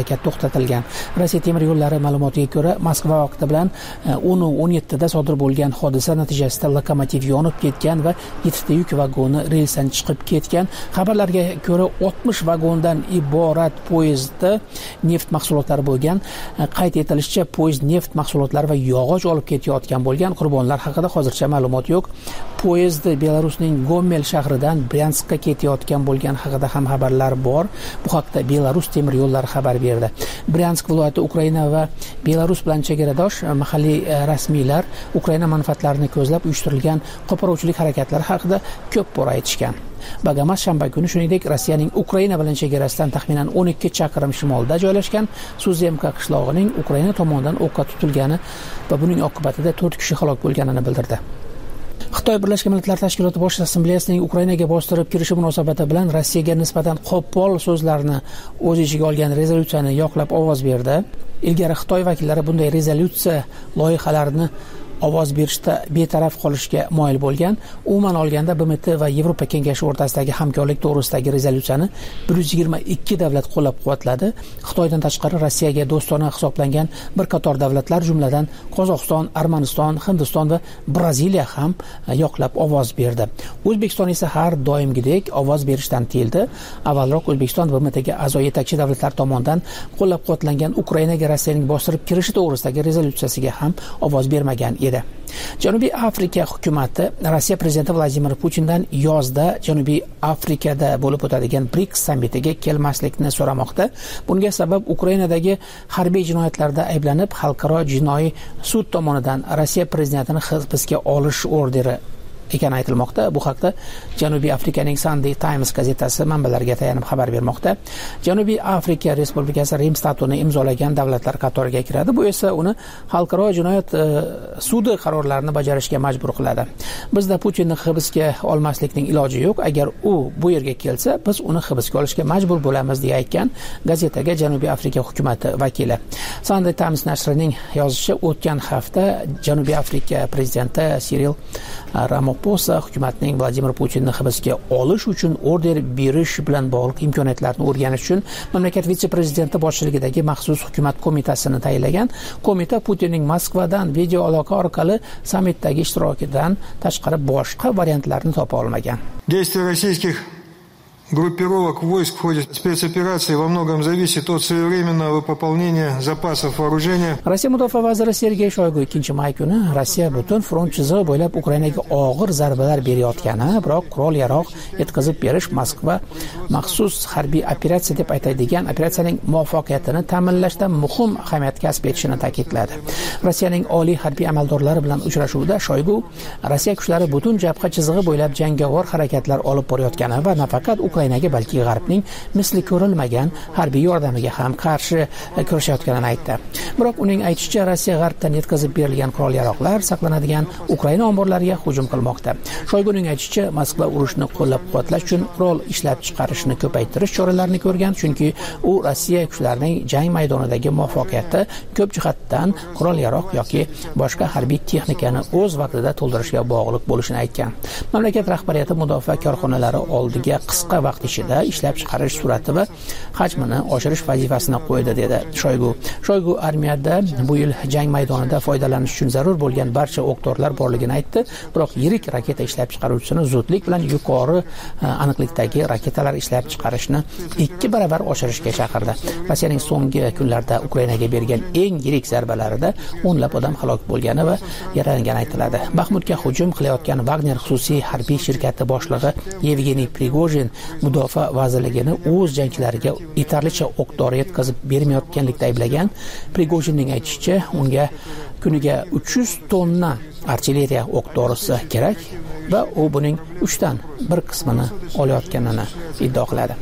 harakat to'xtatilgan. Rossiya temir yo'llari ma'lumotiga ko'ra, Moskva vaqti bilan o'n o'n yettida sodir bo'lgan hodisa natijasida lokomotiv yonib ketgan va yettita yuk vagoni relsdan chiqib ketgan. Xabarlarga ko'ra, oltmish vagondan iborat poyezdda neft mahsulotlari bo'lgan. Qayd etilishicha, poyezd neft mahsulotlari va yog'och olib ketayotgan bo'lgan. Qurbonlar haqida hozircha ma'lumot yo'q. Poyezd Belarusning Gomel shahridan Bryanskka ketayotgan bo'lgan haqida ham xabarlar bor. Bu haqda Belarus temir yo'llari xabar berdi. Bryansk viloyati Ukraina va Belarus bilan chegaradosh. Mahalliy rasmiylar Ukraina manfaatlarini ko'zlab uyushtirilgan qo'poruvchilik harakatlari haqida ko'p bor aytishgan. Bagamas shanba kuni, shuningdek, Rossiyaning Ukraina bilan chegarasidan taxminan o'n ikki chaqirim shimolda joylashgan Suzemka qishlog'ining Ukraina tomonidan o'qqa tutilgani va buning oqibatida to'rt kishi halok bo'lganini bildirdi. Xitoy Birlashgan Millatlar Tashkiloti Bosh Assambleyasining Ukrainaga bostirib kirishi munosabati bilan Rossiyaga nisbatan qo'pol so'zlarni o'z ichiga olgan rezolyutsiyani yoqlab ovoz berdi. Ilgari Xitoy vakillari bunday rezolyutsiya loyihalarini ovoz berishda betaraf qolishga moyil bo'lgan. Umuman olganda B M T va Yevropa Kengashi o'rtasidagi hamkorlik to'g'risidagi rezolyutsiyani bir yuz yigirma ikki davlat qo'llab-quvvatladi. Xitoydan tashqari Rossiyaga do'stona hisoblangan bir qator davlatlar, jumladan Qozog'iston, Armaniston, Hindiston va Braziliya ham yoqlab ovoz berdi. O'zbekiston esa har doimgidek ovoz berishdan tiyildi. Avvalroq O'zbekiston B M Tga a'zo yetakchi davlatlar tomonidan qo'llab-quvvatlangan Ukrainaga Rossiyaning bostirib kirishi to'g'risidagi rezolyutsiyasiga ham ovoz bermagan edi. Janubiy Afrika hukumati Rossiya prezidenti Vladimir Putindan yozda Janubiy Afrikada bo'lib o'tadigan BRICS sammitiga kelmaslikni so'ramoqda. Bunga sabab Ukrainadagi harbiy jinoyatlarda ayblanib, xalqaro jinoiy sud tomonidan Rossiya prezidentini hibsga olish orderi ekani aytilmoqda. Bu haqda Janubiy Afrikaning Sunday Times gazetasi manbalariga tayanib xabar bermoqda. Janubiy Afrika Respublikasi Rim statutini imzolagan davlatlar qatoriga kiradi. Bu esa uni xalqaro jinoyat e, sudi qarorlarini bajarishga majbur qiladi. Bizda Putinni hibsga olmaslikning iloji yo'q. Agar u bu yerga kelsa, biz uni hibsga olishga majbur bo'lamiz, deya aytgan gazetaga Janubiy Afrika hukumati vakili. Sunday Times nashrining yozishicha, o'tgan hafta Janubiy Afrika prezidenti Siril Ramaphosa hukumatning Vladimir Putinni hibsga olish uchun order berish bilan bog'liq imkoniyatlarni o'rganish uchun mamlakat vitse-prezidenti boshchiligidagi maxsus hukumat qo'mitasini tayinlagan. Qo'mita Putinning Moskvadan video aloqa orqali sammitdagi ishtirokidan tashqari boshqa variantlarni topa olmagan. Действия российских группировок войск в ходе спецоперации во многом зависит от своевременного пополнения запасов вооружения. Rossiya mudofaa vaziri Sergey Shoygu ikkinchi may kuni Rossiya butun front chizig'i bo'ylab Ukrainaga og'ir zarbalar berayotgani, biroq qurol-yarog' yetkazib berish Moskva maxsus harbiy operatsiya deb aytadigan operatsiyaning muvaffaqiyatini ta'minlashda muhim ahamiyat kasb etishini ta'kidladi. Rossiyaning oliy harbiy amaldorlari bilan uchrashuvda Shoygu Rossiya kuchlari butun jabha chizig'i bo'ylab jangovar harakatlar olib borayotgani va nafaqat Ukrainaga, balki G'arbning misli ko'rilmagan harbiy yordamiga ham qarshi kurashayotganini aytdi. Biroq uning aytishicha, Rossiya G'arbdan yetkazib berilgan qurol-yarog'lar saqlanadigan Ukraina omborlariga hujum qilmoqda. Shoyguning aytishicha, Moskva urushni qo'llab-quvvatlash uchun qurol ishlab chiqarishni ko'paytirish choralarini ko'rgan, chunki u Rossiya kuchlarining jang maydonidagi muvaffaqiyati ko'p jihatdan qurol-yarog' yoki boshqa harbiy texnikani o'z vaqtida to'ldirishga bog'liq bo'lishini aytgan. Mamlakat rahbariyati mudofaa korxonalari oldiga qisqa vaqt ichida ishlab chiqarish sur'ati va hajmini oshirish vazifasini qo'ydi, dedi Shoygu. Shoygu armiyada bu yil jang maydonida foydalanish uchun zarur bo'lgan barcha o'q-dorilar borligini aytdi, biroq yirik raketa ishlab chiqaruvchisini zudlik bilan yuqori aniqlikdagi raketalar ishlab chiqarishni ikki baravar oshirishga chaqirdi. Rossiyaning so'nggi kunlarda Ukrainaga bergan eng yirik zarbalarida o'nlab odam halok bo'lgani va yaralangani aytiladi. Baxmutga hujum qilayotgan Wagner xususiy harbiy shirkati boshlig'i Yevgeniy Prigojin mudofaa vazirligini o'z jangchilariga yetarlicha o'q-dori yetkazib bermayotganlikda ayblagan. Prigojinning aytishicha, unga kuniga uch yuz tonna artilleriya o'q-dorisi kerak va u buning uchdan bir qismini olayotganini iddao qiladi.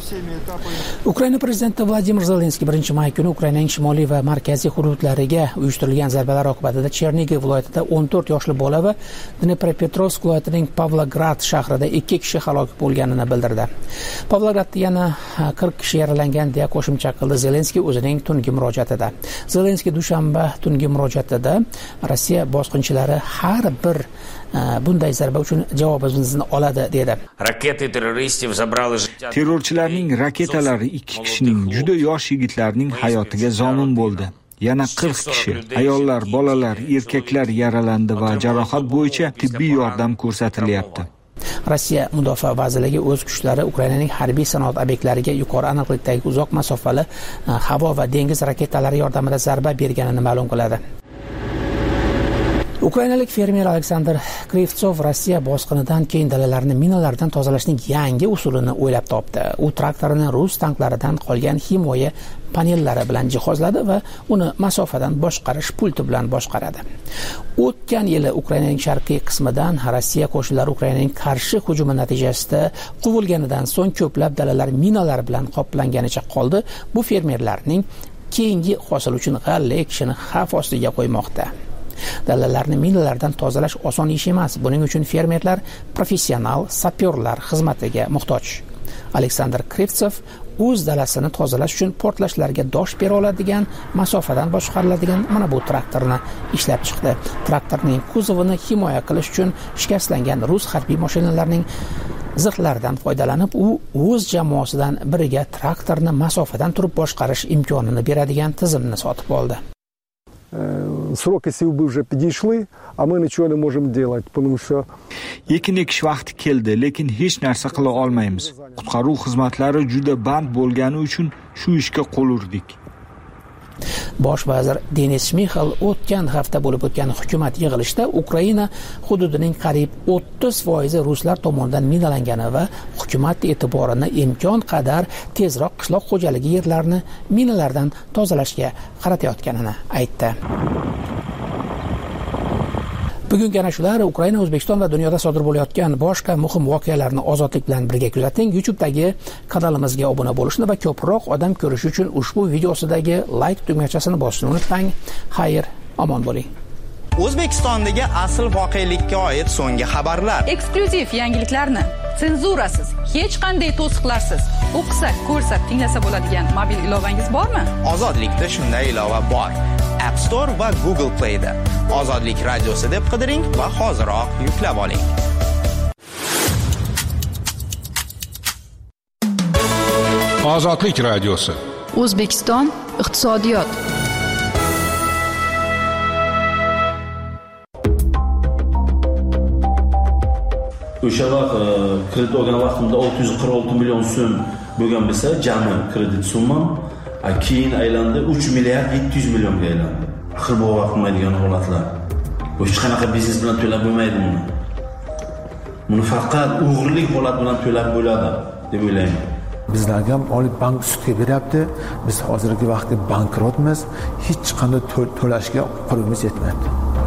Ukraina prezidenti Vladimir Zelenskiy birinchi may kuni Ukrainaning shimoliy va markaziy hududlariga uyushtirilgan zarbalar oqibatida Chernigiv viloyatida o'n to'rt yoshli bola va Dnepropetrovsk viloyatining Pavlograd shahrida ikki kishi halok bo'lganini bildirdi. Pavlogradda yana qirq kishi yaralangan, deya qo'shimcha qildi Zelenskiy o'zining tungi murojaatida. Zelenskiy dushanba tungi murojaatida Rossiya bosqinchilari har bir bunday zarba uchun javobimizni oladi, dedi. Raketa terroristov zabrali Terrorchilar Rossiyaliklarning raketalari ikki kishining, juda yosh yigitlarning hayotiga zomin bo'ldi. Yana qirq kishi, ayollar, bolalar, erkaklar yaralandi va jarohat bo'yicha tibbiy yordam ko'rsatilyapti. Rossiya mudofaa vazirligi o'z kuchlari Ukrainaning harbiy sanoat obyektlariga yuqori aniqlikdagi uzoq masofali havo va dengiz raketalari yordamida zarba berganini ma'lum qiladi. Ukrainalik fermer Aleksandr Krivtsov Rossiya bosqinidan keyin dalalarni minalardan tozalashning yangi usulini o'ylab topdi. U traktorini rus tanklaridan qolgan himoya panellari bilan jihozladi va uni masofadan boshqarish pulti bilan boshqaradi. O'tgan yili Ukrainaning sharqiy qismidan Rossiya qo'shinlari Ukrainaning qarshi hujumi natijasida quvilganidan so'ng ko'plab dalalar minalar bilan qoplanganicha qoldi. Bu fermerlarning keyingi hosil uchun g'alla ekishini xavf ostiga qo'ymoqda. Dalalarni minalardan tozalash oson ish emas. Buning uchun fermerlar professional sapyorlar xizmatiga muhtoj. Aleksandr Krivtsov o'z dalasini tozalash uchun portlashlarga dosh bera oladigan, masofadan boshqariladigan mana bu traktorni ishlab chiqdi. Traktorning kuzovini himoya qilish uchun shikastlangan rus harbiy mashinalarining zirhlaridan foydalanib, u o'z jamoasidan biriga traktorni masofadan turib boshqarish imkonini beradigan tizimni sotib oldi. Сроки силбы уже подошли, а мы ничего не можем делать, потому что ekin ekish vaqti keldi, lekin hech narsa qila olmaymiz. Qutqaruv xizmatlari juda band bo'lgani uchun shu ishga qo'l urdik. Bosh vazir Denis Shmixal o'tgan hafta bo'lib o'tgan hukumat yig'ilishida Ukraina hududining qariyb o'ttiz foizi ruslar tomonidan minalangani va hukumat e'tiborini imkon qadar tezroq qishloq xo'jaligi yerlarini minalardan tozalashga qaratayotganini aytdi. Bugungi ana shular Ukraina, O'zbekiston va dunyoda sodir bo'layotgan boshqa muhim voqealarni ozodlik bilan birga kuzating. YouTube'dagi kanalimizga obuna bo'lishni va ko'proq odam ko'rishi uchun ushbu videosidagi like tugmachasini bosishni unutmang. Xayr, omon bo'ling. O'zbekistondagi asl voqelikka oid so'nggi xabarlar, eksklyuziv yangiliklarni senzurasiz, hech qanday to'siqlarsiz o'qisak, ko'rsak, tinglasa bo'ladigan mobil ilovangiz bormi? Ozodlikda shunday ilova bor. App Store va Google Play'da Ozodlik radiosi deb qidiring va hoziroq yuklab oling. Ozodlik radiosi. O'zbekiston iqtisodiyot. O'sha vaqt kredit olgan vaqtimda olti yuz qirq olti million so'm bo'lgan bo'lsa, jami kredit summam keyin aylandi uch milliard yetti yuz millionga aylandi. Axir bu vaqtmaydigan holatlar. Hech qanaqa biznes bilan to'lab bo'lmaydi buni. Buni faqat o'g'irlik holat bilan to'lab bo'ladi deb o'ylayman. Bizlarga ham Oliy bank sudga beryapti. Biz hozirgi vaqtda bankrotmiz. Hech qanday to'lashga qo'limiz yetmayapti.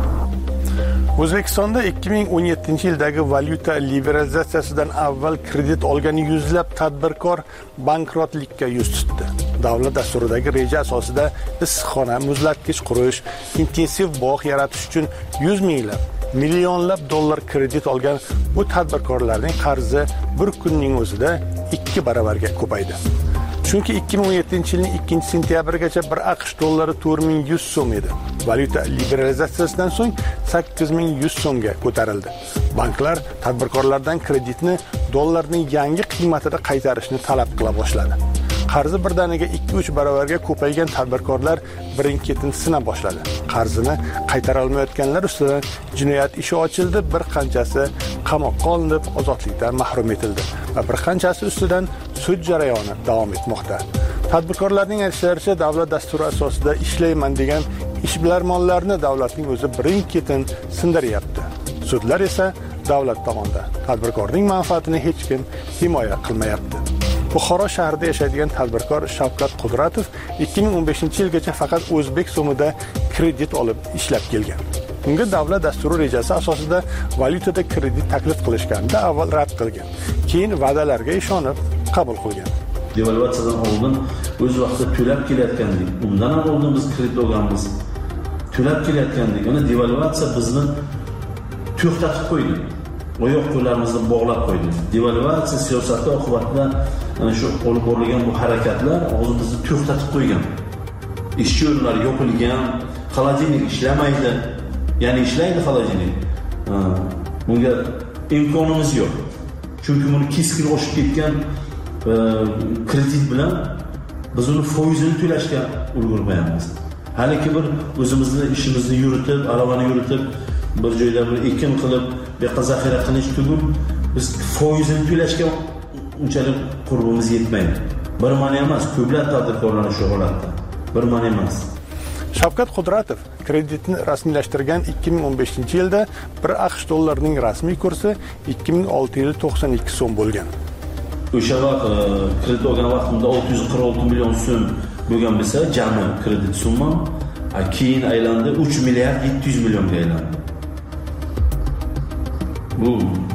O'zbekistonda ikki ming o'n yettinchi yildagi valyuta liberalizatsiyasidan avval kredit olgan yuzlab tadbirkor bankrotlikka yuz tutdi. Davlat dasturidagi reja asosida issiqxona, muzlatkich qurish, intensiv bog' yaratish uchun yuz minglab, millionlab dollar kredit olgan bu tadbirkorlarning qarzi bir kunning o'zida ikki baravarga ko'paydi. Chunki ikki ming o'n yettinchi yilning ikkinchi sentyabrigacha bir AQSh dollari to'rt ming yuz so'm edi. Valyuta liberalizatsiyasidan so'ng sakkiz ming yuz so'mga ko'tarildi. Banklar tadbirkorlardan kreditni dollarning yangi qiymatida qaytarishni talab qila boshladi. Qarzi birdaniga ikki uch baravarga ko'paygan tadbirkorlar birin-ketin sina boshladi. Qarzini qaytara olmayotganlar ustidan jinoyat ishi ochildi, bir qanchasi qamoqqa olinib, ozodlikdan mahrum etildi va bir qanchasi ustidan sud jarayoni davom etmoqda. Tadbirkorlarning aytishlaricha, davlat dasturi asosida ishlayman degan ishbilarmonlarni davlatning o'zi birin-ketin sindiryapti. Sudlar esa davlat tomonidan tadbirkorning manfaatini hech kim himoya qilmayapti. Buxoro shahrida yashaydigan tadbirkor Shavkat Qudratov ikki ming o'n beshinchi yilgacha faqat o'zbek so'mida kredit olib ishlab kelgan. Unga davlat dasturi rejasi asosida valyutada kredit taklif qilishganda avval rad qilgan, keyin va'dalarga ishonib qabul qilgan. Devalvatsiyadan oldin o'z vaqtida to'lab kelayotgandik. Undan ham oldin biz kredit olganmiz. To'lab kelayotgandik. Ana devalvatsiya bizni to'xtatib qo'ydi. Oyoq qo'llarimizni bog'lab qo'ydi. Devalvatsiya siyosati oqibatida ana shu olib borilgan bu harakatlar hozir bizni to'xtatib qo'ygan. Ish o'rinlari yopilgan, xolodilnik ishlamaydi. Ya'ni ishlaydi xolodilnik. Bunga imkonimiz yo'q. Chunki buni keskin oshib ketgan kredit bilan biz uni foizini to'lashga ulgurmayapmiz. Haliki bir o'zimizni ishimizni yuritib, aravani yuritib, bir joyda bir ekin qilib, bu yoqqa zaxira qilish tugul biz foizini to'lashga unchalik qurbimiz yetmaydi. Bir mana emas, ko'plab tadbirkorlar shu holatda. Bir mana emas. Shavkat Qudratov kreditni rasmiylashtirgan ikki ming o'n beshinchi yilda bir AQSh dollarining rasmiy kursi ikki ming olti yuz to'qson ikki so'm bo'lgan. O'sha vaqt kredit olgan vaqtimda olti yuz qirq olti million so'm bo'lgan bo'lsa, jami kredit summa keyin aylandi uch milliard yetti yuz millionga aylandi. Bu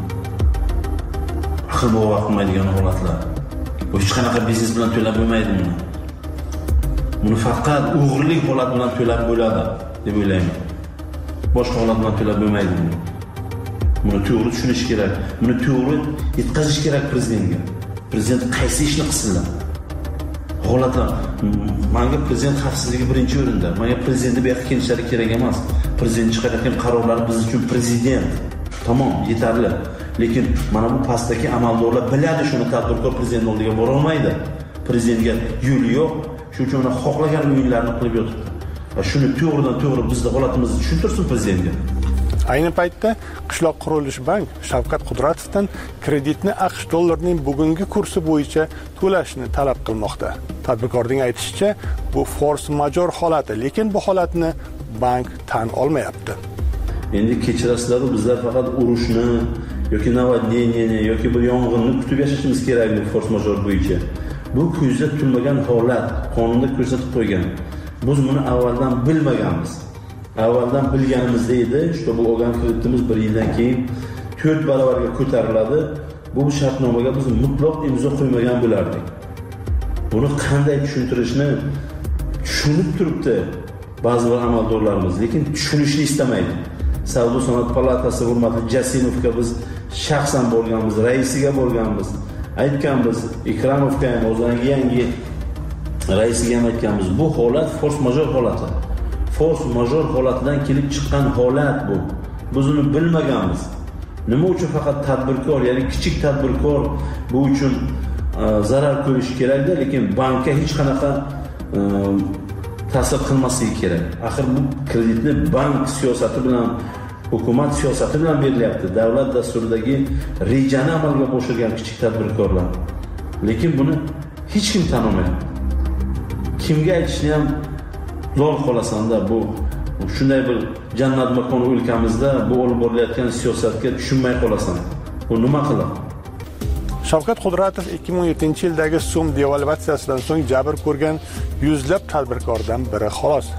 aql bovar qilmaydigan holatlar. Bu hech qanaqa biznes bilan to'lab bo'lmaydi buni. Buni faqat o'g'irlik holat bilan to'lab bo'ladi deb o'ylayman. Boshqa holat bilan to'lab bo'lmaydi buni. Buni to'g'ri tushunish kerak. Buni to'g'ri yetkazish kerak prezidentga. Prezident qaysi ishni qilsinlar? Holatlar. Menga prezident xavfsizligi birinchi o'rinda. Menga prezidentni bu yoqqa kelishlari kerak emas. Prezident chiqarayotgan qarorlar biz uchun prezident. Tamom, yetarli. Lekin mana bu pastdagi amaldorlar biladi shuni, tadbirkor prezident oldiga bora olmaydi. Prezidentga yo'li yo'q. Shuning uchun xohlagan o'yinlarni qilib yotibdi. Va shuni to'g'ridan to'g'ri bizning holatimizni tushuntirsin prezidentga. Ayni paytda Qishloq qurilish bank Shavkat Qudratovdan kreditni AQSh dollarining bugungi kursi bo'yicha to'lashni talab qilmoqda. Tadbirkorning aytishicha, bu force majeure holati, lekin bu holatni bank tan olmayapti. Endi kechirasizlar, bizlar faqat urushni yoki navadniyani yoki bir yong'inni kutib yashashimiz kerak bu force majeure bo'yicha. Bu ko'zda tutilmagan holat, qonunda ko'rsatib qo'ygan. Biz buni avvaldan bilmaganmiz. Avvaldan bilganimizda edi, shu bu olgan kreditimiz bir yildan keyin to'rt barobarga ko'tariladi. Bu shartnomaga biz mutlaq imzo qo'ymagan bo'lardik. Buni qanday tushuntirishni tushunib turibdi ba'zi bir amaldorlarimiz, lekin tushunishni istamaydi. Savdo sanoat palatasi hurmatli Jasimovga biz shaxsan bo'lganmiz, raisiga bo'lganmiz. Aytganmiz, Ikramovga ham, o'zining yangi raisiga ham aytganmiz. Bu holat force majeure holati. Force majeure holatidan kelib chiqqan holat bu. Biz uni bilmaganmiz. Nima uchun faqat tadbirkor, ya'ni kichik tadbirkor bu uchun zarar ko'rish kerak-da, lekin bankka hech qanaqa ta'sir qilmasligi kerak. Axir bu kreditni bank siyosati bilan, hukumat siyosati bilan berilyapti. Davlat dasturidagi rejani amalga oshirgan kichik tadbirkorlar. Lekin buni hech kim tan olmayapti. Kimga aytishni ham lol qolasanda, bu shunday bir jannat makoni o'lkamizda bu olib borilayotgan siyosatga tushunmay qolasan. Bu nima qiladi? Shavkat Qudratov ikki ming o'n yettinchi yildagi so'm devalvatsiyasidan so'ng jabr ko'rgan yuzlab tadbirkordan biri xolos.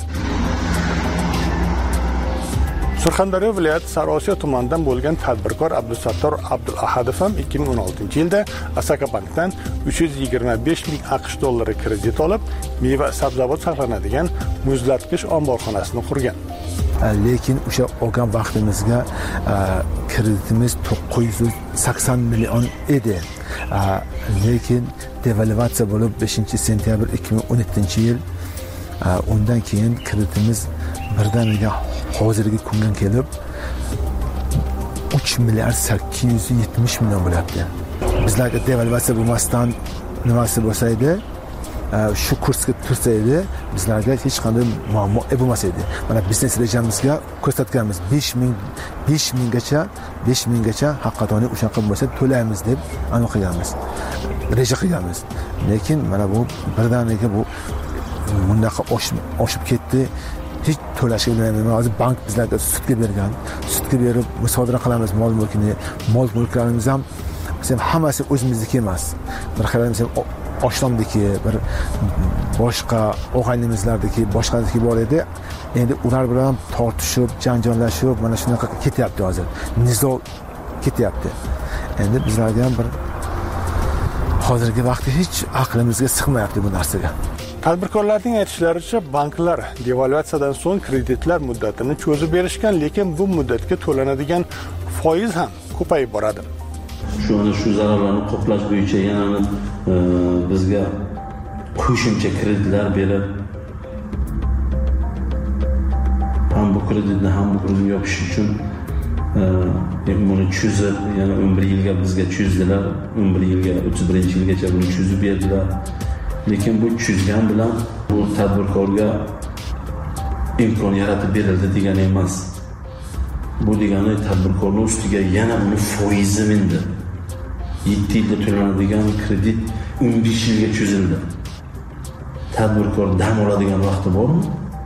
Surxondaryo viloyati Sariosiyo tumanidan bo'lgan tadbirkor Abdusattor Abdulahadov ham ikki ming o'n oltinchi yilda Asaka bankdan uch yuz yigirma besh ming AQSh dollari kredit olib, meva sabzavot saqlanadigan muzlatgich omborxonasini qurgan. Lekin o'sha olgan vaqtimizga kreditimiz to'qqiz yuz sakson million edi. Lekin devalvatsiya bo'lib beshinchi sentyabr ikki ming o'n yettinchi yil, undan keyin kreditimiz birdaniga hozirgi kunga kelib uch milliard sakkiz yuz yetmish million bo'lyapti. Bizlarga devalvatsiya bo'lmasdan nimasi bo'lsa edi, shu kursga tursa edi, bizlarga hech qanday muammo bo'lmas edi. Mana biznes rejamizga ko'rsatganmiz besh ming besh minggacha besh minggacha haqiqatan o'shaqa bo'lsa to'laymiz deb aniq qilganmiz. Reja qilganmiz. Lekin mana bu birdaniga bu bundaqa oshib ketdi. Hech to'lashga bo'lmaydi. Hozir bank bizlarga sutga bergan. Sutga berib musodara qilamiz mol mulkini. Mol mulklarimiz ham biz ham hammasi o'zimizniki emas. Bir xayrimiz ham oshnomdiki, bir boshqa o'g'aynimizlardagi, boshqalardagi bor edi. Endi ular bilan tortishib, janjallashib, mana shunaqa ketyapti hozir. Nizo ketyapti. Endi bizlarga ham bir hozirgi vaqtda hech aqlimizga sig'mayapti bu narsaga. Tadbirkorlarning aytishlaricha, banklar devalvatsiyadan so'ng kreditlar muddatini cho'zib berishgan, lekin bu muddatga to'lanadigan foiz ham ko'payib boradi. Shu ana shu zararlarni qoplash bo'yicha yana e, bizga qo'shimcha kreditlar berib, ham bu kreditni ham bu kreditni yopish uchun buni cho'zib, yana o'n bir yilga bizga cho'zdilar, o'n bir yilga, o'ttiz birinchi yilgacha buni cho'zib berdilar. Lekin bu cho'zgan bilan bu tadbirkorga imkon yaratib berildi degani emas. Bu degani tadbirkorning ustiga yana uni foizi mindi. yetti yilda to'lanadigan kredit o'n besh yilga cho'zildi. Tadbirkor dam oladigan vaqti bormi?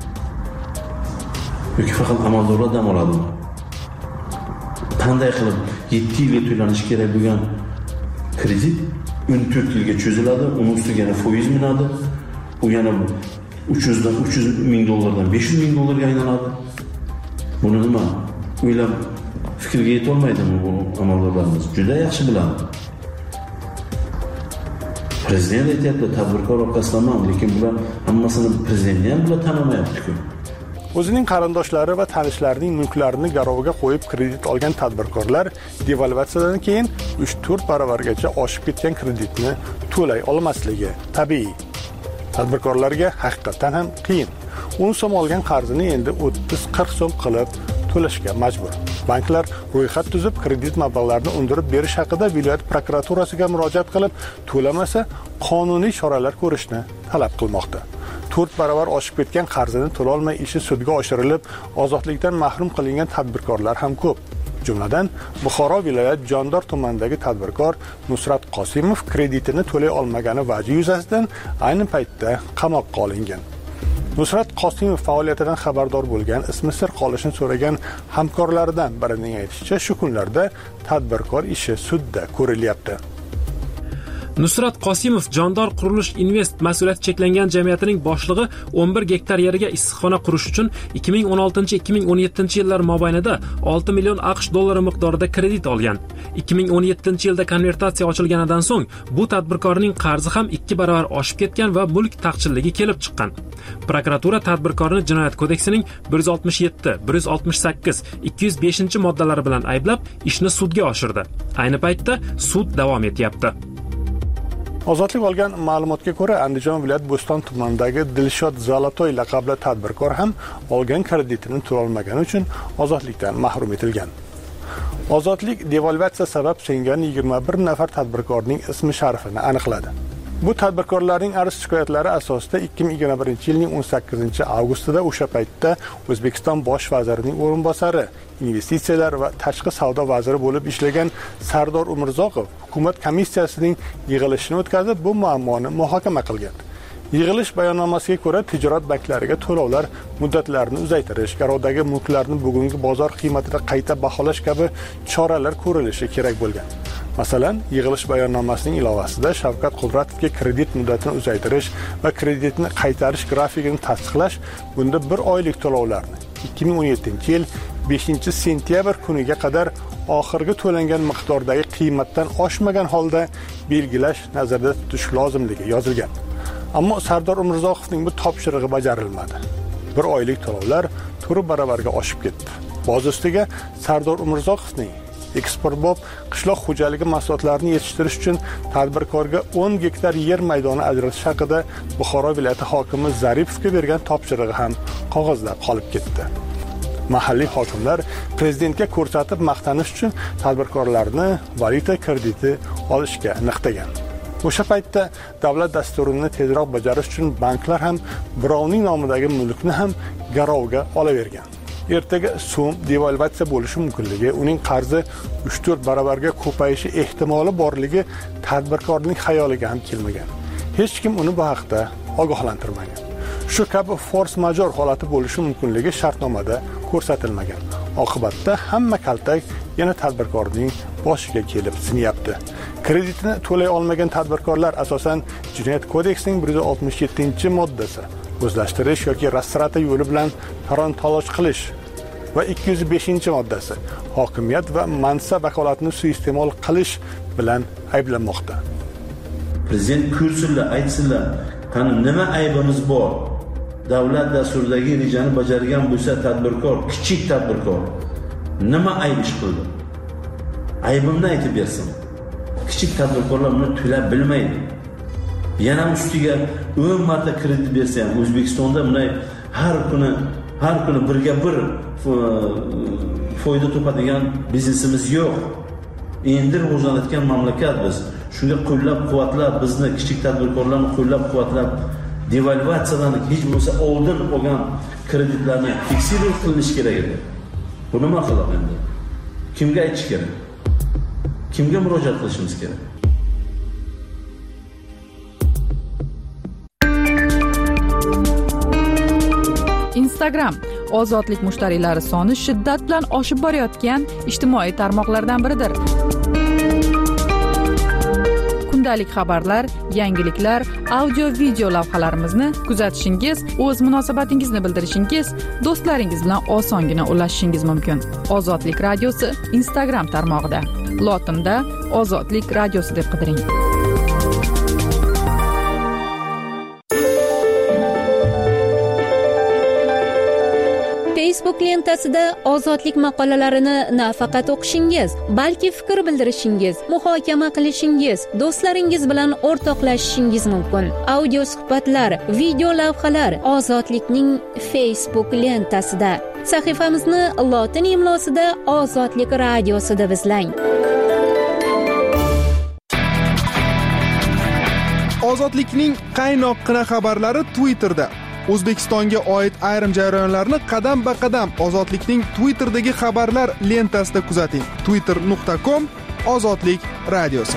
Yoki faqat amaldorlar dam oladimi? Qanday qilib yetti yilga to'lanishi kerak bo'lgan kredit o'n to'rt yilga cho'ziladi, uning ustiga yana foiz minadi. U yana uch yuz dan uch yuz ming dollardan besh yuz ming dollarga aylanadi. Buni nima? O'ylab fikrga yeta olmaydimi bu amaldorlarimiz? Juda yaxshi biladi. Prezident aytayapti, tadbirkor orqasidaman, lekin bular hammasini prezidentni ham bular tanimayapti-ku. O'zining qarindoshlari va tanishlarining mulklarini garovga qo'yib kredit olgan tadbirkorlar devalvatsiyadan keyin uch to'rt baravargacha oshib ketgan kreditni to'lay olmasligi tabiiy. Tadbirkorlarga haqiqatan ham qiyin. o'n so'm olgan qarzini endi o'ttiz qirq so'm qilib to'lashga majbur. Banklar ro'yxat tuzib kredit mablag'larini undirib berish haqida viloyat prokuraturasiga murojaat qilib, to'lamasa qonuniy choralar ko'rishni talab qilmoqda. to'rt baravar oshib ketgan qarzini to'la olmay ishi sudga oshirilib, ozodlikdan mahrum qilingan tadbirkorlar ham ko'p. Jumladan, Buxoro viloyat Jondor tumanidagi tadbirkor Nusrat Qosimov kreditini to'lay olmagani vaji yuzasidan ayni paytda qamoqqa olingan. Nusrat Qosimov faoliyatidan xabardor bo'lgan, ismi sir qolishini so'ragan hamkorlaridan birining aytishicha, shu kunlarda tadbirkor ishi sudda ko'rilyapti. Nusrat Qosimov Jondor Qurilish Invest mas'uliyati cheklangan jamiyatining boshlig'i o'n bir gektar yeriga issiqxona qurish uchun ikki ming o'n oltinchi ikki ming o'n yettinchi yillar mobaynida olti million AQSh dollari miqdorida kredit olgan. ikki ming o'n yettinchi yilda konvertatsiya ochilganidan so'ng bu tadbirkorning qarzi ham ikki baravar oshib ketgan va mulk taqchilligi kelib chiqqan. Prokuratura tadbirkorni Jinoyat kodeksining bir yuz oltmish yetti, bir yuz oltmish sakkiz, ikki yuz beshinchi moddalari bilan ayblab, ishni sudga oshirdi. Ayni paytda sud davom etyapti. Ozodlik olgan ma'lumotga ko'ra, Andijon viloyat Bo'ston tumanidagi Dilshod Zolotoy laqabli tadbirkor ham olgan kreditini to'la olmagani uchun ozodlikdan mahrum etilgan. Ozodlik devalvatsiya sabab singan yigirma bir nafar tadbirkorning ismi sharifini aniqladi. Bu tadbirkorlarning arz shikoyatlari asosida ikki ming yigirma birinchi yilning o'n sakkizinchi avgustida o'sha paytda O'zbekiston bosh vazirining o'rinbosari, investitsiyalar va tashqi savdo vaziri bo'lib ishlagan Sardor Umurzoqov hukumat komissiyasining yig'ilishini o'tkazib, bu muammoni muhokama qilgan. Yig'ilish bayonnomasiga ko'ra, tijorat banklariga to'lovlar muddatlarini uzaytirish, garovdagi mulklarni bugungi bozor qiymatida qayta baholash kabi choralar ko'rilishi kerak bo'lgan. Masalan, yig'ilish bayonnomasining ilovasida Shavkat Qudratovga kredit muddatini uzaytirish va kreditni qaytarish grafikini tasdiqlash, bunda bir oylik to'lovlarni ikki ming o'n yettinchi yil beshinchi sentyabr kuniga qadar oxirgi to'langan miqdordagi qiymatdan oshmagan holda belgilash nazarda tutish lozimligi yozilgan. Ammo Sardor Umurzoqovning bu topshirig'i bajarilmadi. Bir oylik to'lovlar to'rt baravarga oshib ketdi. Boz ustiga Sardor Umurzoqovning Eksportbob qishloq xo'jaligi mahsulotlarini yetishtirish uchun tadbirkorga o'n gektar yer maydoni ajratish haqida Buxoro viloyati hokimi Zaripovga bergan topshirig'i ham qog'ozda qolib ketdi. Mahalliy hokimlar prezidentga ko'rsatib maqtanish uchun tadbirkorlarni valyuta krediti olishga niqtagan. O'sha paytda davlat dasturini tezroq bajarish uchun banklar ham birovning nomidagi mulkni ham garovga olavergan. Ertaga so'm devalvatsiya bo'lishi mumkinligi, uning qarzi uch to'rt baravarga ko'payishi ehtimoli borligi tadbirkorning xayoliga ham kelmagan. Hech kim uni bu haqda ogohlantirmagan. Shu kabi force major holati bo'lishi mumkinligi shartnomada ko'rsatilmagan. Oqibatda hamma kaltak yana tadbirkorning boshiga kelib sinyapti. Kreditini to'lay olmagan tadbirkorlar asosan Jinoyat kodeksining bir yuz oltmish yettinchi moddasi o'zlashtirish yoki rastrata yo'li bilan talon-taroj qilish va ikki yuz beshinchi moddasi hokimiyat va mansab vakolatini suiiste'mol qilish bilan ayblanmoqda. Prezident ko'rsinlar, aytsinlar, qani nima aybimiz bor? Davlat dasturidagi rejani bajargan bo'lsa tadbirkor, kichik tadbirkor nima ayb ish qildi? Aybimni aytib bersin. Kichik tadbirkorlar buni to'lab bilmaydi. Yana ustiga o'n marta kredit bersa ham O'zbekistonda bunday har kuni har kuni birga bir foyda topadigan biznesimiz yo'q. Endi rivojlanayotgan mamlakat biz. Shunga qo'llab-quvvatlab, bizni kichik tadbirkorlarni qo'llab-quvvatlab, devalvatsiyadan hech bo'lsa oldin olgan kreditlarni fiksировать qilinish kerak edi. Bu nima qilib endi? Kimga aytish kerak? Kimga murojaat qilishimiz kerak? Instagram ozodlik mushtariylari soni shiddat bilan oshib borayotgan ijtimoiy tarmoqlardan biridir. Kundalik xabarlar, yangiliklar, audio video lavhalarimizni kuzatishingiz, o'z munosabatingizni bildirishingiz, do'stlaringiz bilan osongina ulashishingiz mumkin. Ozodlik radiosi Instagram tarmog'ida. Lotinda Ozodlik radiosi deb qidiring. Facebook lentasida ozodlik maqolalarini nafaqat o'qishingiz, balki fikr bildirishingiz, muhokama qilishingiz, do'stlaringiz bilan o'rtoqlashishingiz mumkin. Audio suhbatlar, video lavhalar ozodlikning Facebook lentasida. Sahifamizni lotin imlosida Ozodlik radiosi deb izlang. Ozodlikning qaynoqqina xabarlari Twitterda. O'zbekistonga oid ayrim jarayonlarni qadam-ba-qadam Ozodlikning Twitterdagi xabarlar lentasida kuzating. twitter nuqta com Ozodlik radiosi.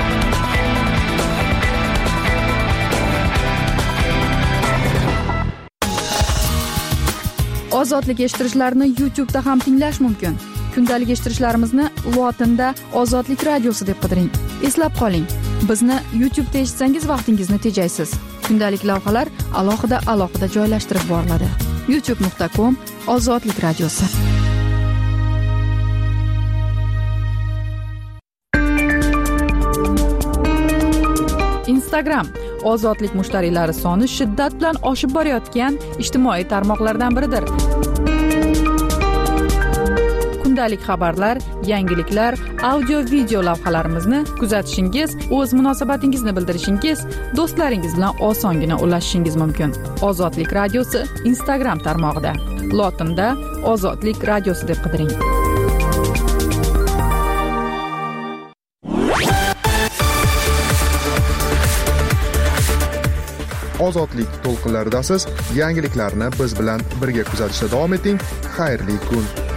Ozodlik eshittirishlarni YouTube'da ham tinglash mumkin. Kundalik eshittirishlarimizni lotinda Ozodlik radiosi deb qidiring. Eslab qoling, bizni YouTube'da eshitsangiz vaqtingizni tejaysiz. Kundalik lavhalar alohida-alohida joylashtirib boriladi. youtube nuqta com Ozodlik radiosi. Instagram ozodlik mushtariylari soni shiddat bilan oshib borayotgan ijtimoiy tarmoqlardan biridir. Kundalik xabarlar, yangiliklar, audio video lavhalarimizni kuzatishingiz, o'z munosabatingizni bildirishingiz, do'stlaringiz bilan osongina ulashishingiz mumkin. Ozodlik radiosi Instagram tarmog'ida. Lotinda Ozodlik radiosi deb qidiring. Ozodlik to'lqinlaridasiz. Yangiliklarni biz bilan birga kuzatishda davom eting. Xayrli kun.